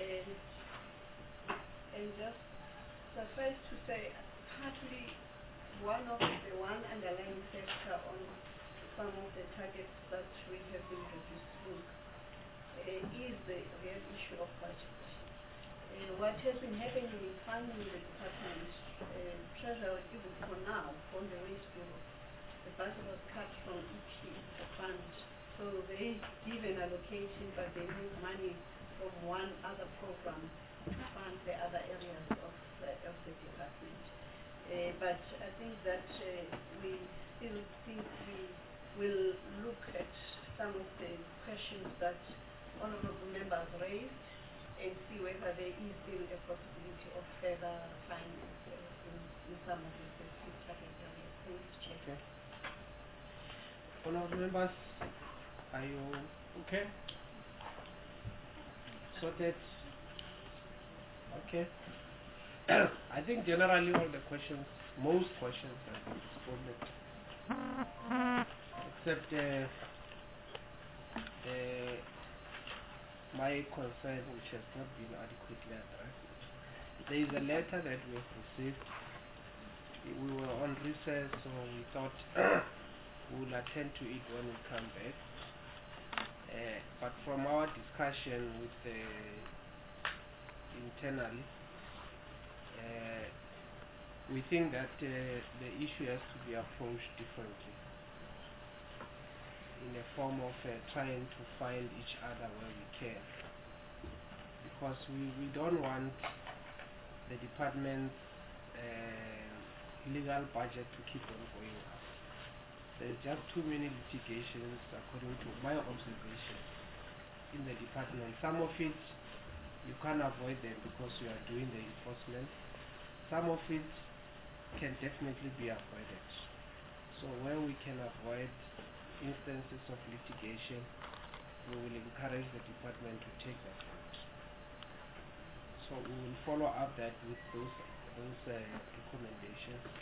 and just suffice to say, partly one underlying factor on some of the targets that we have been reducing is the real issue of budget. What has been happening in funding the department, Treasury, even for now, on the Waste Bureau, the budget was cut from each fund. So they give an allocation, but they move money from one other program to fund the other areas of the department. But I think that we still think we will look at some of the questions that honorable members raised and see whether there is still a possibility of further refinement in some of the specific target areas. Thank you, Chair. Okay. Honorable members, are you okay? Sorted? Okay. I think generally all the questions, most questions have been responded to. Except my concern, which has not been adequately addressed. There is a letter that we have received. We were on recess, so we thought we will attend to it when we come back. But from our discussion with internally, we think that the issue has to be approached differently, in a form of trying to find each other where we can, because we don't want the department's legal budget to keep on going up. There's just too many litigations, according to my observation, in the department. Some of it you can't avoid them because you are doing the enforcement. Some of it can definitely be avoided. So where we can avoid instances of litigation, we will encourage the department to take that route. So we will follow up that with those recommendations.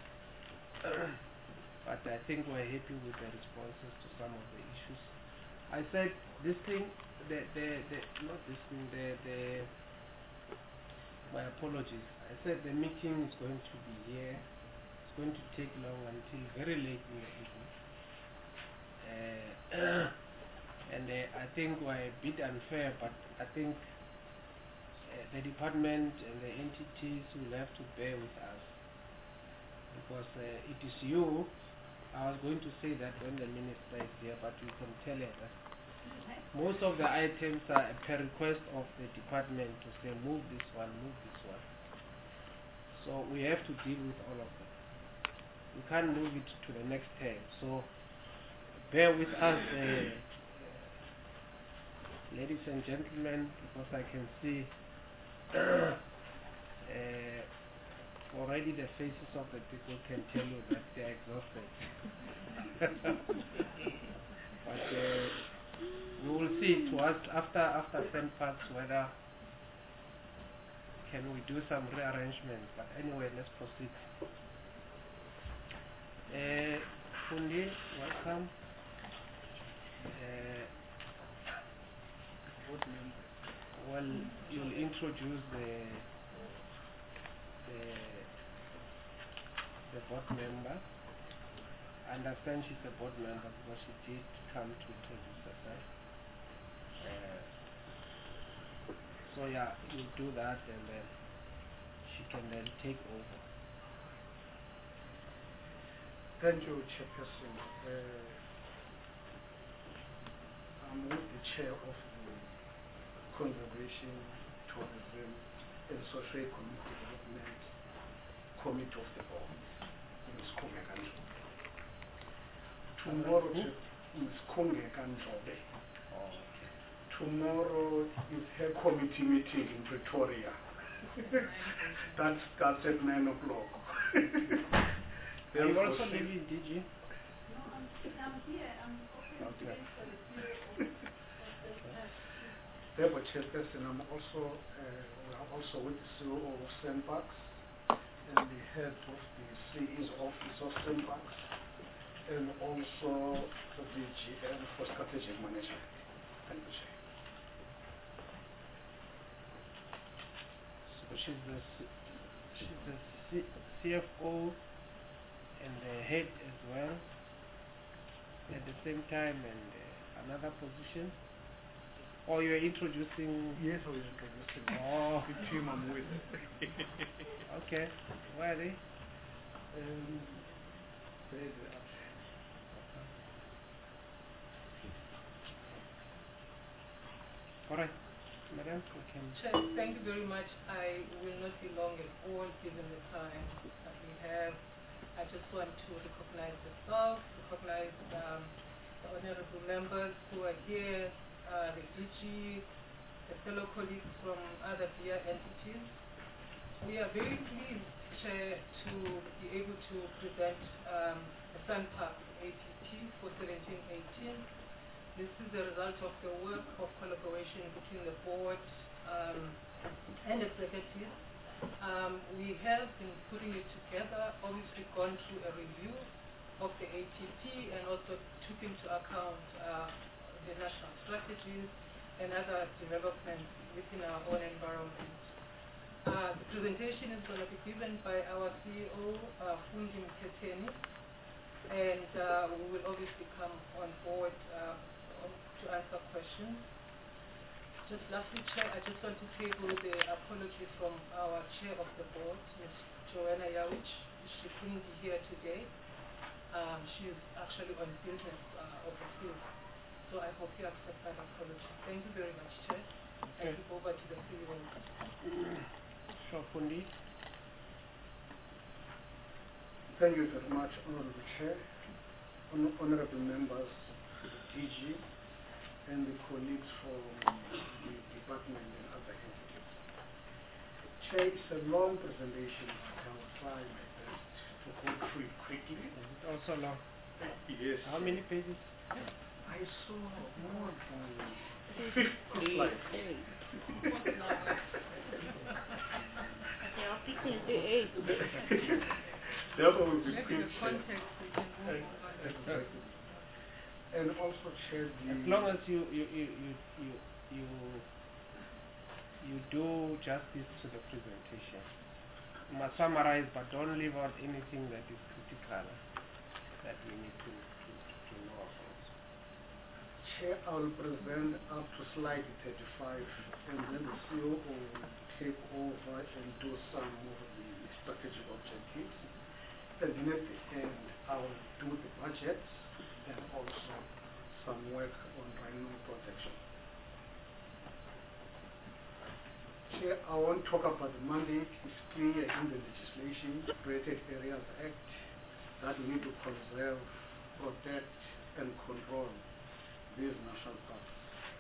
But I think we're happy with the responses to some of the issues. I said this thing, my apologies. I said the meeting is going to be here. It's going to take long until very late in the evening. And I think we're a bit unfair, but I think the department and the entities will have to bear with us, because it is you. I was going to say that when the minister is here, but we can tell her that most of the items are per request of the department to say move this one, move this one. So we have to deal with all of them. We can't move it to the next term. So bear with us, ladies and gentlemen, because I can see already the faces of the people can tell you that they are exhausted. But we will see to us after St. Parks whether can we do some rearrangement. But anyway, let's proceed. Fundi, welcome. Well, you'll introduce the board member. I understand she's a board member because she did come to introduce herself. So yeah, you'll do that and then she can then take over. Thank you, Chairperson. I'm with the chair of the Conservation, Tourism and Socio-Economic Development Committee of the Board, Ms. Kongekanjobe. Tomorrow, Ms. Kongekanjobe. Tomorrow is her committee meeting in Pretoria. That starts at 9 o'clock. Are you also living in DG? No, I'm here. I'm okay. For the CEO of Therefore, Chairperson, I'm also, we are also with the CEO of St. Parks and the head of the CE's office of St. Parks, and also the GM for strategic management. Thank you, Chair. So she's the CFO and the head as well at the same time, and another position. Or you're introducing? Yes, we're introducing. Oh, the team I'm with. Okay, where are they? There they are. All right. Madam, you can. Chair, thank you very much. I will not be long at all given the time that we have. I just want to recognize the staff, recognize the honorable members who are here, the DG, the fellow colleagues from other BIA entities. We are very pleased, Chair, to be able to present the SANParks APP for 17-18. This is the result of the work of collaboration between the board and executives. We have been putting it together, obviously gone through a review of the ATP and also took into account the national strategies and other developments within our own environment. The presentation is going to be given by our CEO, Fundi Mketeni, and we will obviously come on board to answer questions. Just lastly, Chair, I just want to table the apology from our Chair of the Board, Ms. Joanna Yawich. She couldn't be here today. She is actually on business overseas. So I hope you accept that apology. Thank you very much, Chair. Okay. I give over to the CEO. Sure, Fundi. Thank you very much, Honorable Chair, honorable members, DG, and the colleagues from the department and other entities. Chair, it's a long presentation, but I will try my best to go through it quickly. Also long. Yes. How many pages? I saw more than 50 slides. Therefore, we'll be quick. Exactly. And also, Chair, as long as you do justice to the presentation. You must summarize, but don't leave out anything that is critical that we need to know about. Chair, I will present up to slide 35, and then the CEO will take over and do some of the strategic objectives. And then at the end, I will do the budgets and also some work on rhino protection. Chair, I want to talk about the mandate. It's clear in the legislation, Protected Areas Act, that we need to conserve, protect, and control these national parks.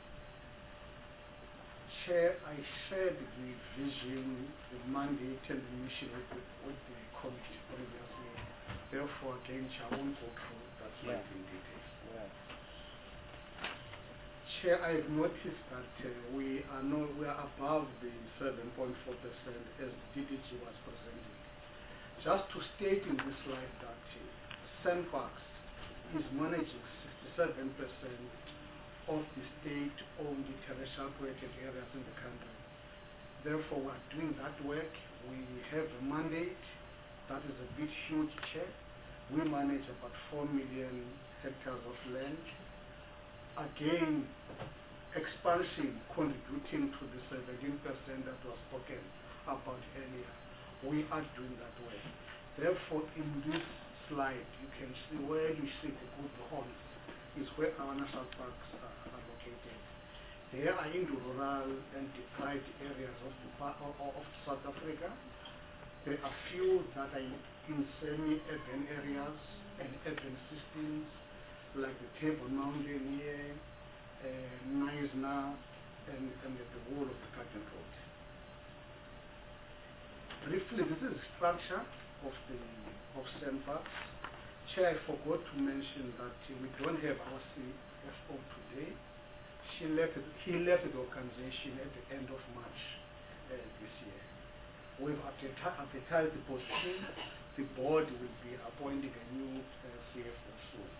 Chair, I shared the vision, the mandate, and the mission with the committee previously. Therefore, again, I won't go through that slide in detail. Yeah. Chair, I have noticed that we are above the 7.4% as DDG was presenting. Just to state in this slide that SANParks is managing 67% of the state-owned terrestrial protected areas in the country. Therefore, we are doing that work. We have a mandate that is a bit huge, Chair. We manage about 4 million hectares of land. Again, expansion contributing to the 17% that was spoken about earlier. We are doing that work. Therefore, in this slide, you can see where you see the good horns is where our national parks are located. They are in the rural and deprived areas of South Africa. There are few that are in semi-urban areas and urban systems, like the Table Mountain here, Knysna, and the whole of the Curtin Road. Briefly, this is the structure of SANParks. Chair, I forgot to mention that we don't have our CFO today. He left the organization at the end of March this year. We've advertised the position. The board will be appointing a new CFO soon.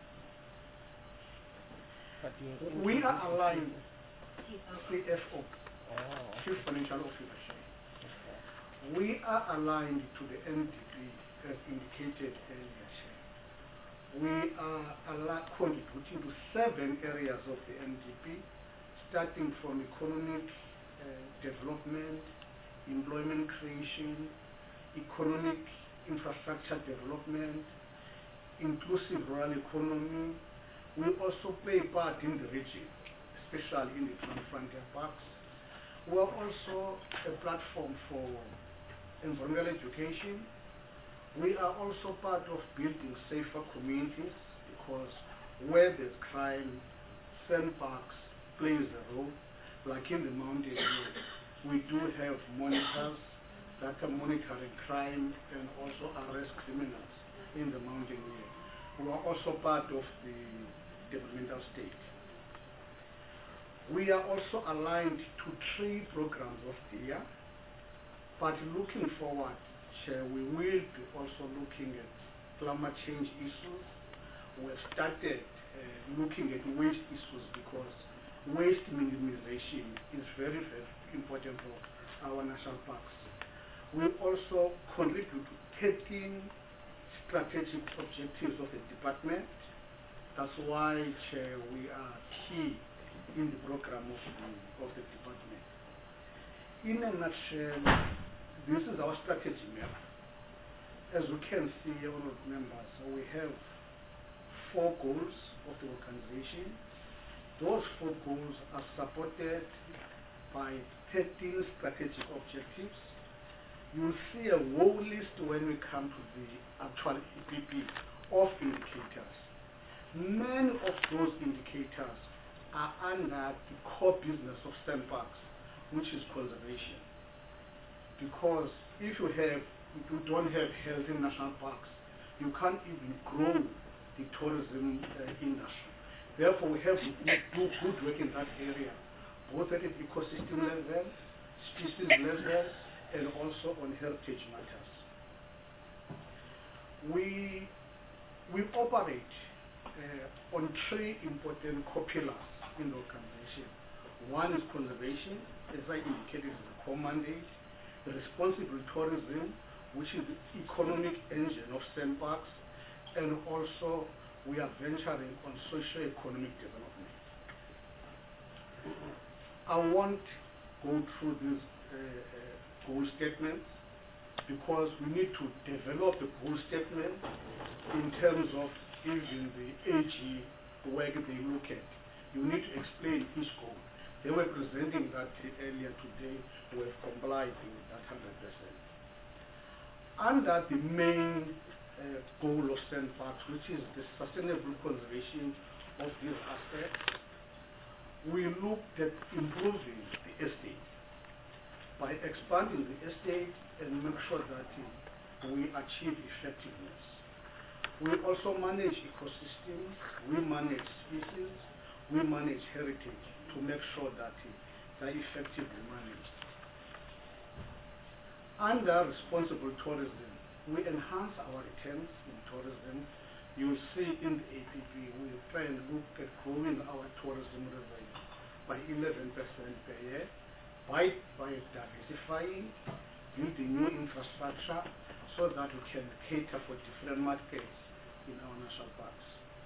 We are aligned, CFO, Chief Financial Officer. We are aligned to the NDP as indicated earlier. We are contributing to 7 areas of the NDP, starting from economic development, employment creation, economic infrastructure development, inclusive rural economy. We also play a part in the region, especially in the Frontier Parks. We are also a platform for environmental education. We are also part of building safer communities, because where there's crime, SANParks plays a role. Like in the mountain, we do have monitors that are monitoring crime and also arrest criminals in the mountain area. We are also part of the developmental state. We are also aligned to 3 programs of the year, but looking forward, Chair, we will be also looking at climate change issues. We have started looking at waste issues, because waste minimization is very, very important for our national parks. We also contribute to 13 strategic objectives of the department. That's why, Chair, we are key in the program of the department. In a nutshell, this is our strategy map. As we can see, honourable members, we have 4 goals of the organization. Those 4 goals are supported by 13 strategic objectives. You'll see a whole list when we come to the actual EPP of indicators. Many of those indicators are under the core business of SANParks, which is conservation. Because if you don't have healthy national parks, you can't even grow the tourism industry. Therefore, we have to do good work in that area, both at the ecosystem level, species level, and also on heritage matters. We operate on 3 important core pillars in the organization. One is conservation, as I indicated, is the core mandate. Responsible tourism, which is the economic engine of SANParks, and also we are venturing on socio-economic development. I won't go through these goal statements, because we need to develop the goal statement in terms of even the AG work they look at. You need to explain each goal. They were presenting that earlier today. We have complied with that 100%. Under the main goal of SANParks, which is the sustainable conservation of these assets, we looked at improving the estate by expanding the estate and make sure that we achieve effectiveness. We also manage ecosystems, we manage species, we manage heritage to make sure that they're effectively managed. Under responsible tourism, we enhance our returns in tourism. You'll see in the APP, we try and look at growing our tourism revenue by 11% per year, by diversifying, building new infrastructure so that we can cater for different markets in our national parks.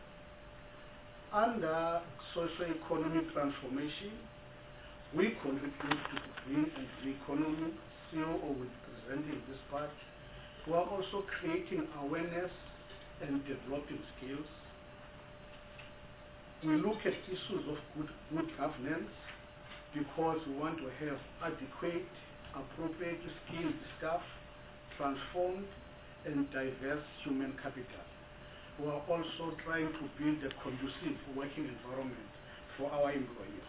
Under socio-economic transformation, we contribute to the green and blue economy. CEO will be presenting this part. We are also creating awareness and developing skills. We look at issues of good governance, because we want to have adequate, appropriate skilled staff, transformed and diverse human capital. We are also trying to build a conducive working environment for our employees.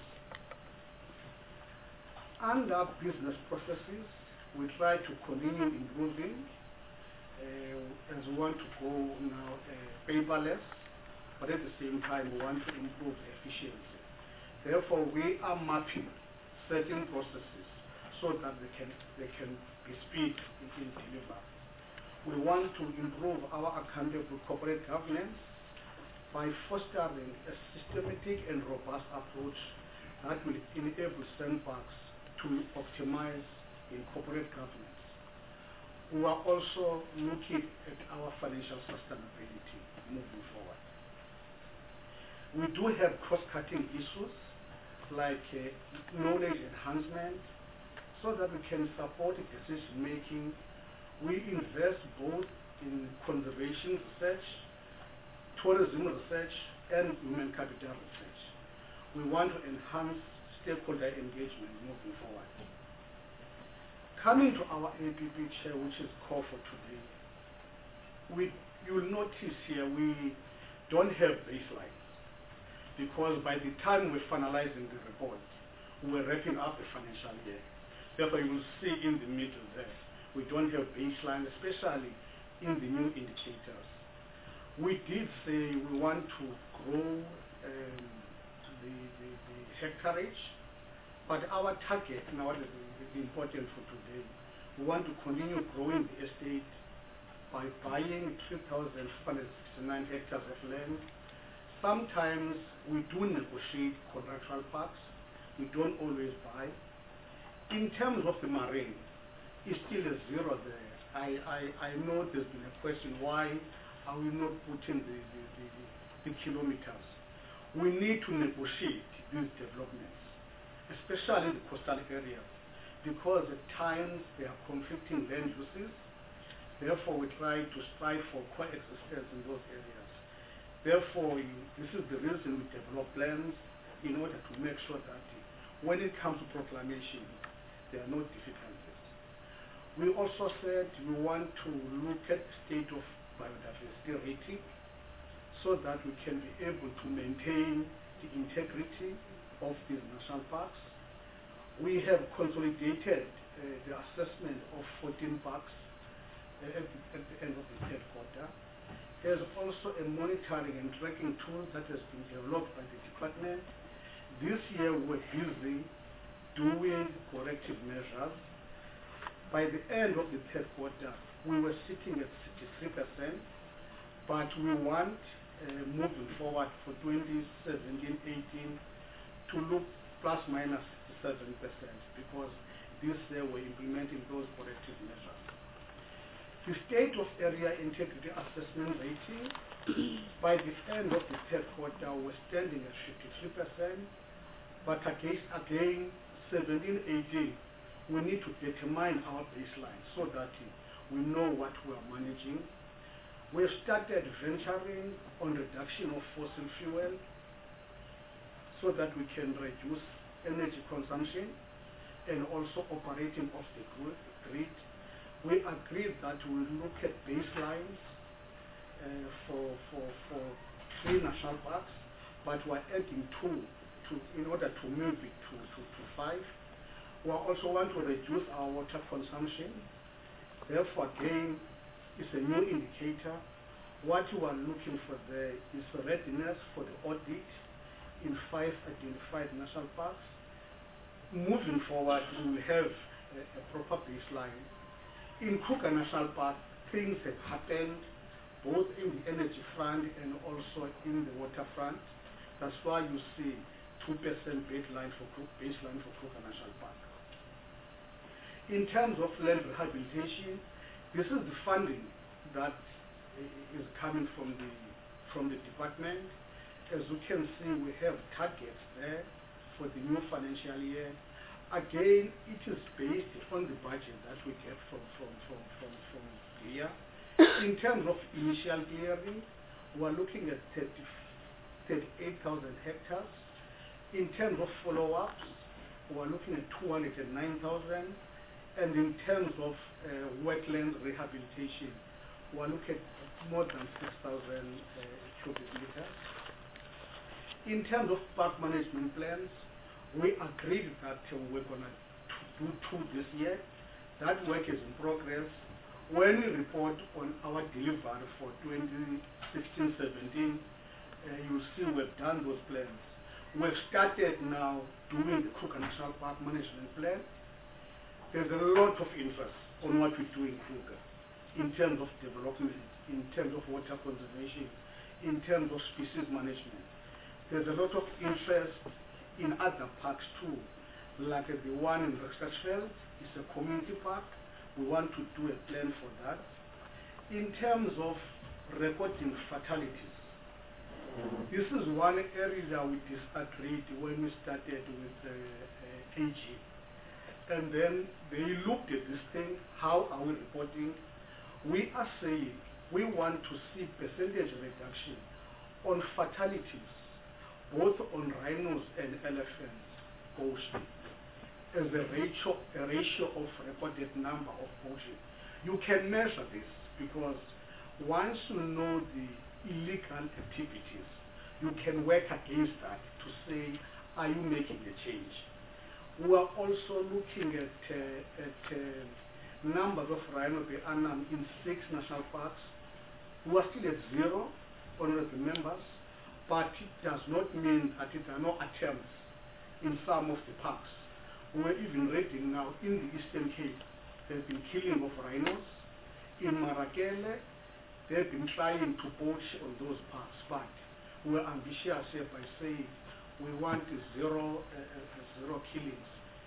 Under business processes, we try to continue improving, as we want to go now paperless, but at the same time we want to improve efficiency. Therefore, we are mapping certain processes so that they can be speed in delivery. We want to improve our accountable corporate governance by fostering a systematic and robust approach that will enable SANParks to optimize in corporate governance. We are also looking at our financial sustainability moving forward. We do have cross-cutting issues like knowledge enhancement so that we can support decision making. We invest both in conservation research, tourism research, and human capital research. We want to enhance stakeholder engagement moving forward. Coming to our APP chair, which is called for today, you'll notice here we don't have baselines, because by the time we're finalizing the report, we're wrapping up the financial year. Therefore, you will see in the middle there, we don't have baseline, especially in the new indicators. We did say we want to grow the hectareage, but our target, now what is important for today, we want to continue growing the estate by buying 3,469 hectares of land. Sometimes we do negotiate contractual parks, we don't always buy. In terms of the marine, it's still a zero there. I know there's been a question, why are we not putting the kilometers? We need to negotiate these developments, especially in the coastal areas, because at times there are conflicting land uses. Therefore, we try to strive for coexistence in those areas. Therefore, this is the reason we develop plans, in order to make sure that when it comes to proclamation, there are no difficulties. We also said we want to look at the state of biodiversity rating, so that we can be able to maintain the integrity of these national parks. We have consolidated the assessment of 14 parks at the end of the third quarter. There's also a monitoring and tracking tool that has been developed by the department. This year we're busy doing corrective measures. By the end of the third quarter, we were sitting at 63%, but we want, moving forward for 2017-18, to look plus minus 7%, because this year we're implementing those corrective measures. The state of area integrity assessment rating, by the end of the third quarter, we're standing at 53%, but again, 17-18, we need to determine our baseline so that we know what we are managing. We have started venturing on reduction of fossil fuel so that we can reduce energy consumption and also operating off the grid. We agreed that we look at baselines for 3 national parks, but we're adding 2 in order to move it to 5. We also want to reduce our water consumption. Therefore, again, it's a new indicator. What you are looking for there is readiness for the audit in 5 identified national parks. Moving forward, we will have a proper baseline. In Kruger National Park, things have happened both in the energy front and also in the water front. That's why you see 2% baseline for Kruger National Park. In terms of land rehabilitation, this is the funding that is coming from the department. As you can see, we have targets there for the new financial year. Again, it is based on the budget that we get from here. In terms of initial clearing, we're looking at 38,000 hectares. In terms of follow-ups, we're looking at 209,000. And in terms of wetland rehabilitation, we're looking at more than 6,000 cubic meters. In terms of park management plans, we agreed that we're going to do 2 this year. That work is in progress. When we report on our delivery for 2016-17, you'll see we've done those plans. We've started now doing the Kruger National Park Management Plan. There's a lot of interest on what we do in Kruger, in terms of development, in terms of water conservation, in terms of species management. There's a lot of interest in other parks too, like the one in Richtersveld. It's a community park. We want to do a plan for that. In terms of recording fatalities, this is one area we disagreed when we started with AG. And then they looked at this thing, how are we reporting? We are saying we want to see percentage reduction on fatalities, both on rhinos and elephants, poaching as a ratio of recorded number of poaching. You can measure this because once you know the illegal activities, you can work against that to say, are you making a change? We are also looking at numbers of rhino per annum in 6 national parks. We are still at 0 honorable members, but it does not mean that there are no attempts in some of the parks. We're even reading now in the Eastern Cape, there have been killing of rhinos. In Marakele, they've been trying to poach on those parks, but we're ambitious here by saying we want zero killings.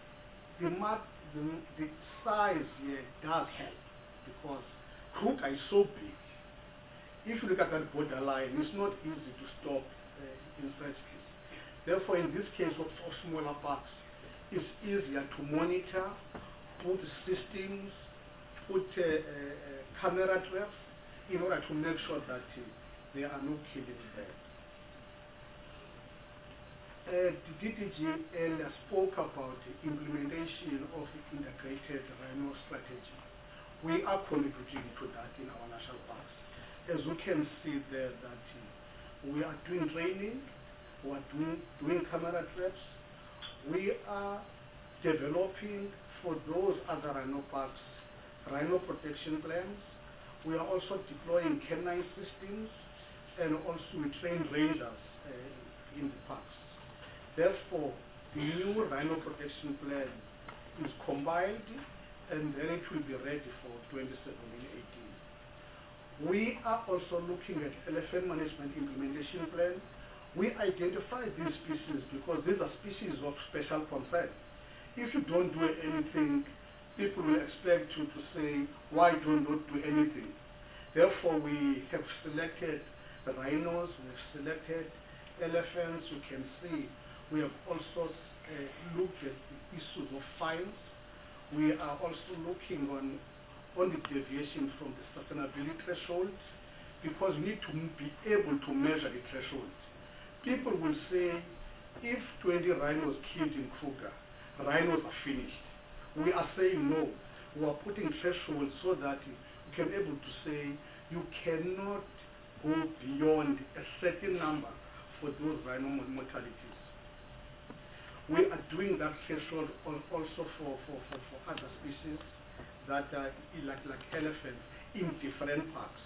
The size here does help because Kruger is so big. If you look at that borderline, it's not easy to stop in such case. Therefore, in this case of smaller parks, it's easier to monitor, put systems, put camera traps in order to make sure that there are no killings there. The DDG earlier spoke about the implementation of the integrated rhino strategy. We are contributing to that in our national parks. As we can see there that we are doing training, we are doing camera traps, we are developing for those other rhino parks rhino protection plans. We are also deploying canine systems and also we train rangers in the parks. Therefore, the new rhino protection plan is compiled and then it will be ready for 2017-18. We are also looking at elephant management implementation plan. We identify these species because these are species of special concern. If you don't do anything, people will expect you to say, why do you not do anything? Therefore, we have selected the rhinos, we have selected elephants. You can see we have also looked at the issues of fines. We are also looking on the deviation from the sustainability threshold because we need to be able to measure the threshold. People will say, if 20 rhinos killed in Kruger, rhinos are finished. We are saying no. We are putting thresholds so that we can be able to say you cannot go beyond a certain number for those rhino mortalities. We are doing that threshold also for other species that are like elephants in different parks.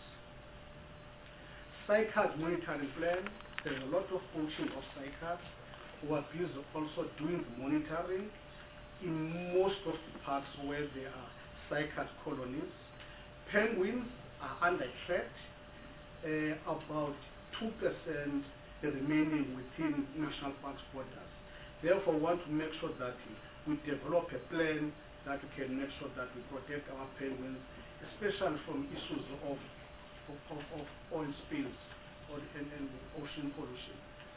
Cycads monitoring plan, there's a lot of poaching of cycads. We are busy also doing the monitoring in most of the parks where there are cycad colonies. Penguins are under threat, about 2% remaining within national parks borders. Therefore, we want to make sure that we develop a plan that we can make sure that we protect our penguins, especially from issues of oil spills and ocean pollution.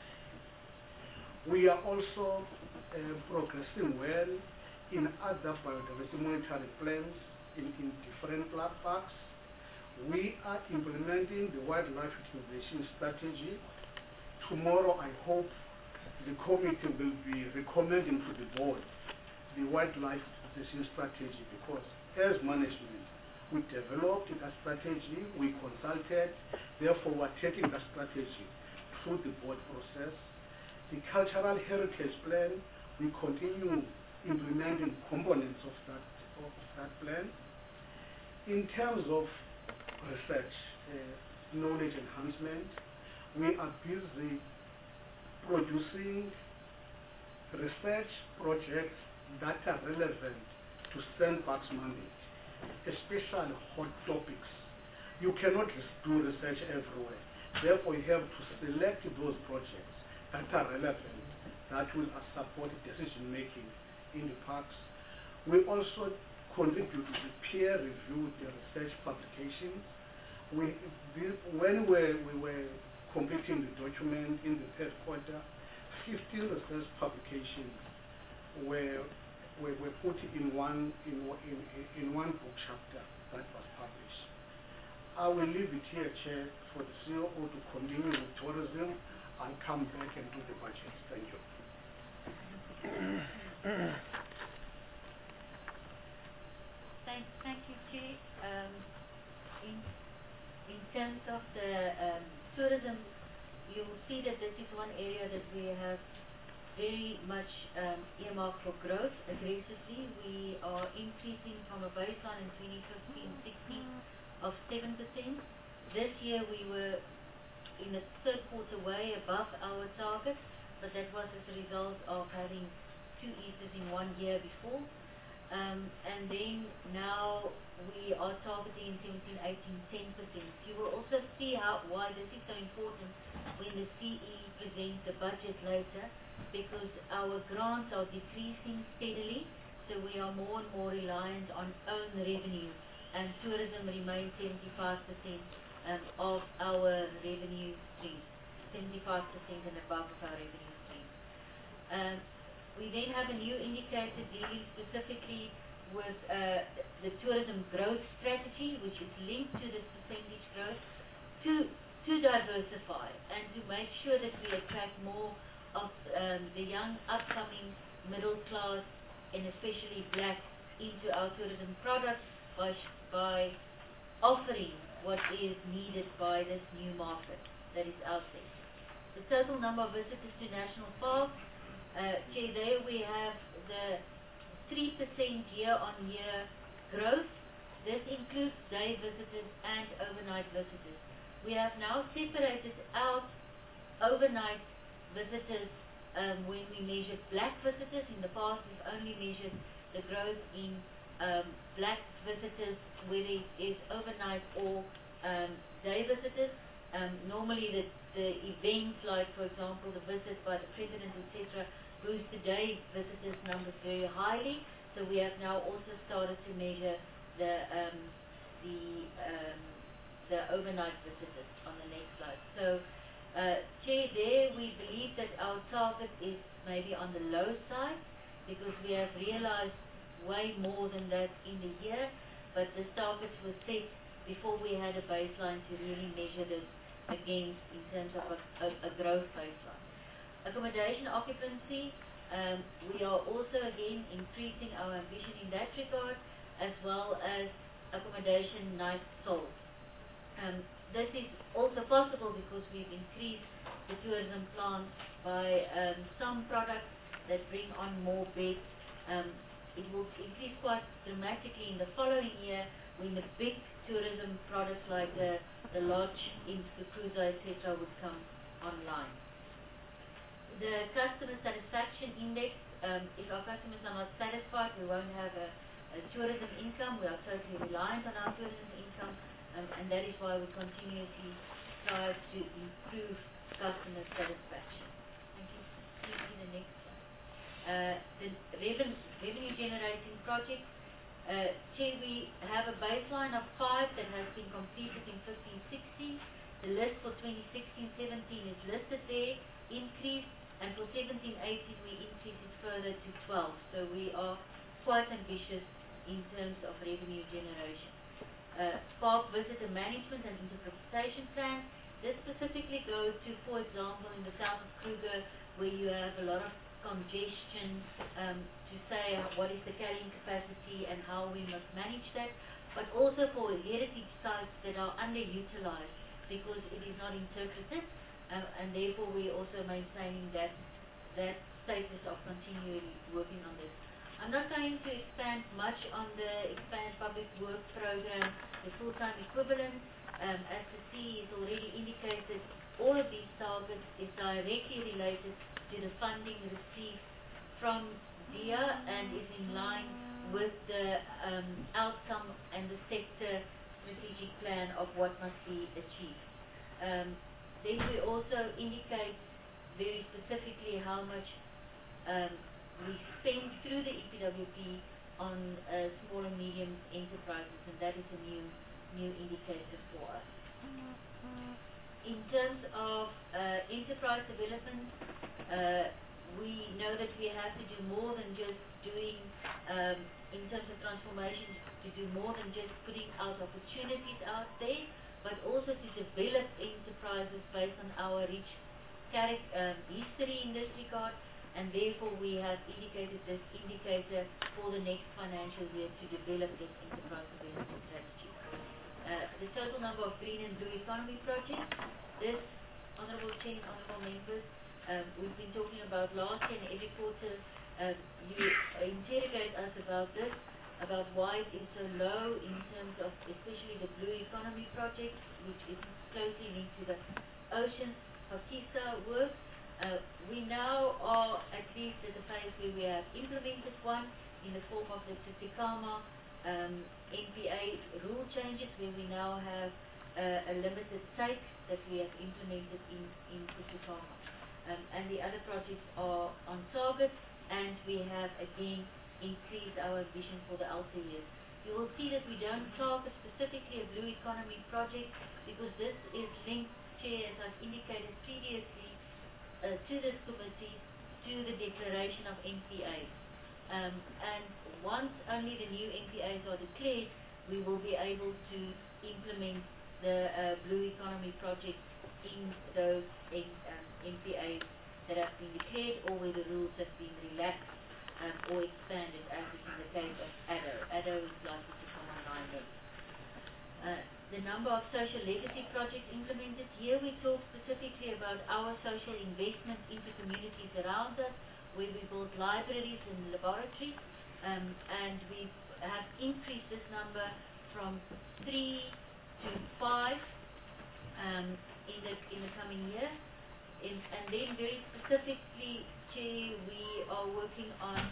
We are also progressing well in other biodiversity monitoring plans in different parks. We are implementing the wildlife utilization strategy. Tomorrow, I hope the committee will be recommending to the board the wildlife utilization strategy because as management, we developed that strategy, we consulted, therefore we're taking that strategy through the board process. The cultural heritage plan, we continue implementing components of that plan. In terms of research, knowledge enhancement, we are busy producing research projects that are relevant to SANParks mandate, especially hot topics. You cannot do research everywhere. Therefore, you have to select those projects that are relevant, that will support decision making in the parks. We also contribute to the peer review the research publications. When we were completing the document in the third quarter, 15 research publications were put in one book chapter that was published. I will leave it here, Chair, for the CEO to continue with tourism and come back and do the budget. Thank you. Thank you, Chair. In terms of the tourism, you will see that this is one area that we have very much earmarked for growth aggressively. We are increasing from a baseline in 2015-16 of 7%. This year we were in the third quarter way above our target, but that was as a result of having 2 Easters in 1 year before. And then now we are targeting 17, 18, 10%. You will also see why this is so important when the CE presents the budget later, because our grants are decreasing steadily, so we are more and more reliant on own revenue, and tourism remains 75% of our revenue stream, 75% and above of our revenue stream. We then have a new indicator dealing specifically with the tourism growth strategy, which is linked to this percentage growth, to diversify and to make sure that we attract more of the young upcoming middle class, and especially black, into our tourism products by offering what is needed by this new market that is out there. The total number of visitors to national parks, there we have the 3% year-on-year growth. This includes day visitors and overnight visitors. We have now separated out overnight visitors when we measured black visitors. In the past, we've only measured the growth in black visitors, whether it is overnight or day visitors. Normally the events, like for example the visit by the President, etc., boost the day visitors numbers very highly. So we have now also started to measure the overnight visitors on the next slide. So Chair, there we believe that our target is maybe on the low side, because we have realized way more than that in the year, but the targets were set before we had a baseline to really measure this against in terms of a growth baseline. Accommodation occupancy, we are also again increasing our ambition in that regard, as well as accommodation nights sold. This is also possible because we've increased the tourism plan by some products that bring on more beds. It will increase quite dramatically in the following year when the big tourism products like the lodge, the cruise, etc. would come online. The customer satisfaction index, if our customers are not satisfied, we won't have a tourism income. We are totally reliant on our tourism income, and that is why we continuously strive to improve customer satisfaction. Thank you. Please see the next slide. The revenue generating projects. Chair, we have a baseline of 5 that has been completed in 15-16. The list for 2016-17 is listed there, increased, and for 17-18 we increased it further to 12. So we are quite ambitious in terms of revenue generation. Park visitor management and interpretation plan. This specifically goes to, for example, in the south of Kruger, where you have a lot of congestion, to say what is the carrying capacity and how we must manage that, but also for heritage sites that are underutilized because it is not interpreted, and therefore we are also maintaining that status of continually working on this. I'm not going to expand much on the expanded public work program, the full-time equivalent. As the CE has already indicated, all of these targets is directly related to the funding received from DIA and is in line with the outcome and the sector strategic plan of what must be achieved. Then we also indicate very specifically how much we spend through the EPWP on small and medium enterprises, and that is a new indicator for us. In terms of enterprise development, we know that we have to do more than just doing, in terms of transformation, to do more than just putting out opportunities out there, but also to develop enterprises based on our rich history in this regard. and therefore we have indicated this indicator for the next financial year to develop this enterprise development strategy. The total number of green and blue economy projects, this, Honourable Chair and Honourable Members, we've been talking about last year, and every quarter you interrogate us about this, about why it is so low in terms of especially the blue economy project, which is closely linked to the Oceans Pakisa work. We now are at least at the phase where we have implemented one in the form of the Tsitsikamma NPA rule changes, where we now have a limited take that we have implemented in Tsitsikamma. And the other projects are on target, and we have again increased our ambition for the outer years. You will see that we don't target specifically a blue economy project, because this is linked, Chair, as I've indicated previously, to this committee, to the declaration of NPAs. And once only the new NPAs are declared, we will be able to implement the blue economy project in those NPAs that have been declared, or where the rules have been relaxed or expanded, as is in the case of ADO. ADO is likely to come online next. The number of social legacy projects implemented. Here we talk specifically about our social investment into communities around us, where we build libraries and laboratories, and we have increased this number from 3 to 5 in the coming year. And then very specifically, Chair, we are working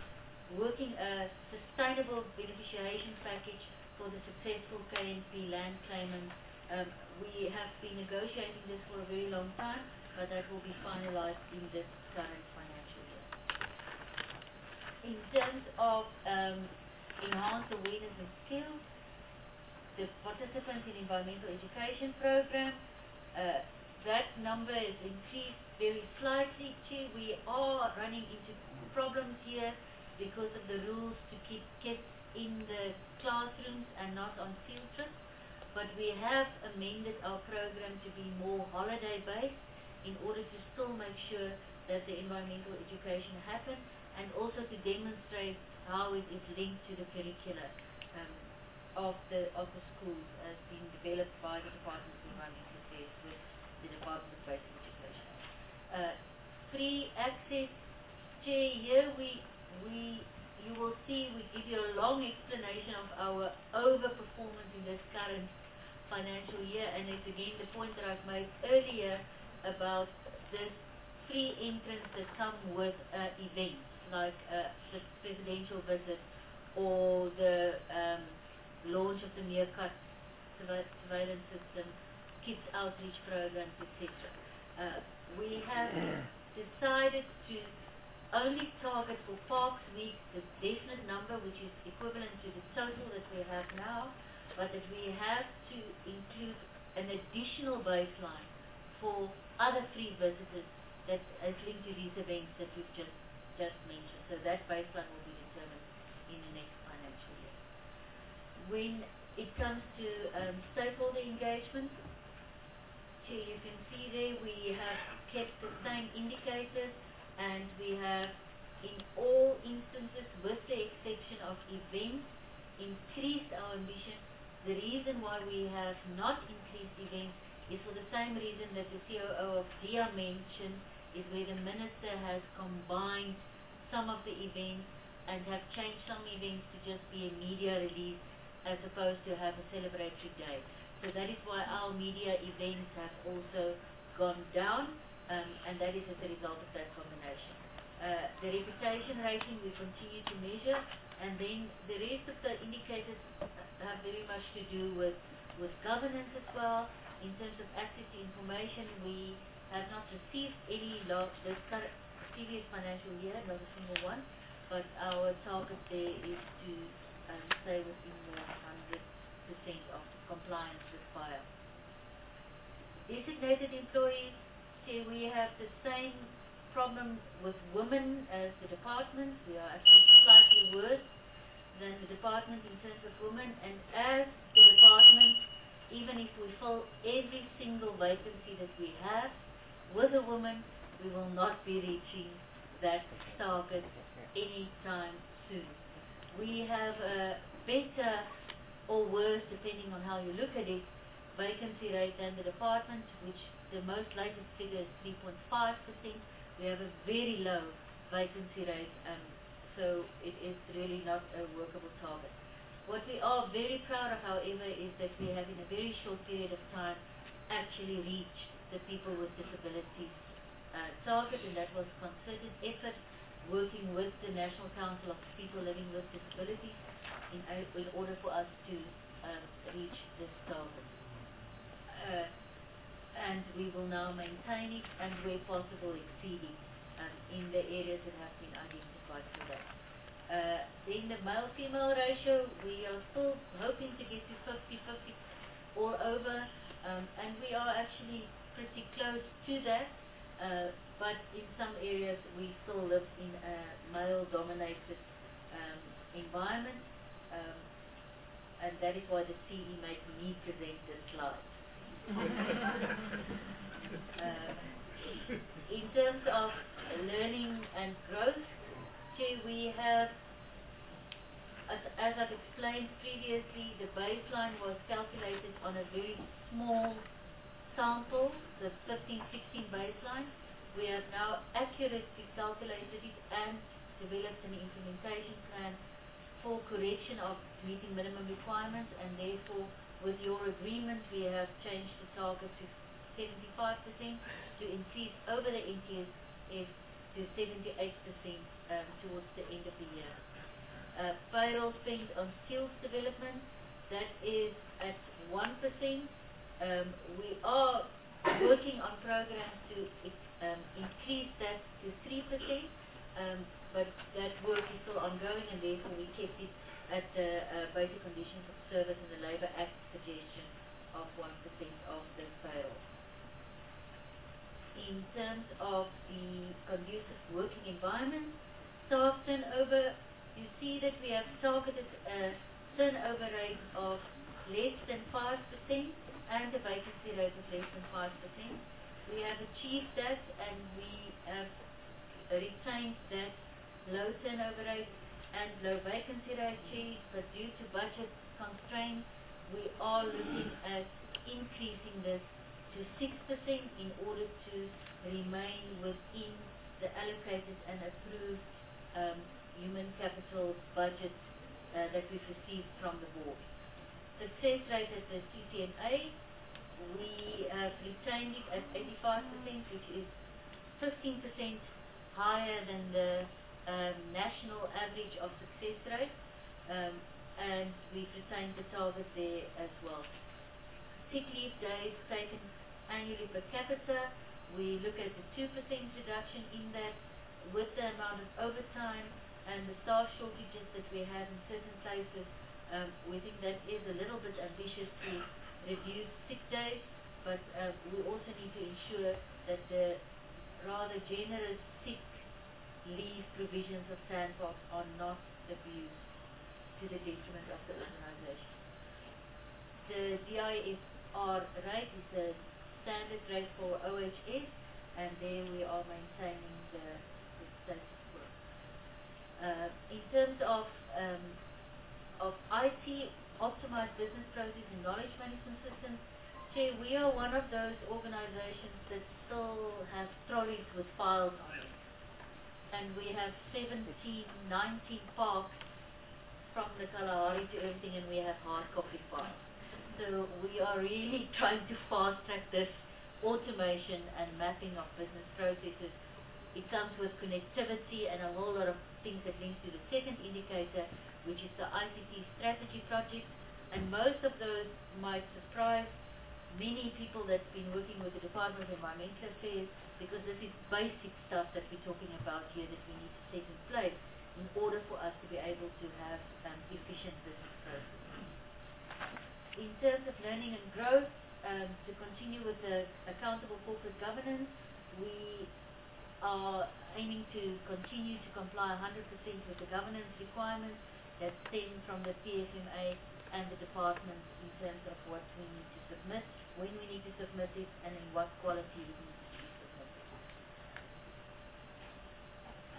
a sustainable beneficiation package for the successful KNP land claimants. We have been negotiating this for a very long time, but that will be finalized in this current financial year. In terms of enhanced awareness and skills, the participants in environmental education program, that number is increased very slightly. We are running into problems here because of the rules to keep kids in the classrooms and not on field trips, but we have amended our program to be more holiday based in order to still make sure that the environmental education happens, and also to demonstrate how it is linked to the curricula of the schools as being developed by the Department of Environmental Affairs with the Department of Basic Education. Free access, Chair, here you will see we give you a long explanation of our overperformance in this current financial year, and it's again the point that I've made earlier about this free entrance that come with events like the presidential visit or the launch of the Meerkat surveillance system, kids outreach programs, etc. We have decided to only target for Parks Week the definite number, which is equivalent to the total that we have now, but that we have to include an additional baseline for other free visitors that is linked to these events that we've just mentioned. So that baseline will be determined in the next financial year. When it comes to stakeholder engagement, you can see there we have kept the same indicators, and we have in all instances, with the exception of events, increased our ambition. The reason why we have not increased events is for the same reason that the COO of DIA mentioned, is where the Minister has combined some of the events and have changed some events to just be a media release as opposed to have a celebratory day. So that is why our media events have also gone down, and that is as a result of that combination. The reputation rating we continue to measure, and then the rest of the indicators have very much to do with governance as well. In terms of access to information, we have not received any this previous financial year, not a single one, but our target there is to stay within the 100% of compliance with FIRE. Designated employees, here we have the same problem with women as the department. We are actually slightly worse than the department in terms of women, and as the department, even if we fill every single vacancy that we have with a woman, we will not be reaching that target anytime soon. We have a better or worse, depending on how you look at it, vacancy rate than the department, which the most latest figure is 3.5%. We have a very low vacancy rate, so it is really not a workable target. What we are very proud of, however, is that we have in a very short period of time actually reached the people with disabilities target, and that was concerted effort working with the National Council of People Living with Disabilities in order for us to reach this target. And we will now maintain it and where possible exceed it in the areas that have been identified for that. In the male-female ratio, we are still hoping to get to 50-50 all over, and we are actually pretty close to that, but in some areas we still live in a male-dominated environment, and that is why the CE made me present this slide. In terms of learning and growth, we have, as I've explained previously, the baseline was calculated on a very small sample, the 15-16 baseline. We have now accurately calculated it and developed an implementation plan for correction of meeting minimum requirements, and therefore with your agreement we have changed the target to 75% to increase over the NTSF to 78% towards the end of the year. Payroll spend on skills development, that is at 1%. We are working on programs to increase that to 3%, but that work is still ongoing, and therefore we kept it at the basic conditions of service in the Labour Act suggestion of 1% of the payroll. In terms of the conducive working environment, staff turnover, you see that we have targeted a turnover rate of less than 5% and a vacancy rate of less than 5%. We have achieved that, and we have retained that low turnover rate and low vacancy rate, but due to budget constraints, we are looking at increasing this to 6% in order to remain within the allocated and approved human capital budget that we've received from the board. Success rate at the CCMA, we have retained it at 85%, which is 15% higher than the national average of success rate, and we've retained the target there as well. Sick leave days taken annually per capita, we look at the 2% reduction in that. With the amount of overtime and the staff shortages that we have in certain places, we think that is a little bit ambitious to reduce sick days, but we also need to ensure that the rather generous sick leave provisions of Sandbox are not abused to the detriment of the organisation. The DIFR rate is the standard rate for OHS, and there we are maintaining the status quo. In terms of IT, optimized business process and knowledge management systems, we are one of those organizations that still have trolleys with files on it. And we have 19 parks from the Kalahari to everything, and we have hard copy files. So we are really trying to fast track this automation and mapping of business processes. It comes with connectivity and a whole lot of things that links to the second indicator, which is the ICT strategy project. And most of those might surprise many people that's been working with the Department of Environmental Affairs, because this is basic stuff that we're talking about here that we need to set in place in order for us to be able to have efficient business processes. In terms of learning and growth, to continue with the accountable corporate governance, we are aiming to continue to comply 100% with the governance requirements that stem from the PFMA and the department in terms of what we need to submit, when we need to submit it, and in what quality it needs to be submitted.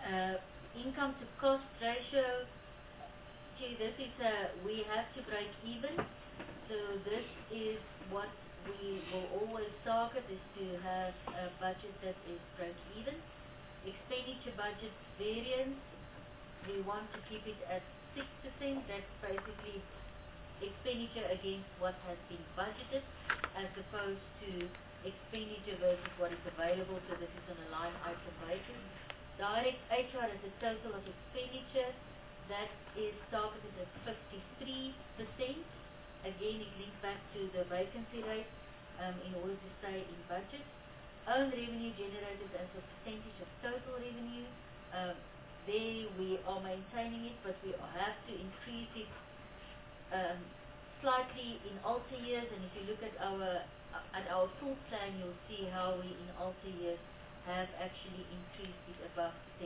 Income to cost ratio, gee, this is we have to break even. So this is what we will always target, is to have a budget that is break even. Expenditure budget variance, we want to keep it at 6%. That's basically expenditure against what has been budgeted, as opposed to expenditure versus what is available. So this is on a line item basis. Direct HR as a total of expenditure, that is targeted at 53%. Again, it links back to the vacancy rate in order to stay in budget. Own revenue generated as a percentage of total revenue, there we are maintaining it, but we have to increase it slightly in alter years. And if you look at our full plan, you'll see how we in alter years have actually increased it above 70%.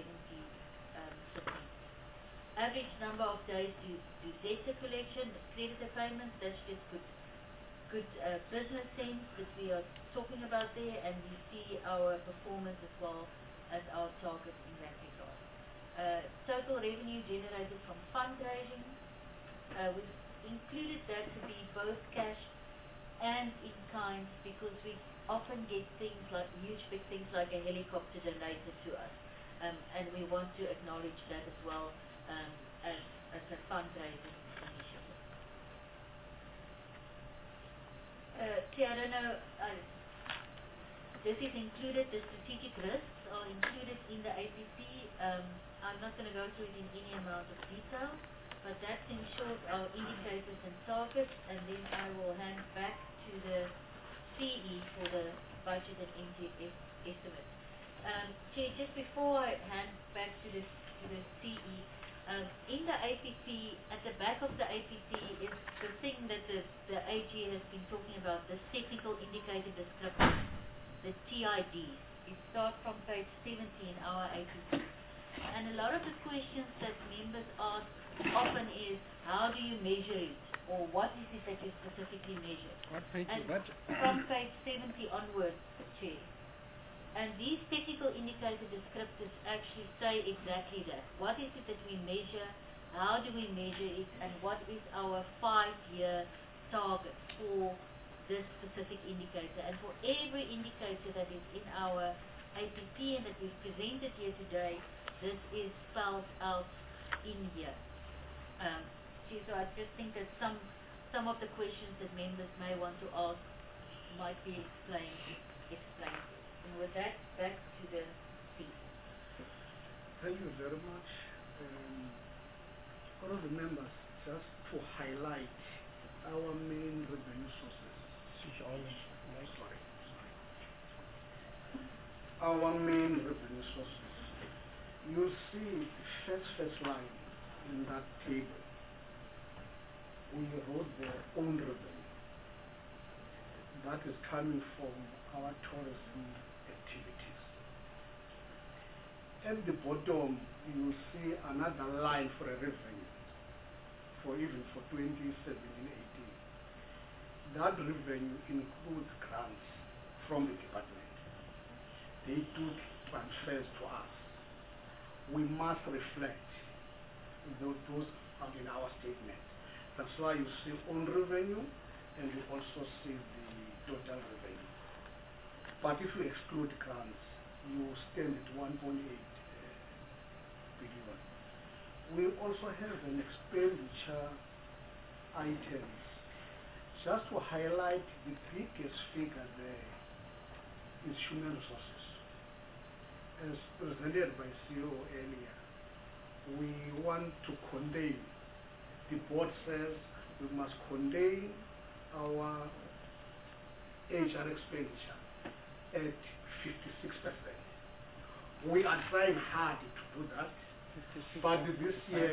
Average number of days to debtor collection, creditor payments, that's just good business sense that we are talking about there, and we see our performance as well as our targets in that regard. Total revenue generated from fundraising, we've included that to be both cash and in kind, because we often get things like huge big things like a helicopter donated to us, and we want to acknowledge that as well as a fundraising initiative. I don't know, this is included, the strategic risks are included in the APP. I'm not going to go through it in any amount of detail, but that's in short our indicators and targets, and then I will hand back to the CE for the budget and MTF estimate. Chair, just before I hand back to the CE, in the APP, at the back of the APP is the thing that the AG has been talking about, the technical indicator descriptors, the TIDs. It starts from page 70 in our APP. And a lot of the questions that members ask often is, how do you measure it? Or what is it that you specifically measure? What page and is that? From page 70 onwards, Chair. And these technical indicator descriptors actually say exactly that. What is it that we measure? How do we measure it? And what is our 5-year target for this specific indicator? And for every indicator that is in our APP and that we've presented here today, this is spelled out in here. So I just think that some of the questions that members may want to ask might be explained. And with that, back to the seat. Thank you very much. All of the members, just to highlight our main revenue sources. Sorry. Our main revenue sources. You see first line in that table. We wrote the own revenue. That is coming from our tourism activities. At the bottom, you see another line for a revenue, for 2017-18. That revenue includes grants from the department. They do transfers to us. We must reflect those in our statement. That's why you see own revenue, and you also see the total revenue. But if you exclude grants, you stand at 1.8 billion. We also have an expenditure items. Just to highlight, the biggest figure there is human resources. As presented by CEO earlier, we want to contain, the board says we must contain our HR expenditure at 56%. We are trying hard to do that, but this year,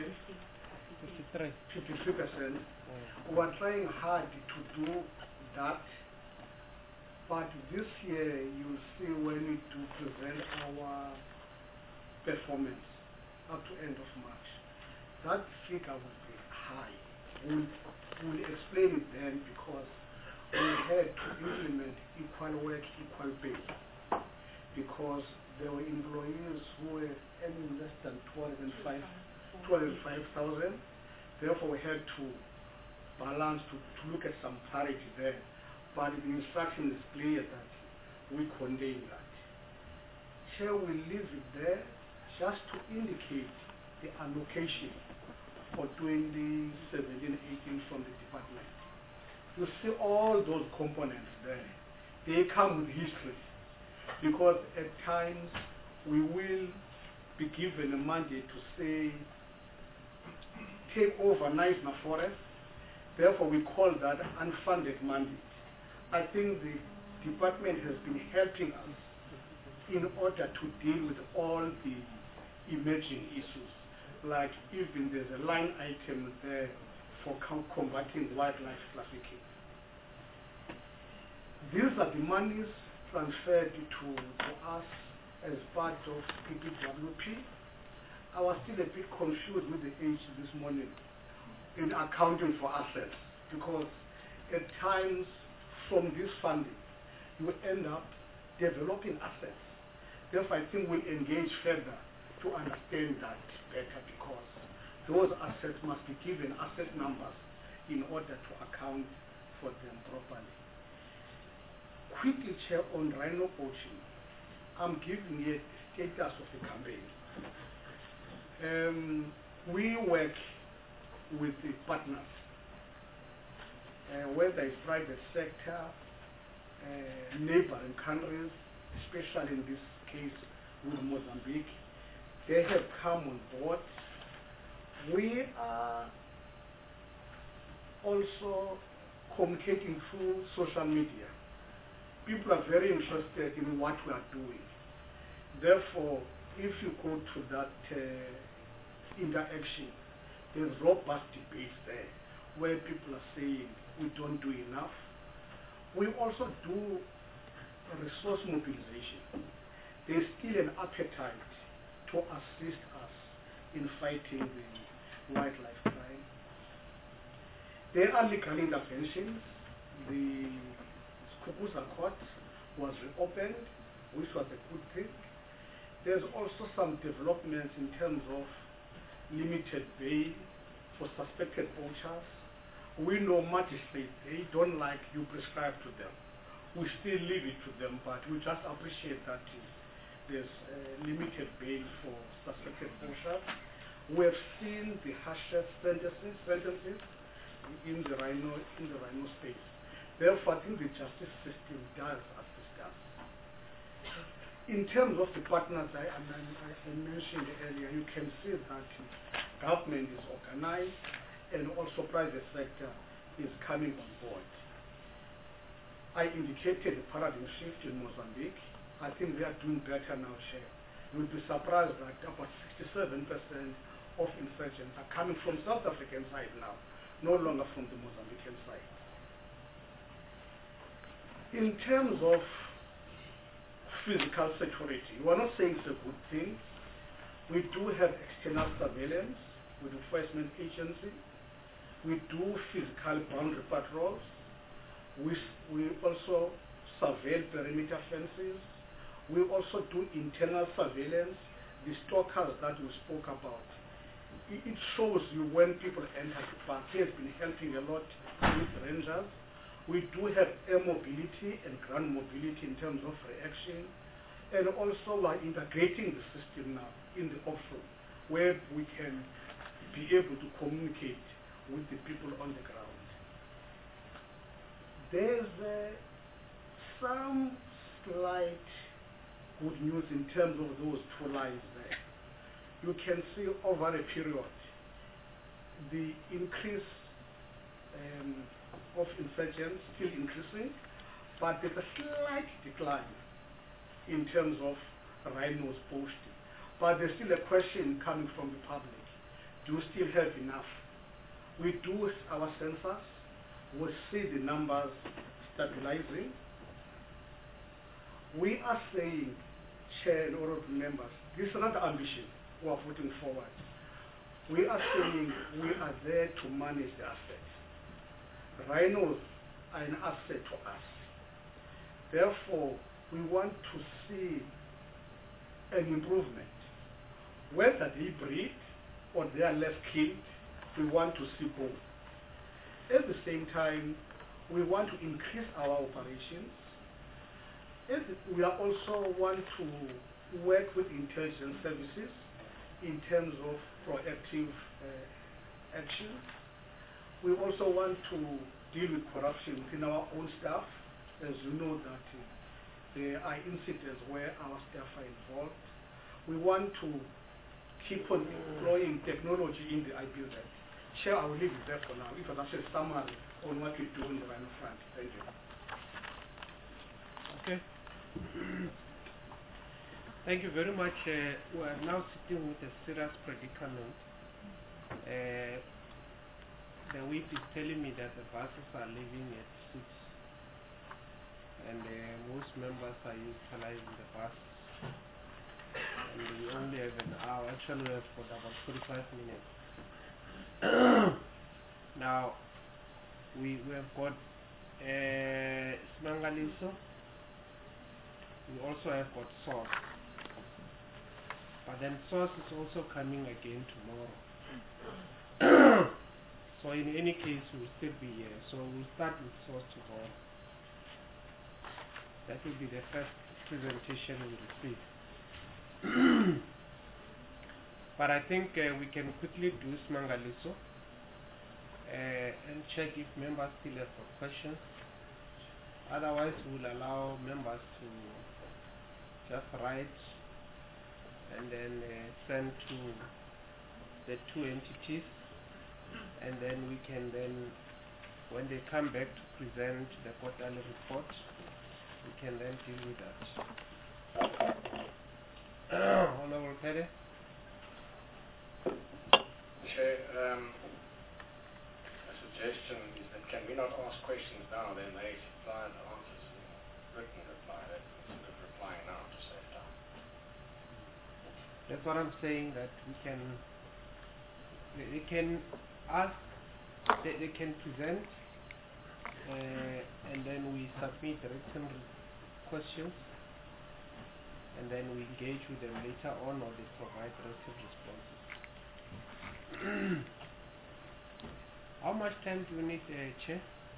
53%, we are trying hard to do that, but this year you'll see when we do present our performance up to end of March, that figure will be high. We'll explain it then, because we had to implement equal work, equal pay, because there were employees who were earning less than 205,000. Therefore, we had to balance to look at some parity there. But the instruction is clear that we condemn that. Chair will leave it there just to indicate the allocation for 2017-18 from the department. You see all those components there. They come with history, because at times we will be given a mandate to say, take over Knysna Forest. Therefore, we call that unfunded mandate. I think the department has been helping us in order to deal with all the emerging issues. Like even there's a line item there for combating wildlife trafficking. These are the monies transferred to us as part of PPWP. I was still a bit confused with the age this morning in accounting for assets, because at times from this funding you end up developing assets. Therefore, I think we'll engage further to understand that better, because those assets must be given asset numbers in order to account for them properly. Quickly, Chair, on rhino poaching, I'm giving you the status of the campaign. We work with the partners, whether it's private sector, neighboring countries, especially in this case with Mozambique. They have come on board. We are also communicating through social media. People are very interested in what we are doing. Therefore, if you go to that interaction, there's robust debates there where people are saying we don't do enough. We also do resource mobilization. There's still an appetite to assist us in fighting the wildlife crime. There are legal interventions. The Skukuza Court was reopened, which was a good thing. There's also some developments in terms of limited bail for suspected poachers. We know magistrates, they don't like you prescribe to them. We still leave it to them, but we just appreciate that there's limited bail for suspected poachers. We have seen the harshest sentences in the rhino space. Therefore, I think the justice system does assist us. In terms of the partners I mentioned earlier, you can see that government is organized and also private sector is coming on board. I indicated the paradigm shift in Mozambique. I think they are doing better now, Chair. You will be surprised that about 67% of insurgents are coming from South African side now, no longer from the Mozambican side. In terms of physical security, we are not saying it's a good thing. We do have external surveillance with the enforcement agency. We do physical boundary patrols. We also surveil perimeter fences. We also do internal surveillance, the stalkers that we spoke about. It shows you when people enter the park. He has been helping a lot with rangers. We do have air mobility and ground mobility in terms of reaction. And also we are integrating the system now in the offshore, where we can be able to communicate with the people on the ground. There's some slight good news in terms of those two lines there. You can see over a period the increase of insurgents still increasing, but there's a slight decline in terms of rhinos posted. But there's still a question coming from the public. Do we still have enough? We do our census. We see the numbers stabilizing. We are saying, Chair and all of the members, this is not ambition we are putting forward. We are saying we are there to manage the assets. Rhinos are an asset to us. Therefore, we want to see an improvement. Whether they breed or they are left killed, we want to see both. At the same time, we want to increase our operations. We are also want to work with intelligence services in terms of proactive actions. We also want to deal with corruption within our own staff. As you know that there are incidents where our staff are involved. We want to keep on deploying technology in the IBZ. Chair, I will leave it there for now. If I can say a summary on what we do in the Rhino front. Thank you. Okay. Thank you very much. We are now sitting with a serious predicament. The whip is telling me that the buses are leaving at 6, and most members are utilizing the bus. And we only have an hour. Actually, we have got about 45 minutes. Now, we have got Smangaliso. We also have got Source. But then Source is also coming again tomorrow. So in any case, we'll still be here. So we'll start with Source tomorrow. That will be the first presentation we receive. But I think we can quickly do Smangaliso and check if members still have questions. Otherwise, we'll allow members to just write and then send to the two entities, and then we can then, when they come back to present the quarterly report, we can then deal with that. Honorable Pere? Chair, a suggestion is that can we not ask questions now, then they supply the answers in written reply, instead of replying now to save time. That's what I'm saying, that we can, they can ask, they can present, and then we submit written questions, and then we engage with them later on, or they provide written responses. How much time do you need, Chair?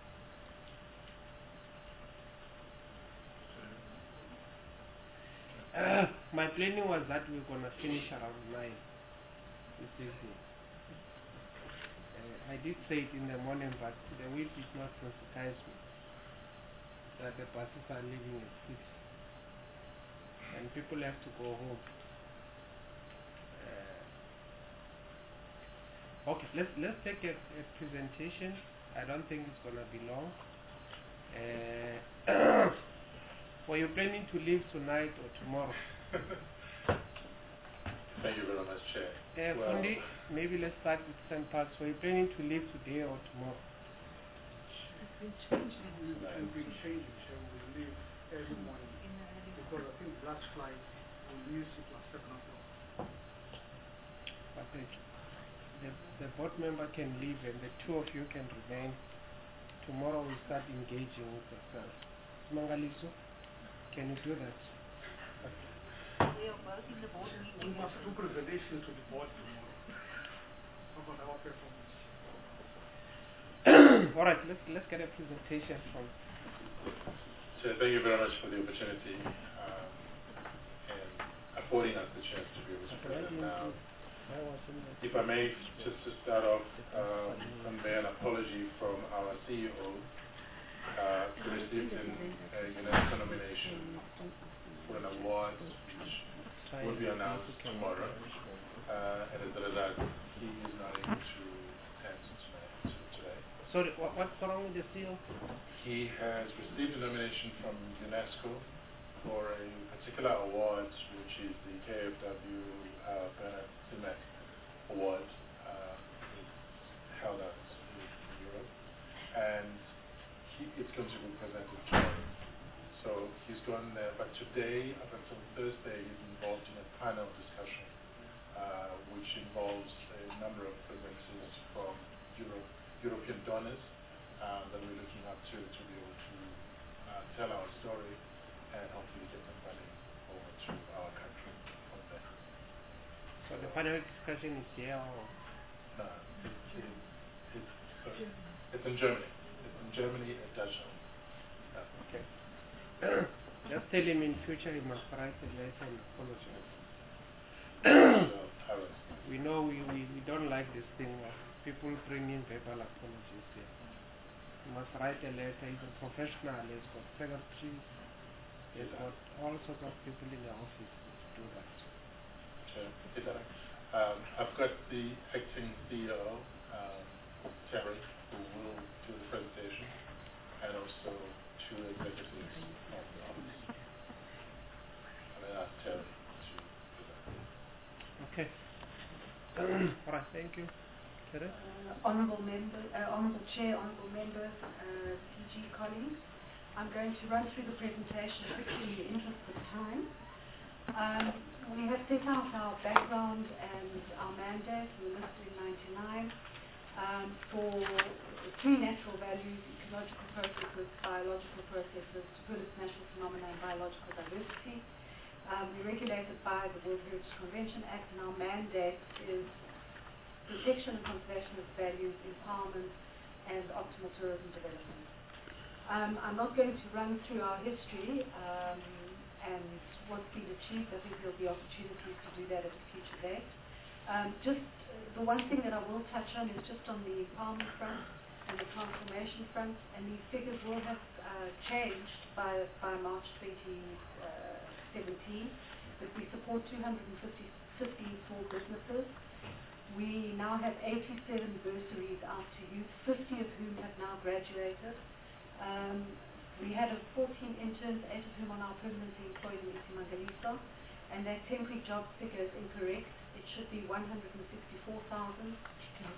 My planning was that we were going to finish around 9 this evening. I did say it in the morning, but the whip did not sensitize me that the buses are leaving at 6 and people have to go home. Okay, let's take a presentation. I don't think it's going to be long. Were you planning to leave tonight or tomorrow? Thank you very much, Chair. Fundi, maybe let's start with St. Parks. Were you planning to leave today or tomorrow? It's been changing. We'll be changing, so we'll leave every morning. Because I think last flight we used it was 7 o'clock. Okay. The board member can leave and the two of you can remain. Tomorrow we'll start engaging with the self. Mangaliso, can you do that? We are both in the board meeting. We must do presentation to the board tomorrow about our performance. All right, let's get a presentation from. Chair, thank you very much for the opportunity and affording us the chance to be able to present now. If I may, just to start off, convey an apology from our CEO, who received a UNESCO nomination for an award which will be announced tomorrow, and as a result, he is not able to attend today. Sorry, what's wrong with the CEO? He has received a nomination from UNESCO for a particular award, which is the KFW Bernard Simek Award, held out in Europe, and it's going to be presented tomorrow. So he's gone there, but today, up until Thursday, he's involved in a panel discussion, which involves a number of presences from European donors that we're looking up to be able to tell our story and hopefully get some funding over to our country So the panel discussion is here or? No, it's in Germany. It's in Germany at Dachau. Okay. Just tell him in future he must write a letter and apologize. We know we don't like this thing of people bringing verbal apologies here. He must write a letter. He's a professional. He's got secretaries. He's got all sorts of people in the office to do that. Sure. I've got the acting CEO, Terry, who will do the presentation, and also two executives of the office. And I asked Terry to present. Okay. All right, thank you. Terry? Honourable Chair, honourable members, PG colleagues, I'm going to run through the presentation quickly in the interest of time. We have set out our background and our mandate. We were listed in 1999 for three natural values: ecological processes, biological processes, develop natural phenomena, and biological diversity. We're regulated by the World Heritage Convention Act, and our mandate is protection and conservation of values, empowerment, and optimal tourism development. I'm not going to run through our history and what's been achieved. I think there'll be opportunities to do that at a future date. Just the one thing that I will touch on is just on the empowerment front and the transformation front, and these figures will have changed by March 2017, but we support 250 small businesses. We now have 87 bursaries out to youth, 50 of whom have now graduated. We had 14 interns, 8 of whom are now permanently employed in Isimangaliso, and that temporary job figure is incorrect. It should be 164,000, it's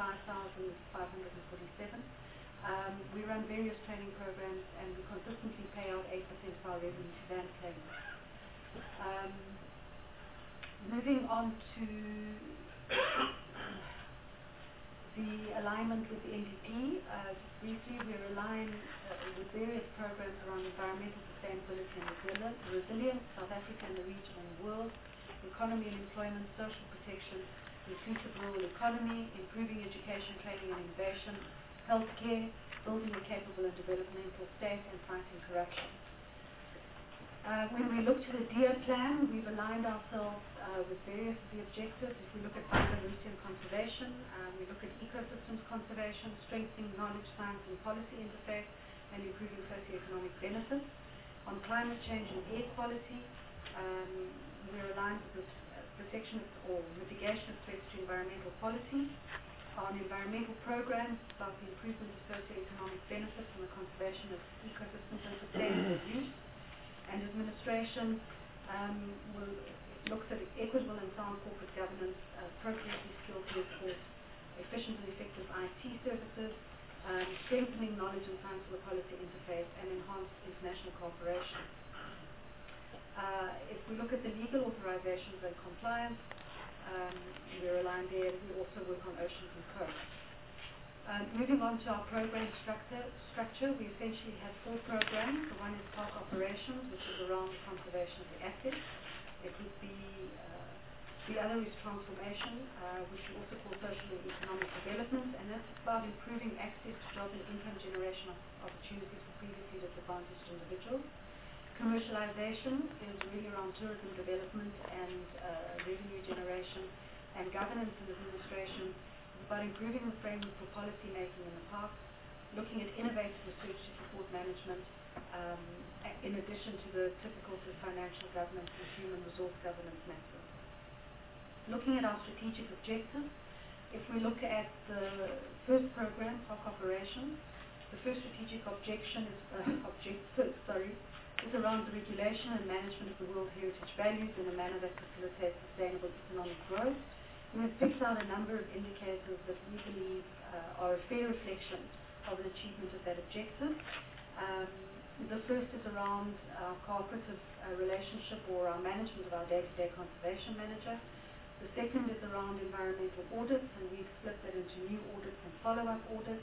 55,547. We run various training programs, and we consistently pay out 8% of our revenue to van claimants. Moving on to the alignment with the NDP, just briefly, we're aligned with various programs around environmental sustainability and resilience, South Africa and the region and the world, economy and employment, social protection, inclusive rural economy, improving education, training and innovation, healthcare, building a capable and developmental state, and fighting corruption. When we look to the DEER plan, we've aligned ourselves with various of the objectives. If we look at biodiversity and conservation, we look at ecosystems conservation, strengthening knowledge, science and policy interface, and improving socioeconomic benefits. On climate change and air quality, we're aligned with protection or mitigation of threats to environmental policy. On environmental programs, about the improvement of socioeconomic benefits and the conservation of ecosystems and sustainable use. And administration looks at equitable and sound corporate governance, appropriately skilled workforce, efficient and effective IT services, strengthening knowledge and science for the policy interface, and enhanced international cooperation. If we look at the legal authorizations and compliance, we're aligned there. We also work on oceans and coasts. Moving on to our program structure, we essentially have 4 programs. The one is park operations, which is around the conservation of the assets. It would be, the other is transformation, which we also call social and economic development, and that's about improving access to job and income generation opportunities for previously disadvantaged individuals. Commercialization is really around tourism development and revenue generation, and governance and administration about improving the framework for policy making in the parks, looking at innovative research to support management, in addition to the typical financial governance and human resource governance matters. Looking at our strategic objectives, if we look at the first program, park operations, the first strategic objective is around the regulation and management of the World Heritage values in a manner that facilitates sustainable economic growth. We've picked out a number of indicators that we believe are a fair reflection of the achievement of that objective. The first is around our cooperative relationship or our management of our day-to-day conservation manager. The second is around environmental audits, and we've split that into new audits and follow-up audits.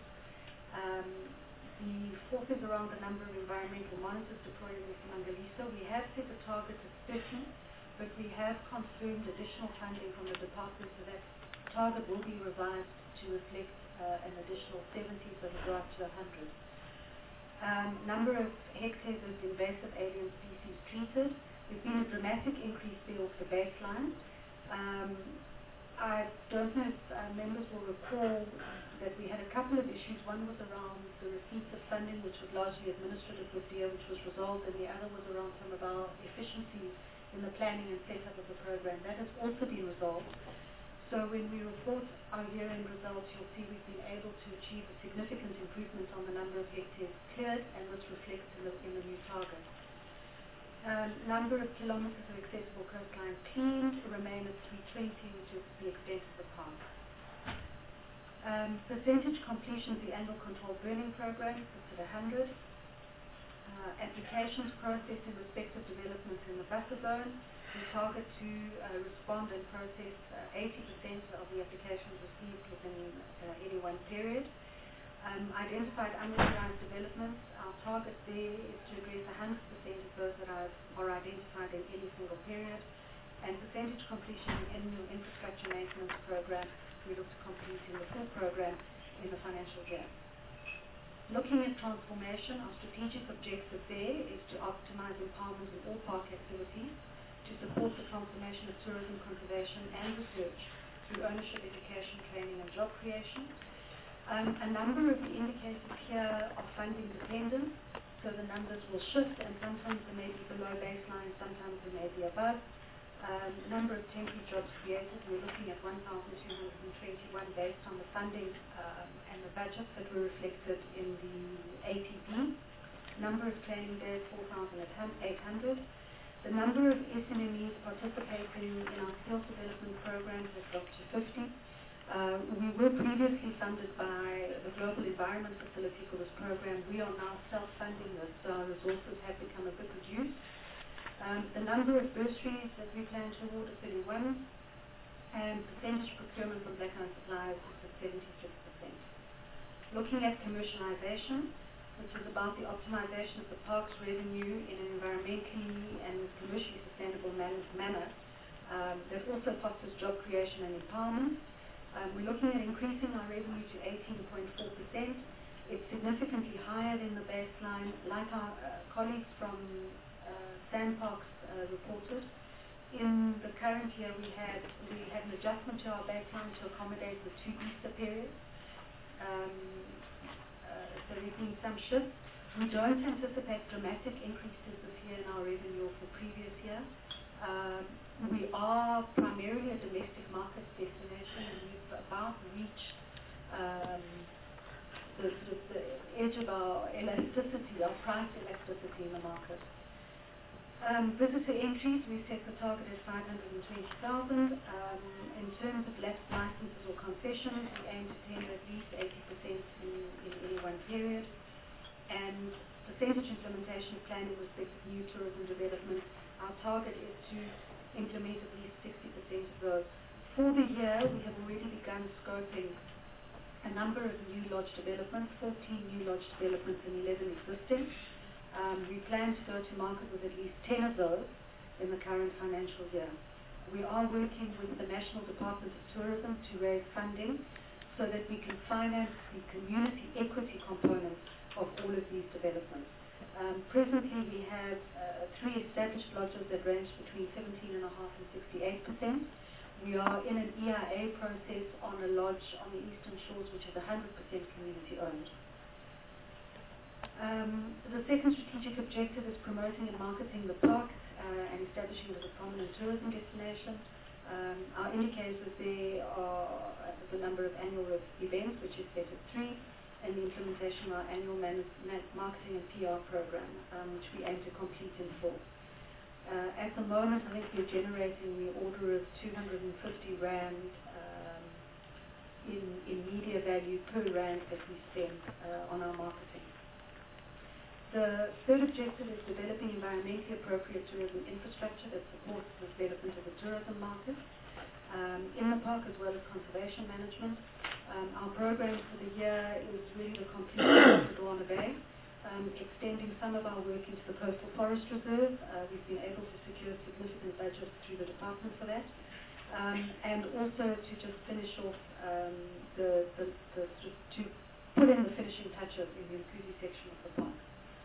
The fourth is around the number of environmental monitors deployed in Isimangaliso. We have set a target of 30 but we have confirmed additional funding from the department, so that target will be revised to reflect an additional 70, so we go up to 100. Number of hectares of invasive alien species treated. There's been a dramatic increase there of the baseline. I don't know if members will recall that we had a couple of issues. One was around the receipts of funding, which was largely administrative with DEA, which was resolved, and the other was around some of our efficiencies in the planning and setup of the program. That has also been resolved. So when we report our year-end results, you'll see we've been able to achieve a significant improvement on the number of hectares cleared, and this reflects in the new target. Number of kilometers of accessible coastline cleaned remain at 320, which is the extent of the park. Percentage completion of the annual controlled burning program is at 100. Applications processed in respect of developments in the buffer zone. We target to respond and process 80% of the applications received within any one period. Identified unauthorized developments. Our target there is to address 100% of those that are identified in any single period. And percentage completion in the annual infrastructure maintenance program, we look to complete in the full program in the financial year. Looking at transformation, our strategic objective there is to optimize empowerment in all park activities, to support the transformation of tourism, conservation and research through ownership, education, training and job creation. A number of the indicators here are funding dependent, so the numbers will shift, and sometimes they may be below baseline, sometimes they may be above. Number of temporary jobs created, we're looking at 1,221 based on the funding and the budget that were reflected in the ATP. Number of training days, 4,800. The number of SMMEs participating in our skills development programs has got to 50. We were previously funded by the Global Environment Facility for this program. We are now self-funding this, so our resources have become a bit reduced. The number of bursaries that we plan to award is 31, and percentage procurement from black-owned suppliers is at 76%. Looking at commercialization, which is about the optimization of the park's revenue in an environmentally and commercially sustainable manner, that also fosters job creation and empowerment. We're looking at increasing our revenue to 18.4%. It's significantly higher than the baseline, like our colleagues from Sandparks reported. In the current year, we had an adjustment to our baseline to accommodate the 2 Easter periods. So there's been some shifts. We don't anticipate dramatic increases this year in our revenue for previous year. We are primarily a domestic market destination, and we've about reached the edge of our elasticity, our price elasticity in the market. Visitor entries, we set the target at 520,000. In terms of lapsed licenses or concessions, we aim to tender at least 80% in any one period. And percentage implementation of planning with respect to new tourism development, our target is to implement at least 60% of those. For the year, we have already begun scoping a number of new lodge developments, 14 new lodge developments and 11 existing. We plan to go to market with at least 10 of those in the current financial year. We are working with the National Department of Tourism to raise funding so that we can finance the community equity component of all of these developments. Presently, we have 3 established lodges that range between 17.5% and 68%. We are in an EIA process on a lodge on the Eastern Shores, which is 100% community owned. The second strategic objective is promoting and marketing the park and establishing it as a prominent tourism destination. Our indicators there are the number of annual events, which is set at 3, and the implementation of our annual marketing and PR program, which we aim to complete in full. At the moment, I think we're generating the order of 250 Rand in media value per Rand that we spend on our marketing. The third objective is developing environmentally appropriate tourism infrastructure that supports the development of the tourism market in the park as well as conservation management. Our program for the year is really the completion of the Doana Bay. extending some of our work into the Coastal Forest Reserve. We've been able to secure significant budget through the department for that. And also to just finish off to put in the finishing touches in the Mkuzi section of the park.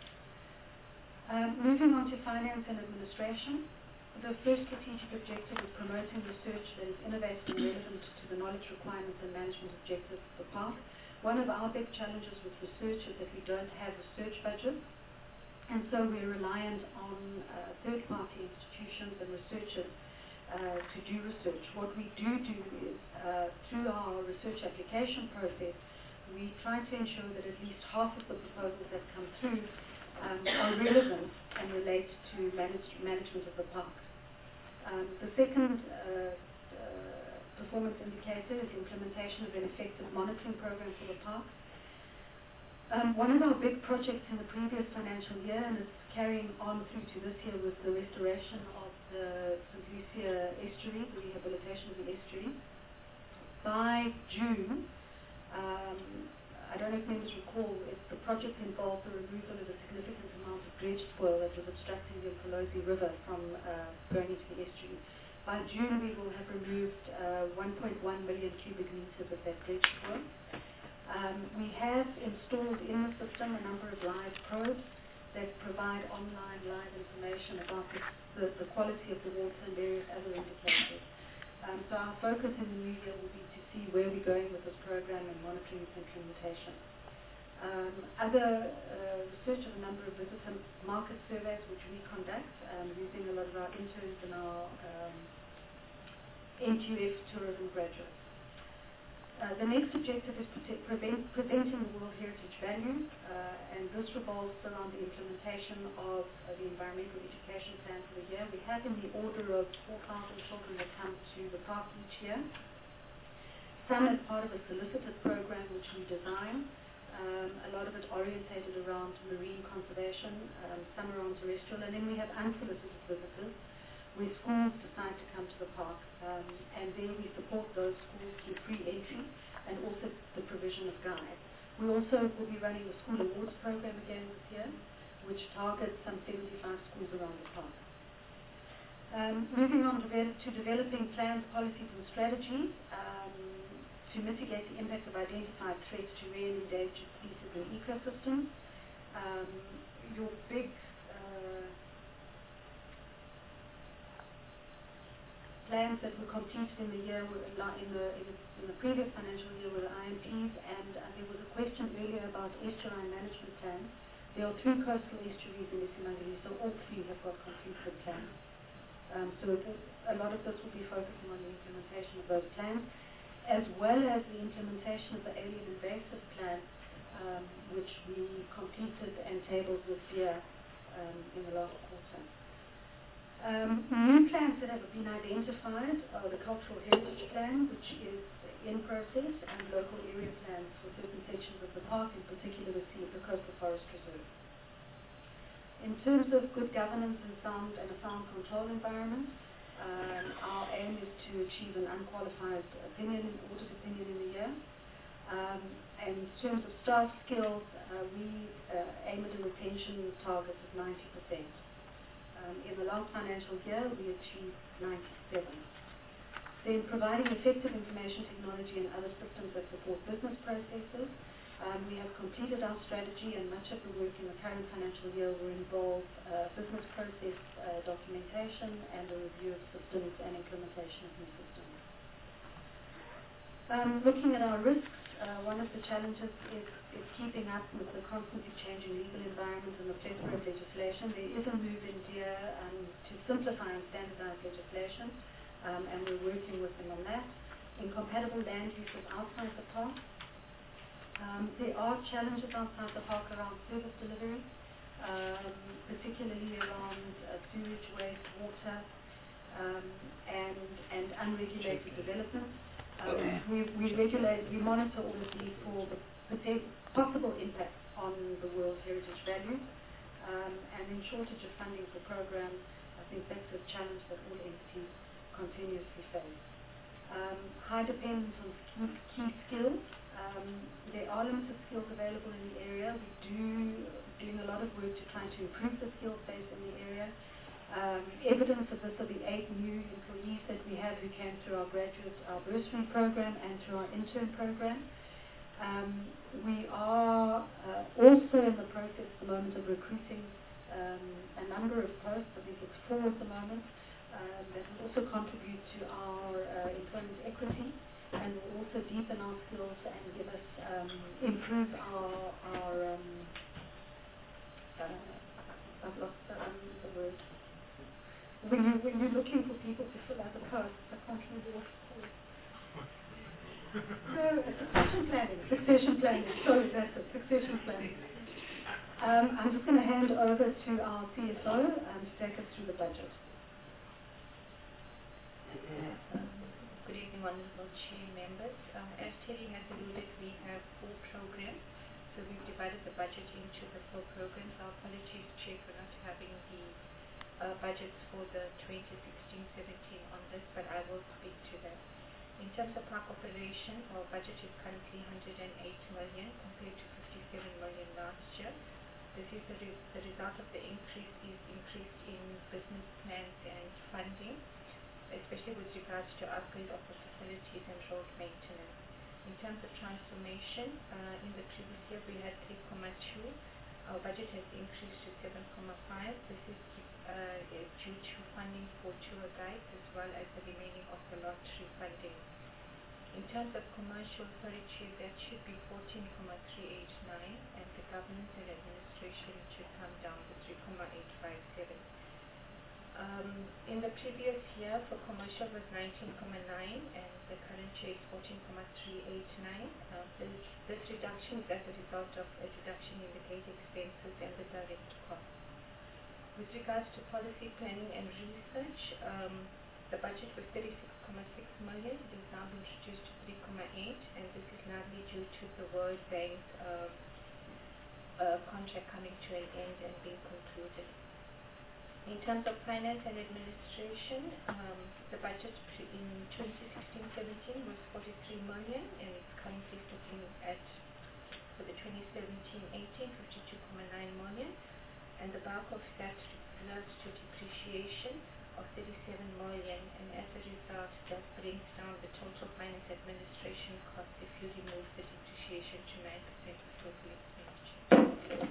Moving on to finance and administration. The first strategic objective is promoting research that is innovative and relevant to the knowledge requirements and management objectives of the park. One of our big challenges with research is that we don't have research budgets, and so we're reliant on third-party institutions and researchers to do research. What we do is, through our research application process, we try to ensure that at least half of the proposals that come through are relevant and relate to management of the park. The second performance indicator is implementation of an effective monitoring program for the park. One of our big projects in the previous financial year, and it's carrying on through to this year, was the restoration of the St. Lucia estuary, the rehabilitation of the estuary. By June, I don't know if members recall, the project involved the removal of a significant amount of dredge spoil that was obstructing the Mkolozi River from going into the estuary. By June, we will have removed 1.1 million cubic meters of that dredge spoil. We have installed in the system a number of live probes that provide online live information about the quality of the water and various other indicators. So our focus in the new year will be to see where we're going with this program and monitoring its implementation. Other research of a number of visitor market surveys which we conduct using a lot of our interns and our NQF tourism graduates. The next objective is presenting the World Heritage Values, and this revolves around the implementation of the Environmental Education Plan for the year. We have in the order of 4,000 children that come to the park each year. Some as part of a solicited program which we design, a lot of it orientated around marine conservation, some around terrestrial, and then we have unsolicited visitors where schools decide to come to the park, and then we support those schools through free entry and also the provision of guides. We also will be running a school awards program again this year, which targets some 75 schools around the park. Moving on to developing plans, policies and strategies to mitigate the impact of identified threats to rare and endangered species and ecosystems. Your big plans that were completed in the year in the previous financial year were the IMPs, and there was a question earlier about estuarine management plans. There are 3 coastal estuaries in Isimangaliso, so all 3 have got completed plans. So a lot of this will be focusing on the implementation of those plans, as well as the implementation of the alien invasive plan, which we completed and tabled this year in the last quarter. New plans that have been identified are the Cultural Heritage Plan, which is in process, and local area plans for certain sections of the park, in particular the Coastal Forest Reserve. In terms of good governance and a sound control environment, our aim is to achieve an unqualified audit opinion in the year. And in terms of staff skills, we aim at a retention target of 90%. In the last financial year, we achieved 97. Then providing effective information technology and other systems that support business processes. We have completed our strategy, and much of the work in the current financial year will involve business process documentation and a review of systems and implementation of new systems. Looking at our risks, one of the challenges is keeping up with the constantly changing legal environment and the plethora of legislation. There is a move in DEER to simplify and standardize legislation, and we're working with them on that. Incompatible land uses outside the park. There are challenges outside the park around service delivery, particularly around sewage, waste, water, and unregulated development. We monitor all of these for the possible impact on the World Heritage Values, and in shortage of funding for programs. I think that's a challenge that all entities continuously face. High dependence on key skills. There are limited skills available in the area. We do of work to try to improve the skills base in the area. Evidence of this are the 8 new employees that we have who came through our bursary program and through our intern program. We are also in the process at the moment of recruiting a number of posts. I think it's 4 at the moment, that will also contribute to our employment equity and will also deepen our skills and give us, improve our I've lost the word. When you're looking for people to fill out the posts, I can't remember what it's called. Succession planning, sorry, that's it, succession planning. I'm just going to hand over to our CFO to take us through the budget. Good evening, honorable chair members. As Terry has alluded, we have 4 programs, so we've divided the budget into the 4 programs. Our apologies, Chair, for not having the budgets for the 2016-17 on this, but I will speak to that. In terms of park operations, our budget is currently 108 million compared to 57 million last year. This is the result of the increase in business plans and funding, especially with regards to upgrade of the facilities and road maintenance. In terms of transformation, in the previous year we had 3.2. Our budget has increased to 7.5. This is due to funding for tour guides as well as the remaining of the lottery funding. In terms of commercial furniture, that should be 14.389, and the governance and administration should come down to 3.857. In the previous year, for commercial was 19.9, and the current year is 14.389. This reduction is as a result of a reduction in the gate expenses and the direct costs. With regards to policy planning and research, the budget was 36.6 million. It is now been reduced to 3.8, and this is largely due to the World Bank contract coming to an end and being concluded. In terms of finance and administration, the budget in 2016-17 was 43 million, and it's currently sitting at, for the 2017-18, 52.9 million. And the bulk of that relates to depreciation of 37 million, and as a result that brings down the total finance administration cost if you remove the depreciation to 9% of total expenditure.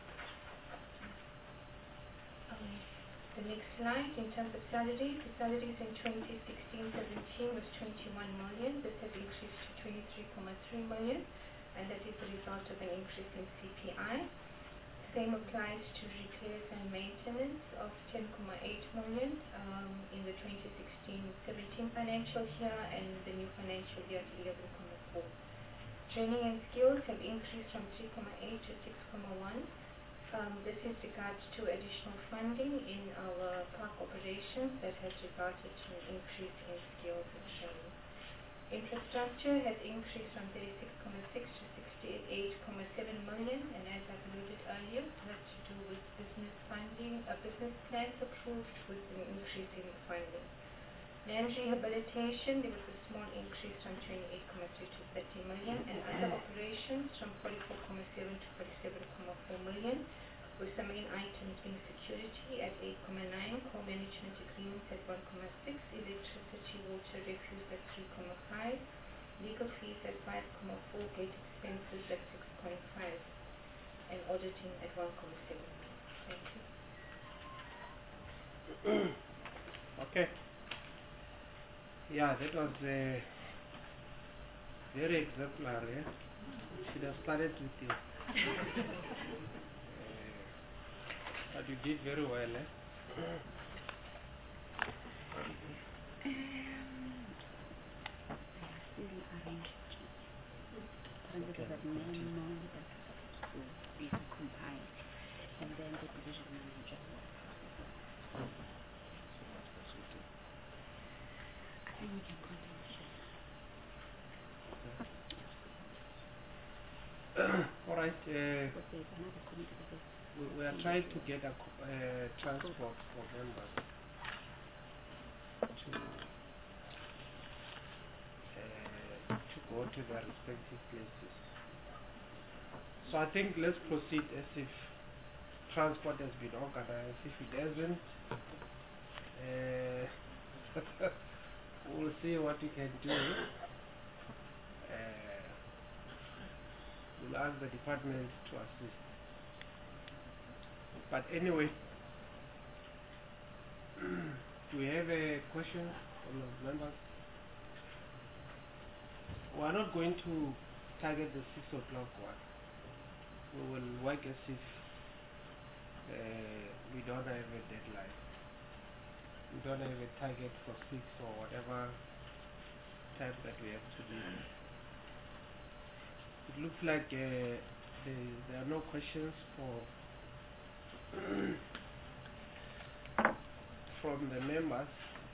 The next slide, in terms of salaries, the salaries in 2016-17 was 21 million. This has increased to 23.3 million, and that is the result of an increase in CPI. Same applies to repairs and maintenance of 10.8 million in the 2016-17 financial year, and the new financial year 11.4. Training and skills have increased from 3.8 to 6.1. This is regards to additional funding in our park operations that has resulted in an increase in skills and training. Infrastructure has increased from 36.6 to 68.7 million, and as I alluded earlier, it has to do with business funding, business plans approved with an increase in the funding. Land rehabilitation, there was a small increase from 28.3 to 30 million, and other operations from 44.7 to 47.4 million, with some main items being security at 8.9, co-management agreements at 1.6, electricity, water, refuse at 3.5, legal fees at 5.4, gate expenses at 6.5, and auditing at 1.7. Thank you. Okay. Yeah, that was very exemplary. Should have started with you. But you did very well, eh? And then the division manager. I think we can continue. All right. We are trying to get a transport for members to go to their respective places. So I think let's proceed as if transport has been organized. If it hasn't, we'll see what we can do. We'll ask the department to assist. But anyway, do we have a question from the members? We are not going to target the 6 o'clock one. We will work as if we don't have a deadline. We don't have a target for 6 or whatever time that we have to leave. It looks like there are no questions from the members.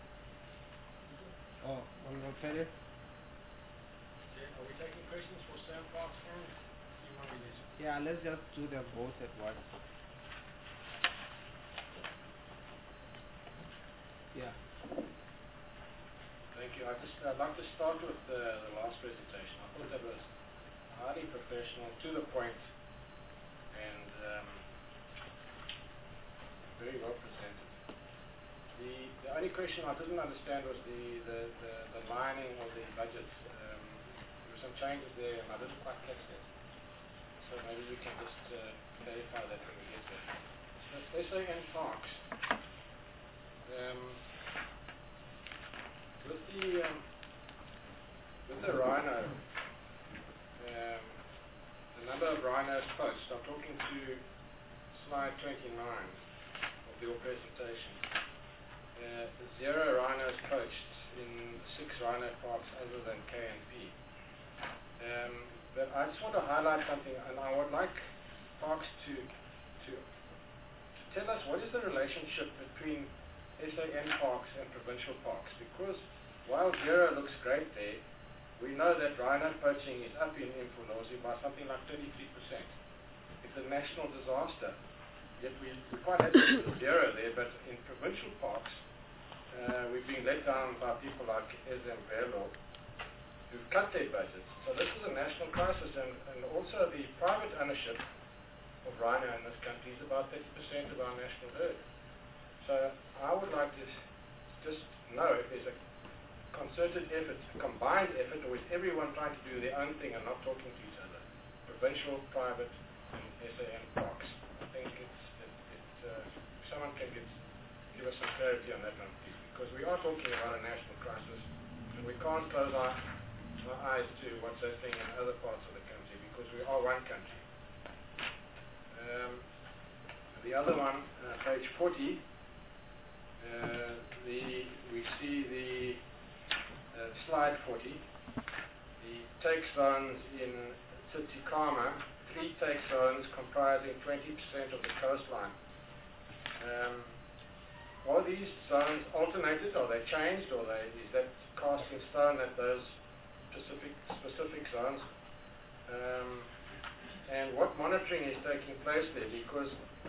Oh, Honorable Pere? Are we taking questions for Sandparks and Yeah, let's just do them both at once. Yeah. Thank you. I'd like to start with the last presentation. I thought that was highly professional, to the point, and very well presented. The only question I didn't understand was the lining of the budget. There were some changes there, and I didn't quite catch that. So maybe you can just clarify that when we get there. So SAN Parks. With the rhino, the number of rhinos poached, I'm talking to slide 29 of your presentation. 0 rhinos poached in 6 rhino parks other than KNP. But I just want to highlight something, and I would like Parks to tell us what is the relationship between SAN Parks and provincial parks, because while 0 looks great there, we know that rhino poaching is up in Mfolozi by something like 33%. It's a national disaster, yet we're quite happy with 0 there, but in provincial parks, we've been let down by people like Ezemvelo, who've cut their budgets. So this is a national crisis, and also the private ownership of rhino in this country is about 30% of our national herd. So I would like to just know if there's a concerted effort, a combined effort, or is everyone trying to do their own thing and not talking to each other? Provincial, private, and SAN Parks. I think if someone can give us some clarity on that one, please, because we are talking about a national crisis, and we can't close our eyes to what's happening in other parts of the country, because we are one country. The other one, page 40, we see the slide 40, the take zones in Tsitsikamma, 3 take zones comprising 20% of the coastline. Are these zones alternated? Are they changed? Or is that cast in stone at those specific zones? And what monitoring is taking place there? Because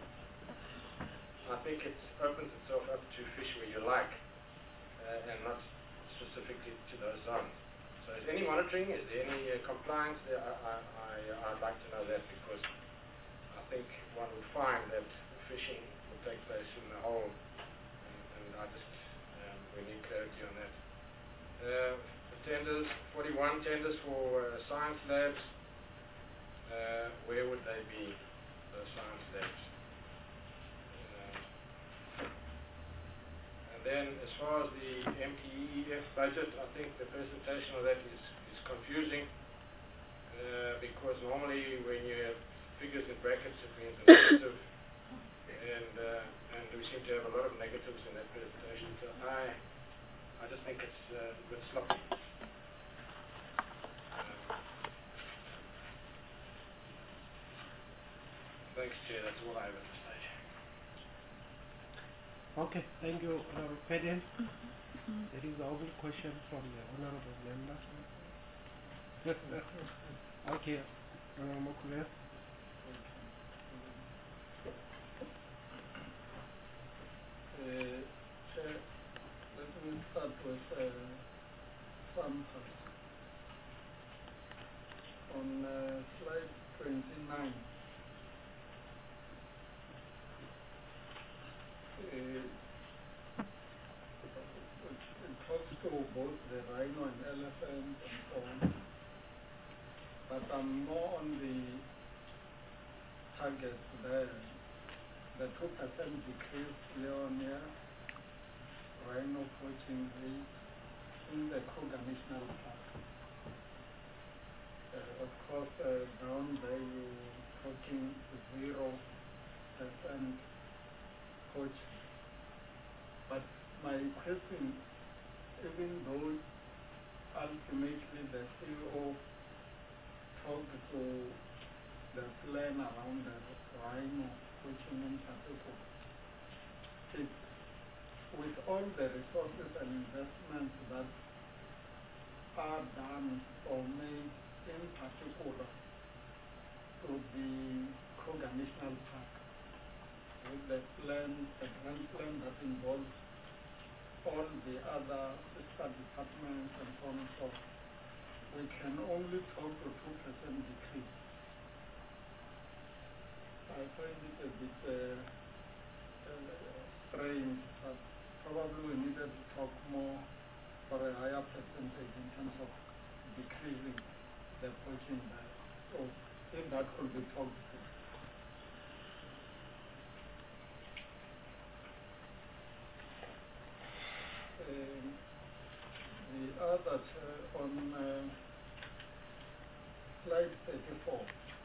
I think it opens itself up to fish where you like, and not specifically to those zones. So is any monitoring? Is there any compliance there? I'd like to know that, because I think one would find that fishing will take place in the whole, and I just, we need clarity on that. The tenders, 41 tenders for science labs. Where would they be, those science labs? And then as far as the MTEF budget, I think the presentation of that is confusing, because normally when you have figures in brackets it means a negative, and we seem to have a lot of negatives in that presentation, so I just think it's a bit sloppy. Thanks, Chair. That's all I have at this stage. Okay, thank you, Honorable Peden. That is the only question from the Honorable Member. Okay, Honorable Mokule. Chair, let me start with Sandparks. On slide 29, it talks to both the rhino and elephant and so on. But I'm more on the target there. The 2% decrease year-on-year, rhino poaching rate in the Kruger National Park. Of course, down there you're talking 0% poaching. But my question, even though ultimately the CEO talked to the plan around the rhino poaching in particular, with all the resources and investments that are done or made in particular to the Kruger National Park, with the plan, the grand plan that involves all the other sister departments and so on and so forth, we can only talk to 2% decrease. I find it a bit strange, but probably we needed to talk more for a higher percentage in terms of decreasing the poaching there. So if that could be talked to. The other on slide 34,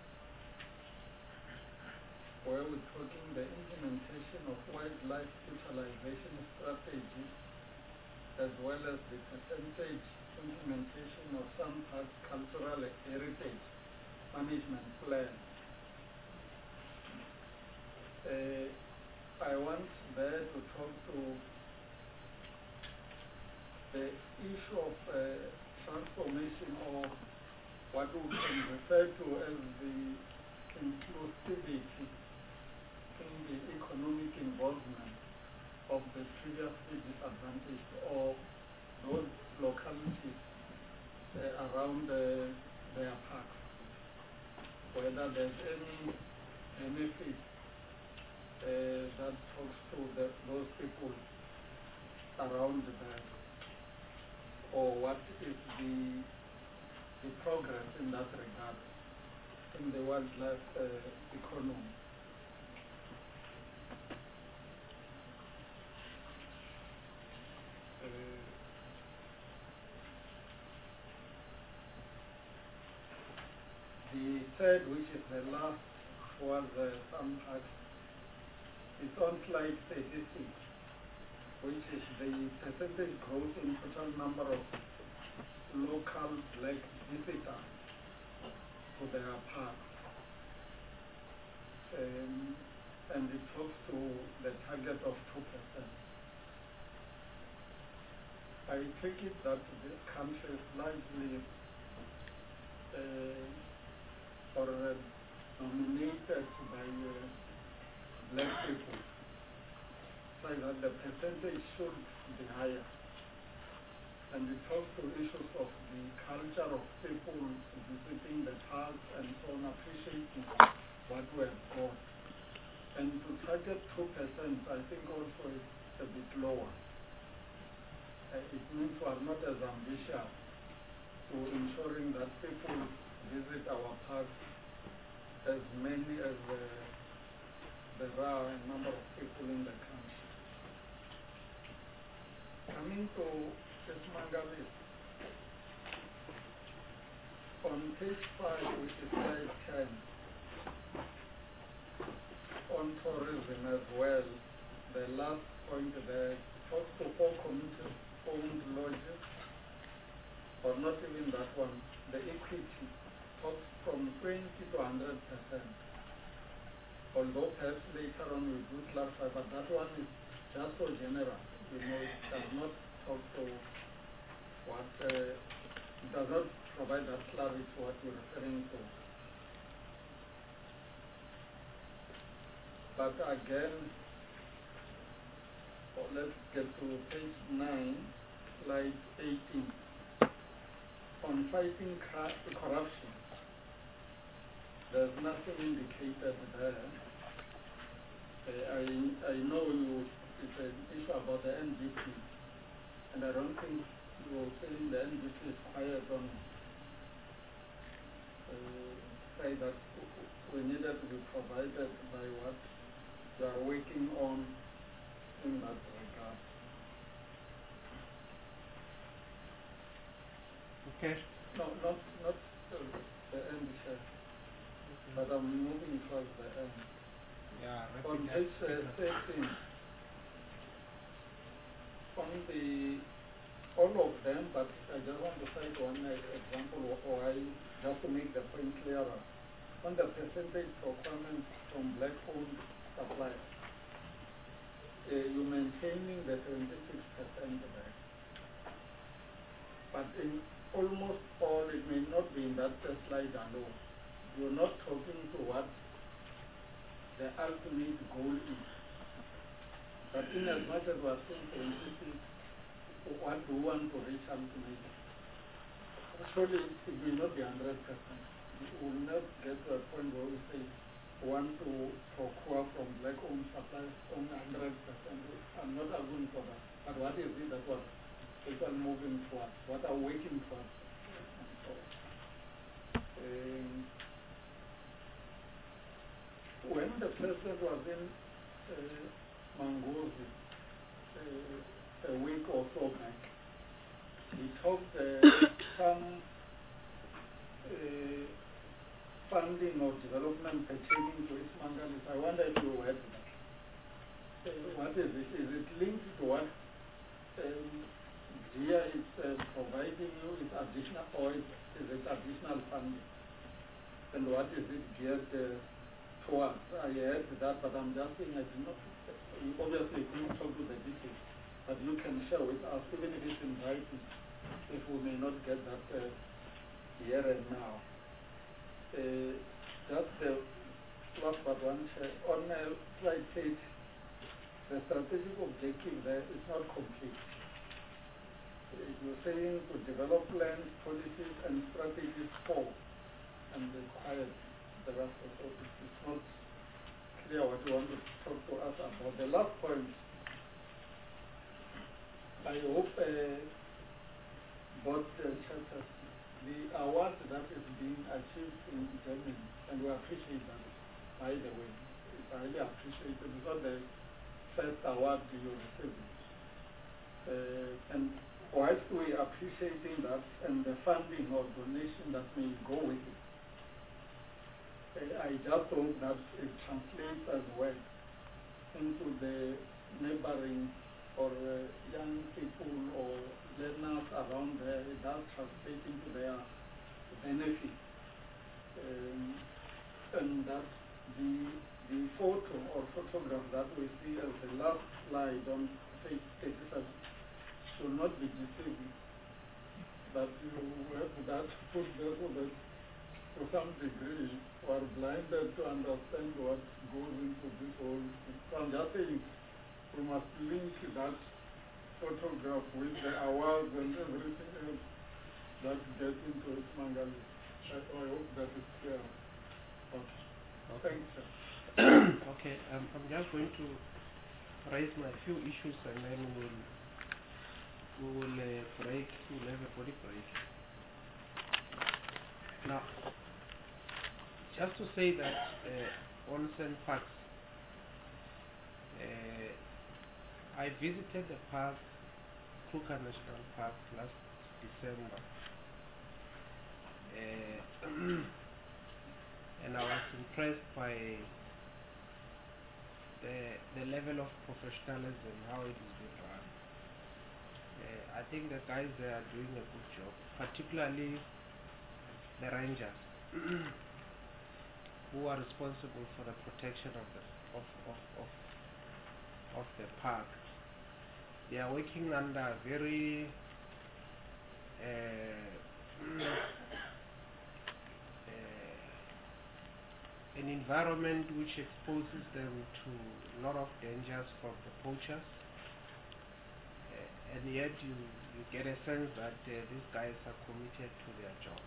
where we're talking the implementation of wildlife utilization strategy, as well as the percentage implementation of some parts cultural heritage management plan. I want there to talk to the issue of transformation of what we can refer to as the inclusivity in the economic involvement of the previously disadvantaged or those localities around their parks, whether there's any benefit that talks to those people around there, or what is the progress in that regard in the wildlife economy. The third, which is the last, was some parts. It's on slide 36, which is the percentage growth in total number of local black visitors to their parks. And it talks to the target of 2%. I take it that this country is largely dominated by black people, so that the percentage should be higher. And it talks to issues of the culture of people visiting the parks and so on, appreciating what we have got. And to target 2%, I think also it's a bit lower. It means we are not as ambitious to ensuring that people visit our parks as many as there are a number of people in the country. Coming to Mangalis, on page 5, which is slide 10, on tourism as well, the last point there talks to 4 community-owned lodges, or not even that one, the equity talks from 20 to 100%. Although perhaps later on we do clarify, but that one is just so general. You know, it does not talk to what, it does not provide that clarity to what you're referring to. But again, let's get to page 9, slide 18, on fighting corruption. There's nothing indicated there. I know you it's an issue about the NDP. And I don't think you were saying the NDP is quiet on say that we needed to be provided by what you are working on in that regard. Okay. No, not the end, sir. But I'm moving towards the end. Yeah, on page 13, on the all of them, but I just want to cite one example why, just to make the point clearer. On the percentage procurement from black-owned suppliers, you're maintaining the 76% there. But in almost all, it may not be in that slide alone. You're not talking to what the ultimate goal is. But in as much as we're saying 76, what do we want to reach ultimately? Actually, it may not be 100%. We will not get to a point where we say we want to procure from black-owned suppliers on 100%. I'm not arguing for that. But what is it that we're moving towards? What are we working towards? And so, when the president was in Mangozi a week or so back, he talked some funding or development pertaining to Ismangalis. I wonder if you heard that. What is it? Is it linked to what GIA is providing you? Is additional, or is it additional funding? And what is it geared towards? I heard that, but I'm just saying I did not. Obviously, you can't talk to the details, but you can share with us, even if it's in writing, if we may not get that here and now. That's the last but one. On slide 8, the strategic objective there is not complete. You're saying to develop plans, policies, and strategies for, and require the rest of it. It's not clear what you want to talk to us about. The last point, I hope both chapters, the award that is being achieved in Germany, and we appreciate that, by the way. It's highly appreciated. It's not the first award you received. And whilst we are appreciating that and the funding or donation that may go with it, I just hope that it translates as well into the neighboring or young people or learners around there. It does translate into their benefit. And that the photo or photograph that we see as the last slide on page 87 should not be deceiving. That you have that put there so that to some degree we are blinded to understand what goes into this whole thing. So I'm just saying we must link that photograph with the awards and everything else that gets into Ismangali. I hope that is clear. Okay. Thanks, sir. Okay, I'm just going to raise my few issues and then we will break. We'll have a body break. Now, just to say that onsen parks, I visited the park, Kruger National Park, last December, and I was impressed by the level of professionalism, how it is being run. I think the guys there are doing a good job, particularly the rangers who are responsible for the protection of the park. They are working under very an environment which exposes them to a lot of dangers from the poachers, and yet you get a sense that these guys are committed to their job.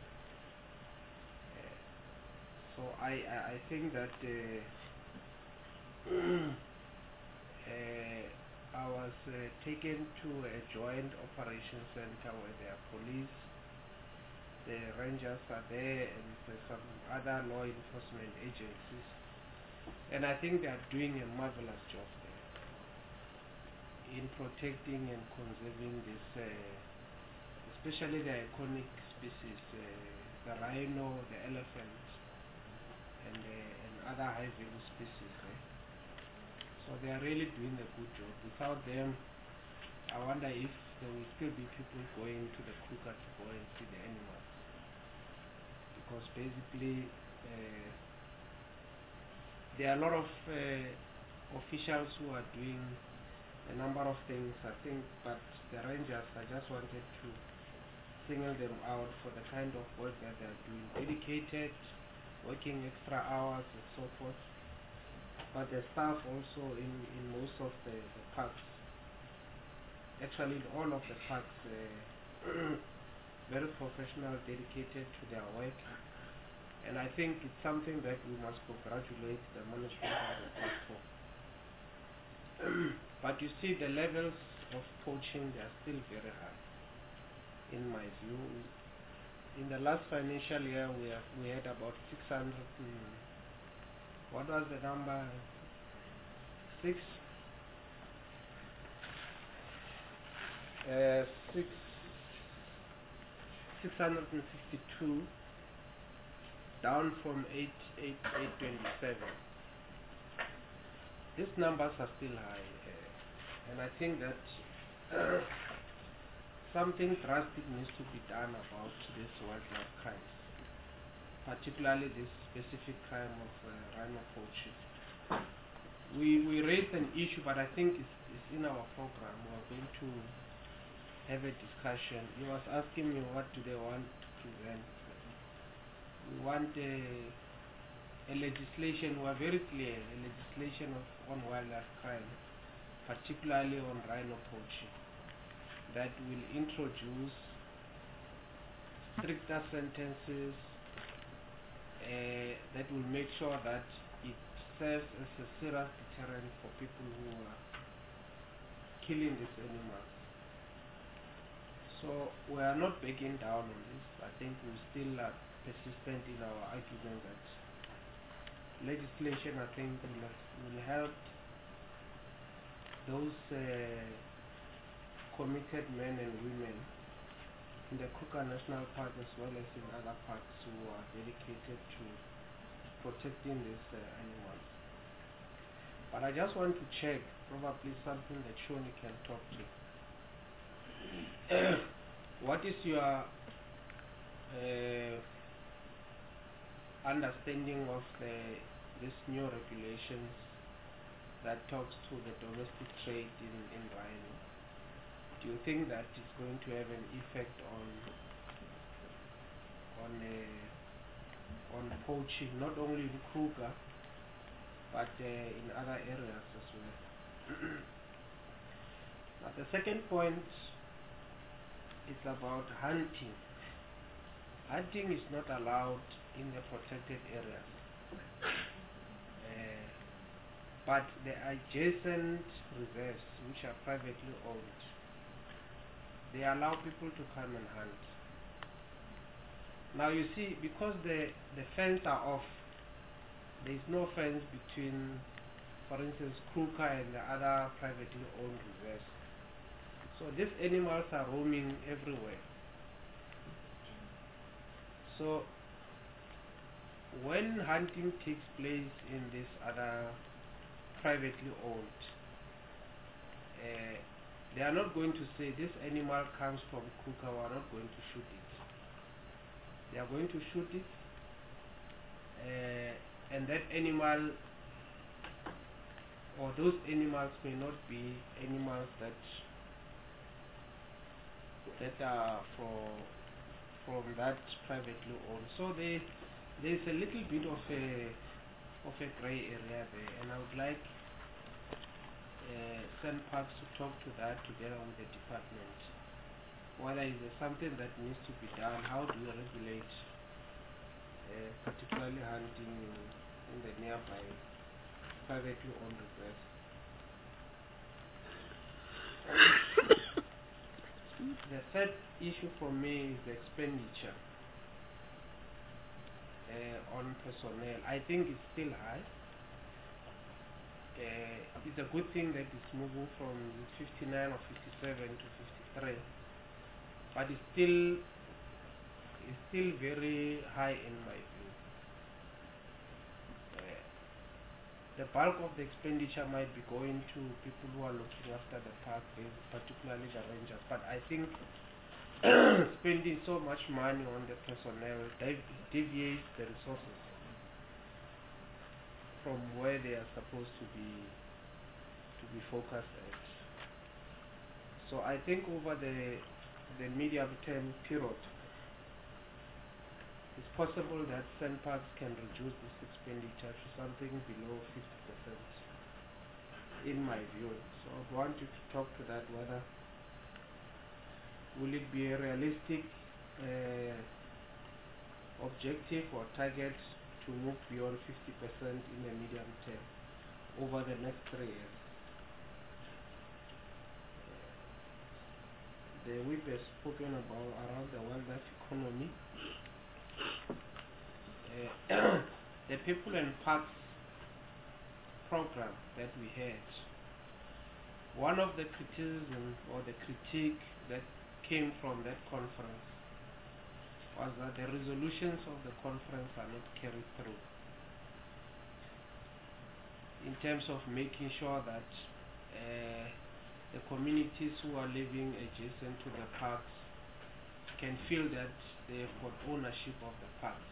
So I think that I was taken to a joint operation center where there are police, the rangers are there, and some other law enforcement agencies. And I think they are doing a marvelous job there in protecting and conserving this, especially the iconic species, the rhino, the elephant, and other high-value species. So they are really doing a good job. Without them, I wonder if there will still be people going to the Kruger to go and see the animals. Because basically, there are a lot of officials who are doing a number of things, I think, but the rangers, I just wanted to single them out for the kind of work that they are doing. Dedicated, working extra hours and so forth. But the staff also in most of the parks, actually in all of the parks, very professional, dedicated to their work. And I think it's something that we must congratulate the management of the park for. But you see the levels of poaching, they are still very high, in my view. In the last financial year, we had about 600, what was the number? 652, down from 827. These numbers are still high, and I think that something drastic needs to be done about this wildlife crimes, particularly this specific crime of rhino poaching. We raised an issue, but I think it's in our program. We're going to have a discussion. He was asking me what do they want to prevent. We want a legislation, we are very clear, a legislation on wildlife crime, particularly on rhino poaching, that will introduce stricter sentences, that will make sure that it serves as a serious deterrent for people who are killing these animals. So we are not backing down on this. I think we still are persistent in our argument that legislation, I think, will help those committed men and women in the Kruger National Park as well as in other parks who are dedicated to protecting these animals. But I just want to check, probably something that Shoni can talk to. What is your understanding of this new regulations that talks to the domestic trade in rhino? Do you think that it's going to have an effect on poaching, not only in Kruger, but in other areas as well? Now the second point is about hunting. Hunting is not allowed in the protected areas. But the adjacent reserves, which are privately owned, they allow people to come and hunt. Now you see, because the fence are off, there is no fence between, for instance, Kruger and the other privately owned reserves. So these animals are roaming everywhere. So when hunting takes place in this other privately owned, they are not going to say this animal comes from Kruger, we are not going to shoot it. They are going to shoot it, and that animal or those animals may not be animals that are from that privately owned. So there is a little bit of a grey area there, and I would like SANParks to talk to that together with the department. Whether is there something that needs to be done, how do you regulate particularly hunting in the nearby privately owned reserves? The third issue for me is the expenditure on personnel. I think it's still high. It's a good thing that it's moving from 59 or 57 to 53, but it's still very high in my view. The bulk of the expenditure might be going to people who are looking after the park, particularly the rangers. But I think spending so much money on the personnel deviates the resources from where they are supposed to be focused at. So I think over the medium term period, it's possible that SANParks can reduce this expenditure to something below 50%, in my view. So I want you to talk to that, whether will it be a realistic objective or target to move beyond 50% in the medium term over the next 3 years. The WIP has spoken about around the wildlife economy. The People and Parks program that we had, one of the criticisms or the critique that came from that conference was that the resolutions of the conference are not carried through in terms of making sure that the communities who are living adjacent to the parks can feel that they have got ownership of the parks.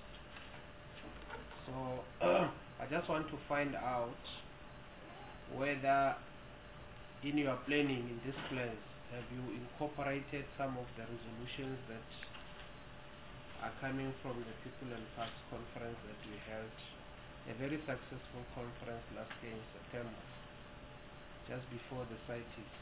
So I just want to find out whether in your planning, in this plans, have you incorporated some of the resolutions that are coming from the People and Parks conference that we held, a very successful conference last year in September, just before the CITES.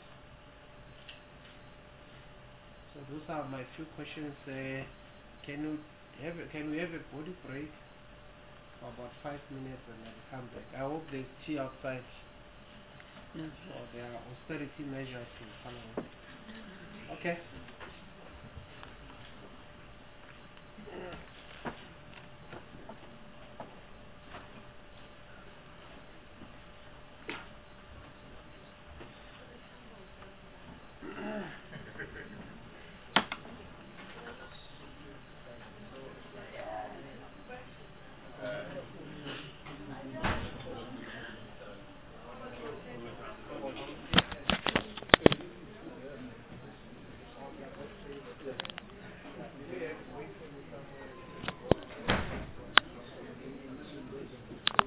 So those are my few questions. Can we have a body break for about 5 minutes and then come back? I hope there's tea outside. Or there are austerity measures to follow. Okay.